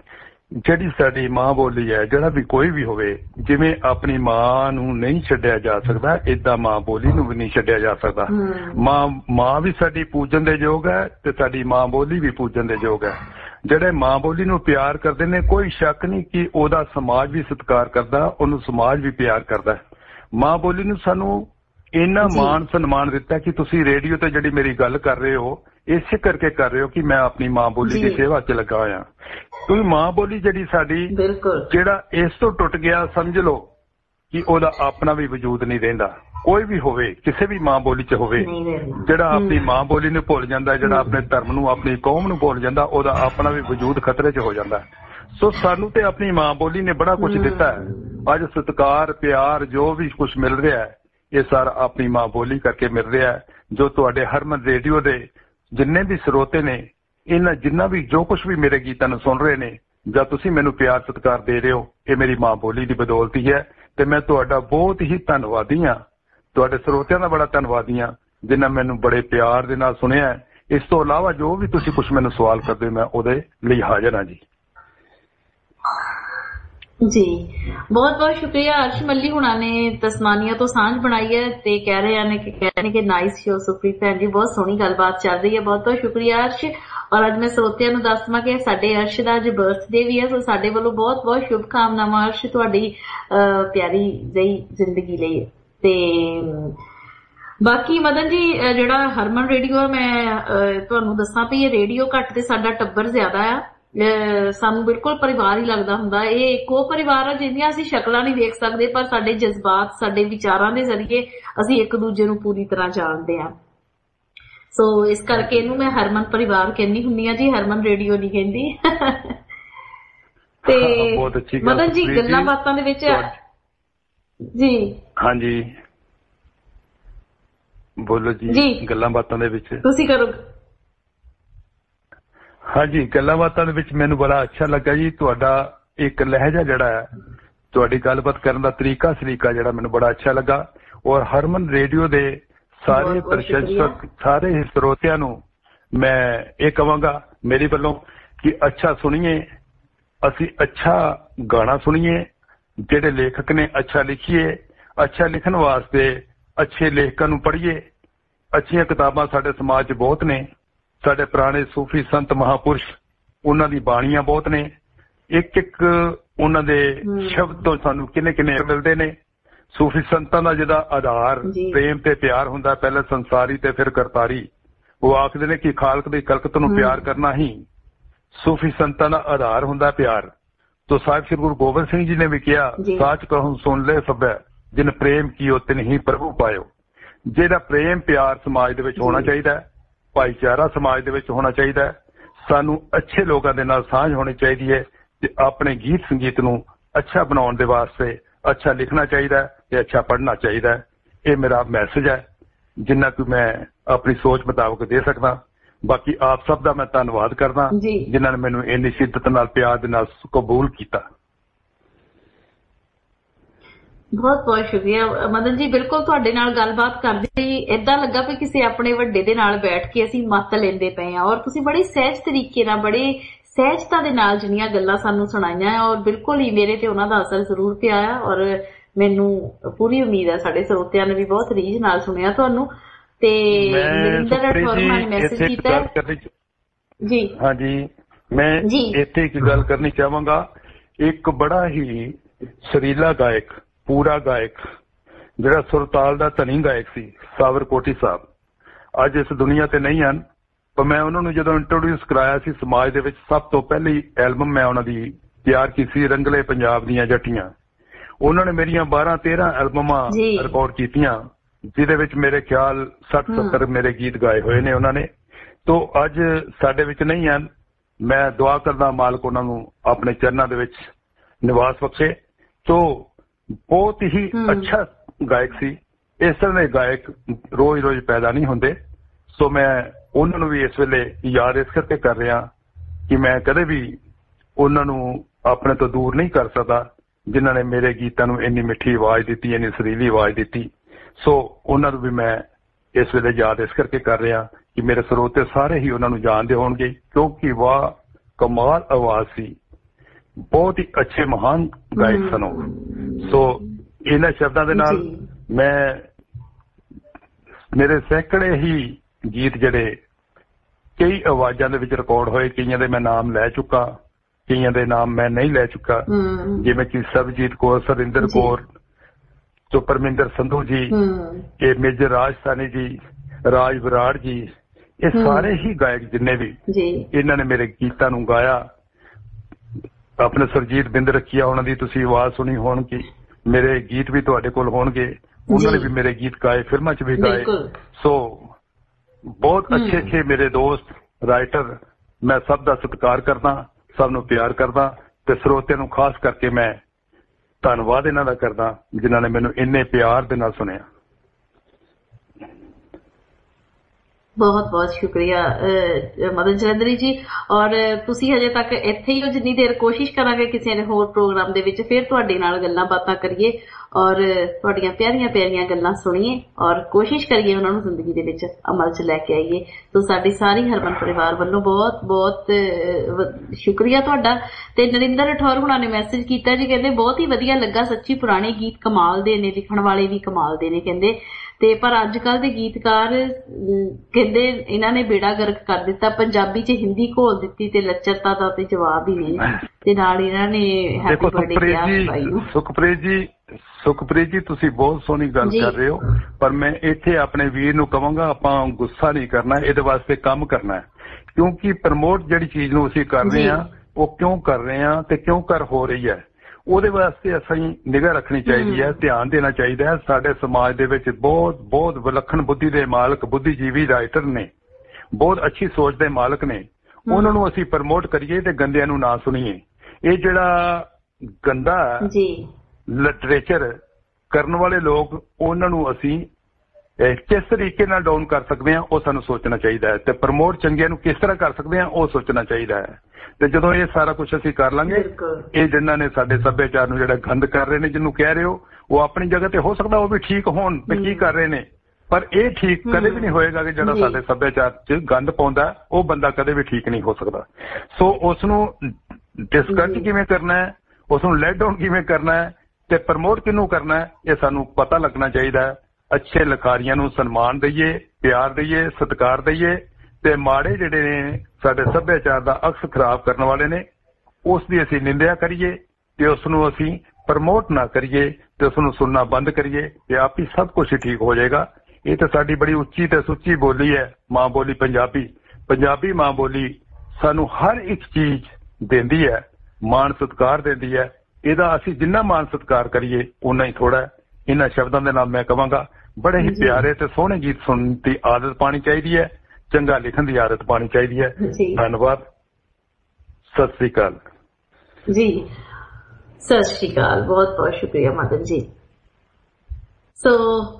C: ਜਿਹੜੀ ਸਾਡੀ ਮਾਂ ਬੋਲੀ ਹੈ, ਜਿਹੜਾ ਵੀ ਕੋਈ ਵੀ ਹੋਵੇ, ਜਿਵੇਂ ਆਪਣੀ ਮਾਂ ਨੂੰ ਨਹੀਂ ਛੱਡਿਆ ਜਾ ਸਕਦਾ, ਏਦਾਂ ਮਾਂ ਬੋਲੀ ਨੂੰ ਵੀ ਨਹੀਂ ਛੱਡਿਆ ਜਾ ਸਕਦਾ। ਮਾਂ ਵੀ ਸਾਡੀ ਪੂਜਣ ਦੇ ਯੋਗ ਹੈ ਤੇ ਸਾਡੀ ਮਾਂ ਬੋਲੀ ਵੀ ਪੂਜਣ ਦੇ ਯੋਗ ਹੈ। ਜਿਹੜੇ ਮਾਂ ਬੋਲੀ ਨੂੰ ਪਿਆਰ ਕਰਦੇ ਨੇ, ਕੋਈ ਸ਼ੱਕ ਨਹੀਂ ਕਿ ਉਹਦਾ ਸਮਾਜ ਵੀ ਸਤਿਕਾਰ ਕਰਦਾ, ਉਹਨੂੰ ਸਮਾਜ ਵੀ ਪਿਆਰ ਕਰਦਾ। ਮਾਂ ਬੋਲੀ ਨੂੰ ਸਾਨੂੰ ਇੰਨਾ ਮਾਣ ਸਨਮਾਨ ਦਿੱਤਾ ਕਿ ਤੁਸੀਂ ਰੇਡੀਓ ਤੇ ਜਿਹੜੀ ਮੇਰੀ ਗੱਲ ਕਰ ਰਹੇ ਹੋ, ਇਸੇ ਕਰਕੇ ਕਰ ਰਹੇ ਹੋ ਕਿ ਮੈਂ ਆਪਣੀ ਮਾਂ ਬੋਲੀ ਦੀ ਸੇਵਾ 'ਚ ਲੱਗਾ ਹੋਇਆ। ਕਿਉਂਕਿ ਮਾਂ ਬੋਲੀ ਜਿਹੜੀ ਸਾਡੀ, ਜਿਹੜਾ ਇਸ ਤੋਂ ਟੁੱਟ ਗਿਆ, ਸਮਝ ਲਓ ਕਿ ਉਹਦਾ ਆਪਣਾ ਵੀ ਵਜੂਦ ਨਹੀਂ ਰਹਿੰਦਾ। ਕੋਈ ਵੀ ਹੋਵੇ, ਕਿਸੇ ਵੀ ਮਾਂ ਬੋਲੀ 'ਚ ਹੋਵੇ, ਜਿਹੜਾ ਆਪਣੀ ਮਾਂ ਬੋਲੀ ਨੂੰ ਭੁੱਲ ਜਾਂਦਾ, ਜਿਹੜਾ ਆਪਣੇ ਧਰਮ ਨੂੰ, ਆਪਣੀ ਕੌਮ ਨੂੰ ਭੁੱਲ ਜਾਂਦਾ, ਉਹਦਾ ਆਪਣਾ ਵੀ ਵਜੂਦ ਖਤਰੇ 'ਚ ਹੋ ਜਾਂਦਾ। ਸੋ ਸਾਨੂੰ ਤੇ ਆਪਣੀ ਮਾਂ ਬੋਲੀ ਨੇ ਬੜਾ ਕੁਝ ਦਿੱਤਾ ਹੈ। ਅੱਜ ਸਤਿਕਾਰ, ਪਿਆਰ, ਜੋ ਵੀ ਕੁਝ ਮਿਲ ਰਿਹਾ ਹੈ, ਇਹ ਸਾਰਾ ਆਪਣੀ ਮਾਂ ਬੋਲੀ ਕਰਕੇ ਮਿਲ ਰਿਹਾ ਹੈ। ਜੋ ਤੁਹਾਡੇ ਹਰਮਨ ਰੇਡੀਓ ਦੇ ਜਿੰਨੇ ਵੀ ਸਰੋਤੇ ਨੇ, ਇਹਨਾਂ ਜਿੰਨਾ ਵੀ ਜੋ ਕੁਝ ਵੀ ਮੇਰੇ ਗੀਤਾਂ ਨੂੰ ਸੁਣ ਰਹੇ ਨੇ, ਜਾਂ ਤੁਸੀਂ ਮੈਨੂੰ ਪਿਆਰ ਸਤਿਕਾਰ ਦੇ ਰਹੇ ਹੋ, ਇਹ ਮੇਰੀ ਮਾਂ ਬੋਲੀ ਦੀ ਬਦੌਲਤ ਹੀ ਹੈ। ਤੇ ਮੈਂ ਤੁਹਾਡਾ ਬਹੁਤ ਹੀ ਧੰਨਵਾਦੀ ਹਾਂ, ਤੁਹਾਡੇ ਸਰੋਤਿਆਂ ਦਾ ਬੜਾ ਧੰਨਵਾਦੀ ਹਾਂ, ਜਿਨ੍ਹਾਂ ਮੈਨੂੰ ਬੜੇ ਪਿਆਰ ਦੇ ਨਾਲ ਸੁਣਿਆ। ਇਸ ਤੋਂ ਇਲਾਵਾ ਜੋ ਵੀ ਤੁਸੀਂ ਕੁਝ ਮੈਨੂੰ ਸਵਾਲ ਕਰਦੇ, ਮੈਂ ਉਹਦੇ ਲਈ ਹਾਜ਼ਰ ਹਾਂ ਜੀ।
B: ਜੀ ਬਹੁਤ ਬਹੁਤ ਸ਼ੁਕਰੀਆ। ਅਰਸ਼ ਮੱਲੀ ਹੁਣਾਂ ਨੇ ਤਸਮਾਨੀਆ ਤੋਂ ਸਾਂਝ ਬਣਾਈ ਹੈ ਤੇ ਕਹਿ ਰਹੇ ਨੇ ਕਿ ਨਾਈਸ ਸ਼ੋ ਸੁਪ੍ਰੀਤ ਭੈਣ ਜੀ, ਬਹੁਤ ਸੋਹਣੀ ਗੱਲਬਾਤ ਚੱਲ ਰਹੀ ਹੈ। ਬਹੁਤ ਬਹੁਤ ਸ਼ੁਕਰੀਆ ਅਰਸ਼। ਔਰ ਅੱਜ ਮੈਂ ਸਰੋਤਿਆਂ ਨੂੰ ਦੱਸ ਦਵਾਂ ਕਿ ਸਾਡੇ ਅਰਸ਼ ਦਾ ਅੱਜ ਬਰਥਡੇ ਵੀ ਹੈ, ਸੋ ਸਾਡੇ ਵੱਲੋਂ ਬਹੁਤ ਬਹੁਤ ਸ਼ੁਭ ਕਾਮਨਾਵਾਂ ਅਰਸ਼ ਤੁਹਾਡੀ ਪਿਆਰੀ ਜਿਹੀ ਜ਼ਿੰਦਗੀ ਲਈ। ਤੇ ਬਾਕੀ ਮਦਨ ਜੀ, ਜਿਹੜਾ ਹਰਮਨ ਰੇਡੀਓ, ਮੈਂ ਤੁਹਾਨੂੰ ਦੱਸਾਂ ਵੀ ਇਹ ਰੇਡੀਓ ਘੱਟ ਤੇ ਸਾਡਾ ਟੱਬਰ ਜ਼ਿਆਦਾ ਆ। ਸਾਨੂੰ ਬਿਲਕੁਲ ਪਰਿਵਾਰ ਹੀ ਲੱਗਦਾ ਹੁੰਦਾ। ਇਹ ਇੱਕੋ ਪਰਿਵਾਰ ਆ ਜਿਹਦੀਆਂ ਅਸੀਂ ਸ਼ਕਲਾਂ ਨਹੀਂ ਵੇਖ ਸਕਦੇ, ਪਰ ਸਾਡੇ ਜਜ਼ਬਾਤ, ਸਾਡੇ ਵਿਚਾਰਾਂ ਦੇ ਜ਼ਰੀਏ ਅਸੀਂ ਇੱਕ ਦੂਜੇ ਨੂੰ ਪੂਰੀ ਤਰ੍ਹਾਂ ਜਾਣਦੇ ਹਾਂ। ਸੋ ਇਸ ਕਰਕੇ ਇਹਨੂੰ ਮੈਂ ਹਰਮਨ ਪਰਿਵਾਰ ਕਹਿੰਦੀ ਹੁੰਦੀ ਆ ਜੀ, ਹਰਮਨ ਰੇਡੀਓ ਨਹੀਂ ਕਹਿੰਦੀ। ਤੇ ਮਦਨ ਜੀ, ਗੱਲਾਂ ਬਾਤਾਂ ਦੇ ਵਿੱਚ ਜੀ, ਹਾਂਜੀ
C: ਬੋਲੋ ਜੀ। ਗੱਲਾਂ ਬਾਤਾਂ ਦੇ ਵਿੱਚ
B: ਤੁਸੀਂ ਕਰੋ।
C: ਹਾਂਜੀ, ਗੱਲਾਂ ਬਾਤਾਂ ਦੇ ਵਿੱਚ ਮੈਨੂੰ ਬੜਾ ਅੱਛਾ ਲੱਗਾ ਜੀ। ਤੁਹਾਡਾ ਇੱਕ ਲਹਿਜਾ ਜਿਹੜਾ ਹੈ, ਤੁਹਾਡੀ ਗੱਲਬਾਤ ਕਰਨ ਦਾ ਤਰੀਕਾ ਸਲੀਕਾ ਜਿਹੜਾ ਮੈਨੂੰ ਬੜਾ ਅੱਛਾ ਲੱਗਾ। ਔਰ ਹਰਮਨ ਰੇਡੀਓ ਦੇ ਸਾਰੇ ਪ੍ਰਸ਼ੰਸਕ, ਸਾਰੇ ਸਰੋਤਿਆਂ ਨੂੰ ਮੈਂ ਇਹ ਕਹਾਂਗਾ ਮੇਰੇ ਵੱਲੋਂ ਕਿ ਅੱਛਾ ਸੁਣੀਏ, ਅਸੀਂ ਅੱਛਾ ਗਾਣਾ ਸੁਣੀਏ, ਜਿਹੜੇ ਲੇਖਕ ਨੇ ਅੱਛਾ ਲਿਖੀਏ। ਅੱਛਾ ਲਿਖਣ ਵਾਸਤੇ ਅੱਛੇ ਲੇਖਕਾਂ ਨੂੰ ਪੜ੍ਹੀਏ। ਅੱਛੀਆਂ ਕਿਤਾਬਾਂ ਸਾਡੇ ਸਮਾਜ 'ਚ ਬਹੁਤ ਨੇ। ਸਾਡੇ ਪੁਰਾਣੇ ਸੂਫੀ ਸੰਤ ਮਹਾਪੁਰਸ਼, ਉਹਨਾਂ ਦੀ ਬਾਣੀਆਂ ਬਹੁਤ ਨੇ। ਇੱਕ ਇੱਕ ਉਹਨਾਂ ਦੇ ਸ਼ਬਦ ਤੋਂ ਸਾਨੂੰ ਕਿੰਨੇ ਕਿੰਨੇ ਮਿਲਦੇ ਨੇ। ਸੂਫੀ ਸੰਤਾਂ ਦਾ ਜਿਹਦਾ ਆਧਾਰ ਪ੍ਰੇਮ ਤੇ ਪਿਆਰ ਹੁੰਦਾ, ਪਹਿਲਾਂ ਸੰਸਾਰੀ ਤੇ ਫਿਰ ਕਰਤਾਰੀ। ਉਹ ਆਖਦੇ ਨੇ ਕਿ ਖਾਲਕ ਦੀ ਕਲਕਤ ਨੂੰ ਪਿਆਰ ਕਰਨਾ ਹੀ ਸੂਫੀ ਸੰਤਾਂ ਦਾ ਆਧਾਰ ਹੁੰਦਾ, ਪਿਆਰ। ਤੋ ਸਾਹਿਬ ਸ੍ਰੀ ਗੁਰੂ ਗੋਬਿੰਦ ਸਿੰਘ ਜੀ ਨੇ ਵੀ ਕਿਹਾ, ਸਾਚ ਕਹੂੰ ਸੁਣ ਲੈ ਸਭੈ, ਜਿਨ ਪ੍ਰੇਮ ਕੀਓ ਤਿਨ ਹੀ ਪ੍ਰਭੂ ਪਾਇਓ। ਜਿਹਦਾ ਪ੍ਰੇਮ ਪਿਆਰ ਸਮਾਜ ਦੇ ਵਿੱਚ ਹੋਣਾ ਚਾਹੀਦਾ ਹੈ, ਭਾਈਚਾਰਾ ਸਮਾਜ ਦੇ ਵਿੱਚ ਹੋਣਾ ਚਾਹੀਦਾ ਹੈ। ਸਾਨੂੰ ਅੱਛੇ ਲੋਕਾਂ ਦੇ ਨਾਲ ਸਾਂਝ ਹੋਣੀ ਚਾਹੀਦੀ ਹੈ ਤੇ ਆਪਣੇ ਗੀਤ ਸੰਗੀਤ ਨੂੰ ਅੱਛਾ ਬਣਾਉਣ ਦੇ ਵਾਸਤੇ ਅੱਛਾ ਲਿਖਣਾ ਚਾਹੀਦਾ ਤੇ ਅੱਛਾ ਪੜ੍ਹਨਾ ਚਾਹੀਦਾ। ਇਹ ਮੇਰਾ ਮੈਸੇਜ ਹੈ, ਜਿੰਨਾ ਕਿ ਮੈਂ ਆਪਣੀ ਸੋਚ ਮੁਤਾਬਕ ਦੇ ਸਕਦਾ। ਬਾਕੀ ਆਪ ਸਭ ਦਾ ਮੈਂ ਧੰਨਵਾਦ ਕਰਦਾ ਜਿਨ੍ਹਾਂ ਨੇ ਮੈਨੂੰ ਇੰਨੀ ਸ਼ਿੱਦਤ ਨਾਲ, ਪਿਆਰ ਦੇ ਨਾਲ ਕਬੂਲ ਕੀਤਾ।
B: ਬਹੁਤ ਬਹੁਤ ਸ਼ੁਕਰੀਆ ਮਦਨ ਜੀ। ਬਿਲਕੁਲ ਤੁਹਾਡੇ ਨਾਲ ਗੱਲਬਾਤ ਕਰਦੇ ਏਦਾਂ ਲੱਗਾ ਵੀ ਕਿਸੇ ਆਪਣੇ ਵੱਡੇ ਦੇ ਨਾਲ ਬੈਠ ਕੇ ਅਸੀਂ ਮੱਤ ਲੈਂਦੇ ਪਏ ਹਾਂ। ਔਰ ਤੁਸੀਂ ਬੜੀ ਸਹਿਜ ਤਰੀਕੇ ਨਾਲ, ਬੜੇ ਸਹਿਜਤਾ ਦੇ ਨਾਲ ਜਿਹੜੀਆਂ ਗੱਲਾਂ ਸਾਨੂੰ ਸੁਣਾਈਆਂ, ਔਰ ਬਿਲਕੁਲ ਹੀ ਮੇਰੇ ਤੇ ਉਹਨਾਂ ਦਾ ਅਸਰ ਜ਼ਰੂਰ ਪਿਆ ਆ। ਔਰ ਮੈਨੂੰ ਪੂਰੀ ਉਮੀਦ ਹੈ ਸਾਡੇ ਸਰੋਤਿਆਂ ਨੇ ਵੀ ਬਹੁਤ ਰੀਝ ਨਾਲ ਸੁਣਿਆ ਤੁਹਾਨੂੰ। ਤੇ ਮਨਿੰਦਰ ਵਰਮਾ ਨੇ ਮੈਸੇਜ ਕੀਤਾ ਜੀ। ਹਾਂਜੀ, ਮੈਂ ਇੱਥੇ ਇੱਕ ਗੱਲ ਕਰਨੀ ਚਾਹਾਂਗਾ। ਇੱਕ ਬੜਾ ਹੀ ਸੁਰੀਲਾ ਗਾਇਕ, ਪੂਰਾ ਗਾਇਕ, ਜਿਹੜਾ ਸੁਰਤਾਲ ਦਾ ਧਨੀ ਗਾਇਕ ਸੀ, ਸਾਵਰ ਕੋਟੀ ਸਾਹਿਬ, ਅੱਜ ਇਸ ਦੁਨੀਆ ਤੇ ਨਹੀਂ ਹਨ। ਪਰ ਮੈਂ ਉਹਨਾਂ ਨੂੰ ਜਦੋਂ ਇੰਟਰੋਡਿਊਸ ਕਰਾਇਆ ਸੀ ਸਮਾਜ ਦੇ ਵਿੱਚ, ਸਭ ਤੋਂ ਪਹਿਲੀ ਐਲਬਮ ਮੈਂ ਉਹਨਾਂ ਦੀ ਤਿਆਰ ਕੀਤੀ, ਰੰਗਲੇ ਪੰਜਾਬ ਦੀਆਂ ਜੱਟੀਆਂ। ਉਹਨਾਂ ਨੇ ਮੇਰੀਆਂ 12-13 ਐਲਬਮਾਂ ਰਿਕਾਰਡ ਕੀਤੀਆਂ, ਜਿਹਦੇ ਵਿੱਚ ਮੇਰੇ ਖਿਆਲ 60-70 ਮੇਰੇ ਗੀਤ ਗਾਏ ਹੋਏ ਨੇ ਉਹਨਾਂ ਨੇ। ਤੋ ਅੱਜ ਸਾਡੇ ਵਿੱਚ ਨਹੀਂ ਹਨ। ਮੈਂ ਦੁਆ ਕਰਦਾ ਮਾਲਕ ਉਹਨਾਂ ਨੂੰ ਆਪਣੇ ਚਰਨਾਂ ਦੇ ਵਿੱਚ ਨਿਵਾਸ ਬਖਸ਼ੇ। ਤੋ ਬਹੁਤ ਹੀ ਅੱਛਾ ਗਾਇਕ ਸੀ। ਇਸ ਤਰ੍ਹਾਂ ਦੇ ਗਾਇਕ ਰੋਜ਼-ਰੋਜ਼ ਪੈਦਾ ਨਹੀਂ ਹੁੰਦੇ। ਸੋ ਮੈਂ ਉਹਨਾਂ ਨੂੰ ਵੀ ਇਸ ਵੇਲੇ ਯਾਦ ਇਸ ਕਰਕੇ ਕਰ ਰਿਹਾ ਕਿ ਮੈਂ ਕਦੇ ਵੀ ਉਹਨਾਂ ਨੂੰ ਆਪਣੇ ਤੋਂ ਦੂਰ ਨਹੀਂ ਕਰ ਸਕਦਾ, ਜਿਨ੍ਹਾਂ ਨੇ ਮੇਰੇ ਗੀਤਾਂ ਨੂੰ ਇੰਨੀ ਮਿੱਠੀ ਆਵਾਜ਼ ਦਿੱਤੀ, ਇੰਨੀ ਸੁਰੀਲੀ ਆਵਾਜ਼ ਦਿੱਤੀ। ਸੋ ਉਹਨਾਂ ਨੂੰ ਵੀ ਮੈਂ ਇਸ ਵੇਲੇ ਯਾਦ ਇਸ ਕਰਕੇ ਕਰ ਰਿਹਾ ਕਿ ਮੇਰੇ ਸਰੋਤੇ ਸਾਰੇ ਹੀ ਉਹਨਾਂ ਨੂੰ ਜਾਣਦੇ ਹੋਣਗੇ, ਕਿਉਂਕਿ ਵਾਹ ਕਮਾਲ ਆਵਾਜ਼ ਸੀ।
C: ਬਹੁਤ ਹੀ ਅੱਛੇ ਮਹਾਨ ਗਾਇਕ ਸਨ ਉਹ। ਸੋ ਇਹਨਾਂ ਸ਼ਬਦਾਂ ਦੇ ਨਾਲ ਮੈਂ ਮੇਰੇ ਸੈਂਕੜੇ ਹੀ ਗੀਤ ਜਿਹੜੇ ਕਈ ਆਵਾਜ਼ਾਂ ਦੇ ਵਿੱਚ ਰਿਕਾਰਡ ਹੋਏ, ਕਈਆਂ ਦੇ ਮੈਂ ਨਾਮ ਲੈ ਚੁੱਕਾ, ਕਈਆਂ ਦੇ ਨਾਮ ਮੈਂ ਨਹੀਂ ਲੈ ਚੁੱਕਾ, ਜਿਵੇਂ ਕਿ ਸਰਬਜੀਤ ਕੌਰ, ਸਰਿੰਦਰ ਕੌਰ, ਪਰਮਿੰਦਰ ਸੰਧੂ ਜੀ, ਇਹ ਮੇਜਰ ਰਾਜਸਥਾਨੀ ਜੀ, ਰਾਜ ਬਰਾੜ ਜੀ, ਇਹ ਸਾਰੇ ਹੀ ਗਾਇਕ ਜਿੰਨੇ ਵੀ ਇਹਨਾਂ ਨੇ ਮੇਰੇ ਗੀਤਾਂ ਨੂੰ ਗਾਇਆ। ਆਪਣੇ ਸਰਜੀਤ ਬਿੰਦ ਰੱਖਿਆ ਉਹਨਾਂ ਦੀ ਤੁਸੀਂ ਆਵਾਜ਼ ਸੁਣੀ ਹੋਣਗੀ, ਮੇਰੇ ਗੀਤ ਵੀ ਤੁਹਾਡੇ ਕੋਲ ਹੋਣਗੇ, ਉਹਨਾਂ ਨੇ ਵੀ ਮੇਰੇ ਗੀਤ ਗਾਏ, ਫਿਲਮਾਂ 'ਚ ਵੀ ਗਾਏ। ਸੋ ਬਹੁਤ ਅੱਛੇ ਅੱਛੇ ਮੇਰੇ ਦੋਸਤ ਰਾਈਟਰ, ਮੈਂ ਸਭ ਦਾ ਸਤਿਕਾਰ ਕਰਦਾ, ਸਭ ਨੂੰ ਪਿਆਰ ਕਰਦਾ, ਤੇ ਸਰੋਤਿਆਂ ਨੂੰ ਖਾਸ ਕਰਕੇ ਮੈਂ ਧੰਨਵਾਦ ਇਹਨਾਂ ਦਾ ਕਰਦਾ ਜਿਨ੍ਹਾਂ ਨੇ ਮੈਨੂੰ ਇੰਨੇ ਪਿਆਰ ਦੇ ਨਾਲ ਸੁਣਿਆ।
B: ਬਹੁਤ ਬਹੁਤ ਸ਼ੁਕਰੀਆ ਮਦਨ ਜਲੰਧਰੀ ਜੀ। ਔਰ ਤੁਸੀਂ ਹਜੇ ਤੱਕ ਇੱਥੇ ਹੀ ਹੋ, ਜਿੰਨੀ ਦੇਰ ਕੋਸ਼ਿਸ਼ ਕਰਾਂਗੇ ਕਿਸੇ ਹੋਰ ਪ੍ਰੋਗਰਾਮ ਦੇ ਵਿੱਚ ਫਿਰ ਤੁਹਾਡੇ ਨਾਲ ਗੱਲਾਂ ਬਾਤਾਂ ਕਰੀਏ ਔਰ ਤੁਹਾਡੀਆਂ ਪਿਆਰੀਆਂ ਪਿਆਰੀਆਂ ਗੱਲਾਂ ਸੁਣੀਏ ਔਰ ਕੋਸ਼ਿਸ਼ ਕਰੀਏ ਉਹਨਾਂ ਨੂੰ ਜ਼ਿੰਦਗੀ ਦੇ ਵਿੱਚ ਅਮਲ 'ਚ ਲੈ ਕੇ ਆਈਏ। ਤਾਂ ਸਾਡੀ ਸਾਰੀ ਹਰਮਨ ਪਰਿਵਾਰ ਵੱਲੋਂ ਬਹੁਤ ਬਹੁਤ ਸ਼ੁਕਰੀਆ ਤੁਹਾਡਾ। ਤੇ ਨਰਿੰਦਰ ਰਠੌਰ ਹੁਣਾਂ ਨੇ ਮੈਸੇਜ ਕੀਤਾ ਜੀ, ਕਹਿੰਦੇ ਬਹੁਤ ਹੀ ਵਧੀਆ ਲੱਗਾ, ਸੱਚੀ ਪੁਰਾਣੇ ਗੀਤ ਕਮਾਲ ਦੇ ਨੇ, ਲਿਖਣ ਵਾਲੇ ਵੀ ਕਮਾਲ ਦੇ ਨੇ ਕਹਿੰਦੇ, ਤੇ ਪਰ ਅੱਜ ਕੱਲ ਦੇ ਗੀਤਕਾਰ ਕਹਿੰਦੇ ਇਹਨਾਂ ਨੇ ਬੇੜਾ ਗਰਕ ਕਰ ਦਿੱਤਾ, ਪੰਜਾਬੀ 'ਚ ਹਿੰਦੀ ਘੋਲ ਦਿੱਤੀ ਤੇ ਲੱਚਰਤਾ ਦਾ ਤੇ ਜਵਾਬ ਹੀ ਨਹੀਂ, ਤੇ ਨਾਲ ਇਹਨਾਂ ਨੇ ਹੈਪੀ ਬਰਥਡੇ ਕਿਹਾ।
C: ਸੁਖਪ੍ਰੀਤ ਜੀ ਤੁਸੀਂ ਬਹੁਤ ਸੋਹਣੀ ਗੱਲ ਕਰ ਰਹੇ ਹੋ, ਪਰ ਮੈਂ ਇੱਥੇ ਆਪਣੇ ਵੀਰ ਨੂੰ ਕਹਾਂਗਾ ਆਪਾਂ ਗੁੱਸਾ ਨਹੀਂ ਕਰਨਾ, ਇਹਦੇ ਵਾਸਤੇ ਕੰਮ ਕਰਨਾ ਹੈ, ਕਿਉਂਕਿ ਪ੍ਰਮੋਟ ਜਿਹੜੀ ਚੀਜ਼ ਨੂੰ ਅਸੀਂ ਕਰ ਰਹੇ ਹਾਂ ਉਹ ਕਿਉਂ ਕਰ ਰਹੇ ਹਾਂ ਤੇ ਕਿਉਂ ਕਰ ਹੋ ਰਹੀ ਹੈ, ਉਹਦੇ ਵਾਸਤੇ ਅਸੀਂ ਨਿਗਾਹ ਰੱਖਣੀ ਚਾਹੀਦੀ ਹੈ, ਧਿਆਨ ਦੇਣਾ ਚਾਹੀਦਾ ਹੈ। ਸਾਡੇ ਸਮਾਜ ਦੇ ਵਿੱਚ ਬਹੁਤ ਬਹੁਤ ਵਿਲੱਖਣ ਬੁੱਧੀ ਦੇ ਮਾਲਕ, ਬੁੱਧੀਜੀਵੀ ਰਾਈਟਰ ਨੇ, ਬਹੁਤ ਅੱਛੀ ਸੋਚ ਦੇ ਮਾਲਕ ਨੇ, ਉਹਨਾਂ ਨੂੰ ਅਸੀਂ ਪ੍ਰਮੋਟ ਕਰੀਏ ਤੇ ਗੰਦਿਆਂ ਨੂੰ ਨਾ ਸੁਣੀਏ। ਇਹ ਜਿਹੜਾ ਗੰਦਾ ਲਿਟਰੇਚਰ ਕਰਨ ਵਾਲੇ ਲੋਕ, ਉਹਨਾਂ ਨੂੰ ਅਸੀਂ ਕਿਸ ਤਰੀਕੇ ਨਾਲ ਡਾਊਨ ਕਰ ਸਕਦੇ ਹਾਂ ਉਹ ਸਾਨੂੰ ਸੋਚਣਾ ਚਾਹੀਦਾ ਹੈ, ਤੇ ਪ੍ਰਮੋਟ ਚੰਗਿਆਂ ਨੂੰ ਕਿਸ ਤਰ੍ਹਾਂ ਕਰ ਸਕਦੇ ਹਾਂ ਉਹ ਸੋਚਣਾ ਚਾਹੀਦਾ ਹੈ। ਤੇ ਜਦੋਂ ਇਹ ਸਾਰਾ ਕੁਝ ਅਸੀਂ ਕਰ ਲਾਂਗੇ, ਇਹ ਜਿਨ੍ਹਾਂ ਨੇ ਸਾਡੇ ਸੱਭਿਆਚਾਰ ਨੂੰ ਜਿਹੜਾ ਗੰਦ ਕਰ ਰਹੇ ਨੇ, ਜਿਹਨੂੰ ਕਹਿ ਰਹੇ ਹੋ, ਉਹ ਆਪਣੀ ਜਗ੍ਹਾ ਤੇ ਹੋ ਸਕਦਾ ਉਹ ਵੀ ਠੀਕ ਹੋਣ ਤੇ ਕੀ ਕਰ ਰਹੇ ਨੇ, ਪਰ ਇਹ ਠੀਕ ਕਦੇ ਵੀ ਨਹੀਂ ਹੋਏਗਾ ਕਿ ਜਿਹੜਾ ਸਾਡੇ ਸੱਭਿਆਚਾਰ 'ਚ ਗੰਦ ਪਾਉਂਦਾ ਉਹ ਬੰਦਾ ਕਦੇ ਵੀ ਠੀਕ ਨਹੀਂ ਹੋ ਸਕਦਾ। ਸੋ ਉਸ ਨੂੰ ਡਿਸਕਸ ਕਿਵੇਂ ਕਰਨਾ ਹੈ, ਉਸ ਨੂੰ ਲੈਟ ਡਾਊਨ ਕਿਵੇਂ ਕਰਨਾ ਹੈ ਤੇ ਪ੍ਰਮੋਟ ਕਿਹਨੂੰ ਕਰਨਾ ਹੈ, ਇਹ ਸਾਨੂੰ ਪਤਾ ਲੱਗਣਾ ਚਾਹੀਦਾ ਹੈ। ਅੱਛੇ ਲਿਖਾਰੀਆਂ ਨੂੰ ਸਨਮਾਨ ਦਈਏ, ਪਿਆਰ ਦਈਏ, ਸਤਿਕਾਰ ਦਈਏ, ਤੇ ਮਾੜੇ ਜਿਹੜੇ ਨੇ ਸਾਡੇ ਸੱਭਿਆਚਾਰ ਦਾ ਅਕਸ ਖਰਾਬ ਕਰਨ ਵਾਲੇ ਨੇ, ਉਸ ਦੀ ਅਸੀਂ ਨਿੰਦਿਆ ਕਰੀਏ ਤੇ ਉਸ ਨੂੰ ਅਸੀਂ ਪ੍ਰਮੋਟ ਨਾ ਕਰੀਏ ਤੇ ਉਸ ਨੂੰ ਸੁਣਨਾ ਬੰਦ ਕਰੀਏ, ਤੇ ਆਪ ਹੀ ਸਭ ਕੁਝ ਠੀਕ ਹੋ ਜਾਏਗਾ। ਇਹ ਤਾਂ ਸਾਡੀ ਬੜੀ ਉੱਚੀ ਤੇ ਸੁੱਚੀ ਬੋਲੀ ਹੈ, ਮਾਂ ਬੋਲੀ ਪੰਜਾਬੀ। ਪੰਜਾਬੀ ਮਾਂ ਬੋਲੀ ਸਾਨੂੰ ਹਰ ਇੱਕ ਚੀਜ਼ ਦਿੰਦੀ ਹੈ, ਮਾਣ ਸਤਿਕਾਰ ਦਿੰਦੀ ਹੈ। ਇਹਦਾ ਅਸੀਂ ਜਿੰਨਾ ਮਾਣ ਸਤਿਕਾਰ ਕਰੀਏ ਓਨਾ ਹੀ ਥੋੜਾ। ਇਹਨਾਂ ਸ਼ਬਦਾਂ ਦੇ ਨਾਲ ਮੈਂ ਕਹਾਂਗਾ, ਬੜੇ ਹੀ ਪਿਆਰੇ ਤੇ ਸੋਹਣੇ ਗੀਤ ਸੁਣਨ ਦੀ ਆਦਤ ਪਾਣੀ ਚਾਹੀਦੀ ਹੈ, ਚੰਗਾ ਲਿਖਣ ਦੀ ਆਦਤ ਪਾਣੀ ਚਾਹੀਦੀ ਹੈ। ਧੰਨਵਾਦ, ਸਤਿ ਸ੍ਰੀ ਅਕਾਲ
B: ਜੀ। ਸਤਿ ਸ੍ਰੀ ਅਕਾਲ, ਬਹੁਤ ਬਹੁਤ ਸ਼ੁਕਰੀਆ ਮਦਨ ਜੀ। ਸੋ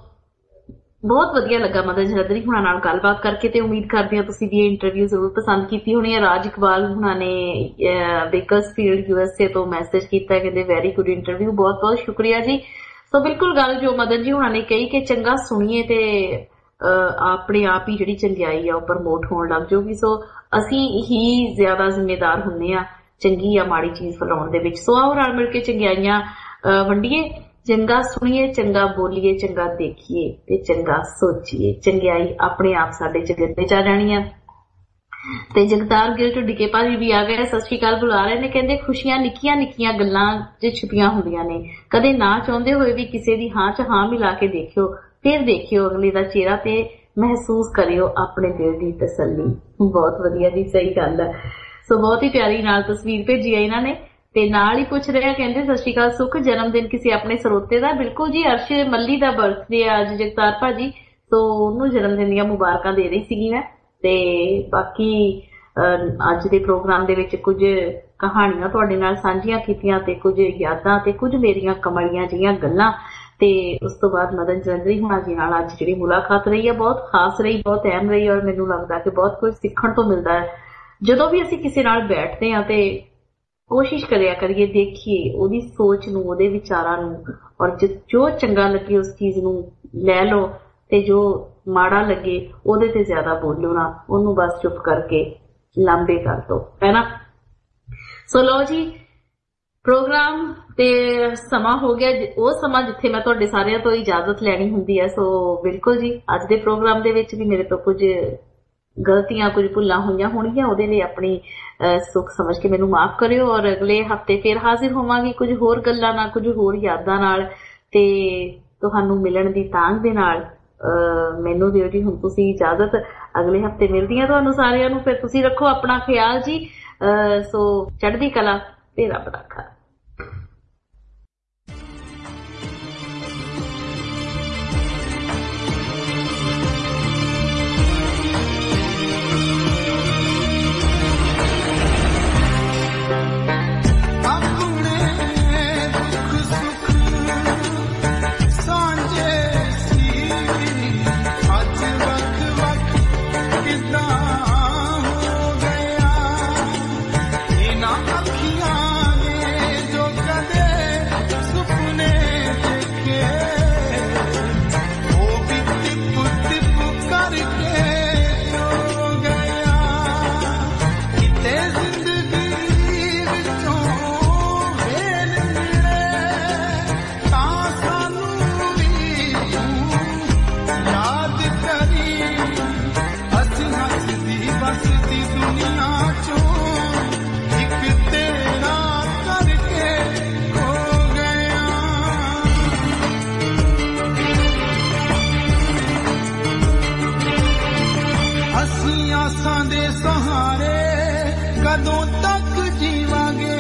B: ਬਹੁਤ ਵਧੀਆ ਲੱਗਾ ਮਦਨ ਜਲੰਧਰੀ ਹੁਣਾਂ ਨਾਲ ਗੱਲਬਾਤ ਕਰਕੇ, ਤੇ ਉਮੀਦ ਕਰਦੀ ਹਾਂ ਤੁਸੀਂ ਵੀ ਇਹ ਇੰਟਰਵਿਊ ਜ਼ਰੂਰ ਪਸੰਦ ਕੀਤੀ ਹੋਣੀ ਹੈ। ਰਾਜ ਇਕਬਾਲ ਹੁਣਾਂ ਨੇ ਬੇਕਰਸਫੀਲਡ USA ਤੋਂ ਮੈਸੇਜ ਕੀਤਾ, ਕਹਿੰਦੇ ਵੈਰੀ ਗੁੱਡ ਇੰਟਰਵਿਊ, ਬਹੁਤ ਬਹੁਤ ਸ਼ੁਕਰੀਆ ਜੀ। ਸੋ ਬਿਲਕੁਲ ਗੱਲ ਜੋ ਮਦਨ ਜੀ ਹੁਣਾਂ ਨੇ ਕਹੀ ਕਿ ਚੰਗਾ ਸੁਣੀਏ ਤੇ ਆਪਣੇ ਆਪ ਹੀ ਜਿਹੜੀ ਚੰਗਿਆਈ ਆ ਉਹ ਪ੍ਰਮੋਟ ਹੋਣ ਲੱਗ ਜਾਊਗੀ। ਸੋ ਅਸੀਂ ਹੀ ਜ਼ਿਆਦਾ ਜ਼ਿੰਮੇਦਾਰ ਹੁੰਦੇ ਆ ਚੰਗੀ ਜਾਂ ਮਾੜੀ ਚੀਜ਼ ਫੈਲਾਉਣ ਦੇ ਵਿੱਚ। ਸੋ ਆਓ ਰਲ ਮਿਲ ਕੇ ਚੰਗਿਆਈਆਂ ਵੰਡੀਏ, ਚੰਗਾ ਸੁਣੀਏ, ਚੰਗਾ ਬੋਲੀਏ, ਚੰਗਾ ਦੇਖੀਏ ਤੇ ਚੰਗਾ ਸੋਚੀਏ। ਚੰਗਿਆਈ ਆਪਣੇ ਆਪ ਸਾਡੇ ਚ ਗਿਰਦੇ ਜਾ ਜਾਣੀ ਆ। ਤੇ ਜਗਤਾਰ ਗਿੱਲ ਢੁੱਡੀ ਕੇ ਭਾਜੀ ਵੀ ਆ ਗਏ, ਸਤਿ ਸ਼੍ਰੀ ਅਕਾਲ ਬੁਲਾ ਰਹੇ ਨੇ, ਕਹਿੰਦੇ ਖੁਸ਼ੀਆਂ ਨਿੱਕੀਆਂ ਨਿੱਕੀਆਂ ਗੱਲਾਂ 'ਚ ਛੁਪੀਆਂ ਹੁੰਦੀਆਂ ਨੇ, ਕਦੇ ਨਾ ਚਾਹੁੰਦੇ ਹੋਏ ਵੀ ਕਿਸੇ ਦੀ ਹਾਂ 'ਚ ਹਾਂ ਮਿਲਾ ਕੇ ਦੇਖਿਓ, ਫਿਰ ਦੇਖਿਓ ਅਗਲੇ ਦਾ ਚਿਹਰਾ ਤੇ ਮਹਿਸੂਸ ਕਰਿਓ ਆਪਣੇ ਦਿਲ ਦੀ ਤਸੱਲੀ। ਬਹੁਤ ਵਧੀਆ ਜੀ, ਸਹੀ ਗੱਲ ਹੈ। ਸੋ ਬਹੁਤ ਹੀ ਪਿਆਰੀ ਨਾਲ ਤਸਵੀਰ ਭੇਜੀ ਹੈ ਇਹਨਾਂ ਨੇ, ਤੇ ਨਾਲ ਹੀ ਪੁੱਛ ਰਿਹਾ, ਕਹਿੰਦੇ ਸਤਿ ਸ਼੍ਰੀ ਅਕਾਲ ਸੁਖ, ਜਨਮ ਦਿਨ ਕਿਸੇ ਆਪਣੇ ਸਰੋਤੇ ਦਾ? ਬਿਲਕੁਲ ਜੀ, ਅਰਸ਼ ਮੱਲੀ ਦਾ ਬਰਥਡੇ ਆ ਅੱਜ ਜਗਤਾਰ ਭਾਜੀ, ਸੋ ਉਹਨੂੰ ਜਨਮ ਦਿਨ ਦੀਆਂ ਮੁਬਾਰਕਾਂ ਦੇ ਰਹੀ ਸੀਗੀ ਮੈਂ। ਤੇ ਬਾਕੀ ਅੱਜ ਦੇ ਪ੍ਰੋਗਰਾਮ ਦੇ ਵਿੱਚ ਕੁਝ ਕਹਾਣੀਆਂ ਤੁਹਾਡੇ ਨਾਲ ਸਾਂਝੀਆਂ ਕੀਤੀਆਂ ਤੇ ਕੁਝ ਯਾਦਾਂ ਤੇ ਕੁਝ ਮੇਰੀਆਂ ਕਮਲੀਆਂ ਜਿਹੀਆਂ ਗੱਲਾਂ, ਤੇ ਉਸ ਤੋਂ ਬਾਅਦ ਮਦਨ ਜਲੰਧਰੀ ਹੁਣਾਂ ਜੀ ਨਾਲ ਅੱਜ ਜਿਹੜੀ ਮੁਲਾਕਾਤ ਰਹੀ ਹੈ ਬਹੁਤ ਖਾਸ ਰਹੀ, ਬਹੁਤ ਅਹਿਮ ਰਹੀ, ਔਰ ਮੈਨੂੰ ਲੱਗਦਾ ਕਿ ਬਹੁਤ ਕੁਝ ਸਿੱਖਣ ਤੋਂ ਮਿਲਦਾ ਹੈ ਜਦੋਂ ਵੀ ਅਸੀਂ ਕਿਸੇ ਨਾਲ ਬੈਠਦੇ ਹਾਂ। ਤੇ ਕੋਸ਼ਿਸ਼ ਕਰਿਆ ਕਰੀਏ, ਦੇਖੀਏ ਉਹਦੀ ਸੋਚ ਨੂੰ, ਉਹਦੇ ਵਿਚਾਰਾਂ ਨੂੰ, ਔਰ ਜੋ ਚੰਗਾ ਲੱਗੇ ਉਸ ਚੀਜ਼ ਨੂੰ ਲੈ ਲਓ, ਤੇ ਜੋ ਮਾੜਾ ਲੱਗੇ ਉਹਦੇ ਤੇ ਜ਼ਿਆਦਾ ਬੋਲੋ ਨਾ, ਉਹਨੂੰ ਬਸ ਚੁੱਪ ਕਰਕੇ ਲਾਂਬੇ ਕਰ ਦੋ, ਹੈ ਨਾ। ਸੋ ਲਓ ਜੀ, ਪ੍ਰੋਗਰਾਮ ਤੇ ਸਮਾਂ ਹੋ ਗਿਆ ਉਹ ਸਮਾਂ ਜਿੱਥੇ ਮੈਂ ਤੁਹਾਡੇ ਸਾਰਿਆਂ ਤੋਂ ਇਜਾਜ਼ਤ ਲੈਣੀ ਹੁੰਦੀ ਹੈ। ਸੋ ਬਿਲਕੁਲ ਜੀ, ਅੱਜ ਦੇ ਪ੍ਰੋਗਰਾਮ ਦੇ ਵਿੱਚ ਵੀ ਮੇਰੇ ਤੋਂ ਕੁਝ ਗਲਤੀਆਂ, ਕੁਝ ਭੁੱਲਾਂ ਹੋਈਆਂ ਹੋਣਗੀਆਂ, ਉਹਦੇ ਲਈ ਆਪਣੀ ਸੁੱਖ ਸਮਝ ਕੇ ਮੈਨੂੰ ਮਾਫ ਕਰਿਓ। ਔਰ ਅਗਲੇ ਹਫਤੇ ਫਿਰ ਹਾਜ਼ਰ ਹੋਵਾਂਗੀ ਕੁਝ ਹੋਰ ਗੱਲਾਂ ਨਾਲ, ਕੁਝ ਹੋਰ ਯਾਦਾਂ ਨਾਲ ਤੇ ਤੁਹਾਨੂੰ ਮਿਲਣ ਦੀ ਤਾਂਘ ਦੇ ਨਾਲ। ਮੈਨੂੰ ਦਿਓ ਜੀ ਹੁਣ ਤੁਸੀਂ ਇਜਾਜ਼ਤ, ਅਗਲੇ ਹਫਤੇ ਮਿਲਦੀ ਹਾਂ ਤੁਹਾਨੂੰ ਸਾਰਿਆਂ ਨੂੰ। ਫਿਰ ਤੁਸੀਂ ਰੱਖੋ ਆਪਣਾ ਖਿਆਲ ਜੀ। ਸੋ ਚੜ੍ਹਦੀ ਕਲਾ ਤੇ ਰੱਬ ਰਾਖਾ।
A: ਕਦੋਂ ਤੱਕ ਜੀਵਾਂਗੇ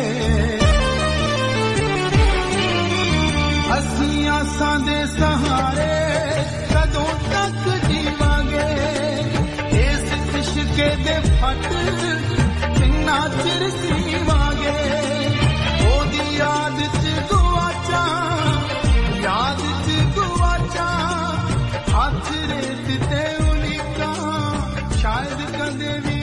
A: ਅਸੀਂ ਆਸਾਂ ਦੇ ਸਹਾਰੇ, ਕਦੋਂ ਤੱਕ ਜੀਵਾਂਗੇ ਇਸ ਇਸ਼ਕੇ ਦੇ ਫੱਟ ਕਿੰਨਾ ਚਿਰ ਸੀਵਾਂਗੇ। ਉਹਦੀ ਯਾਦ ਚ ਗੁਆਚਾਂ, ਯਾਦ ਚ ਗੁਆਚਾਂ, ਹੱਥ ਰੇਤ ਤੇ ਉਲੀਕਾਂ ਸ਼ਾਇਦ ਕਦੇ ਵੀ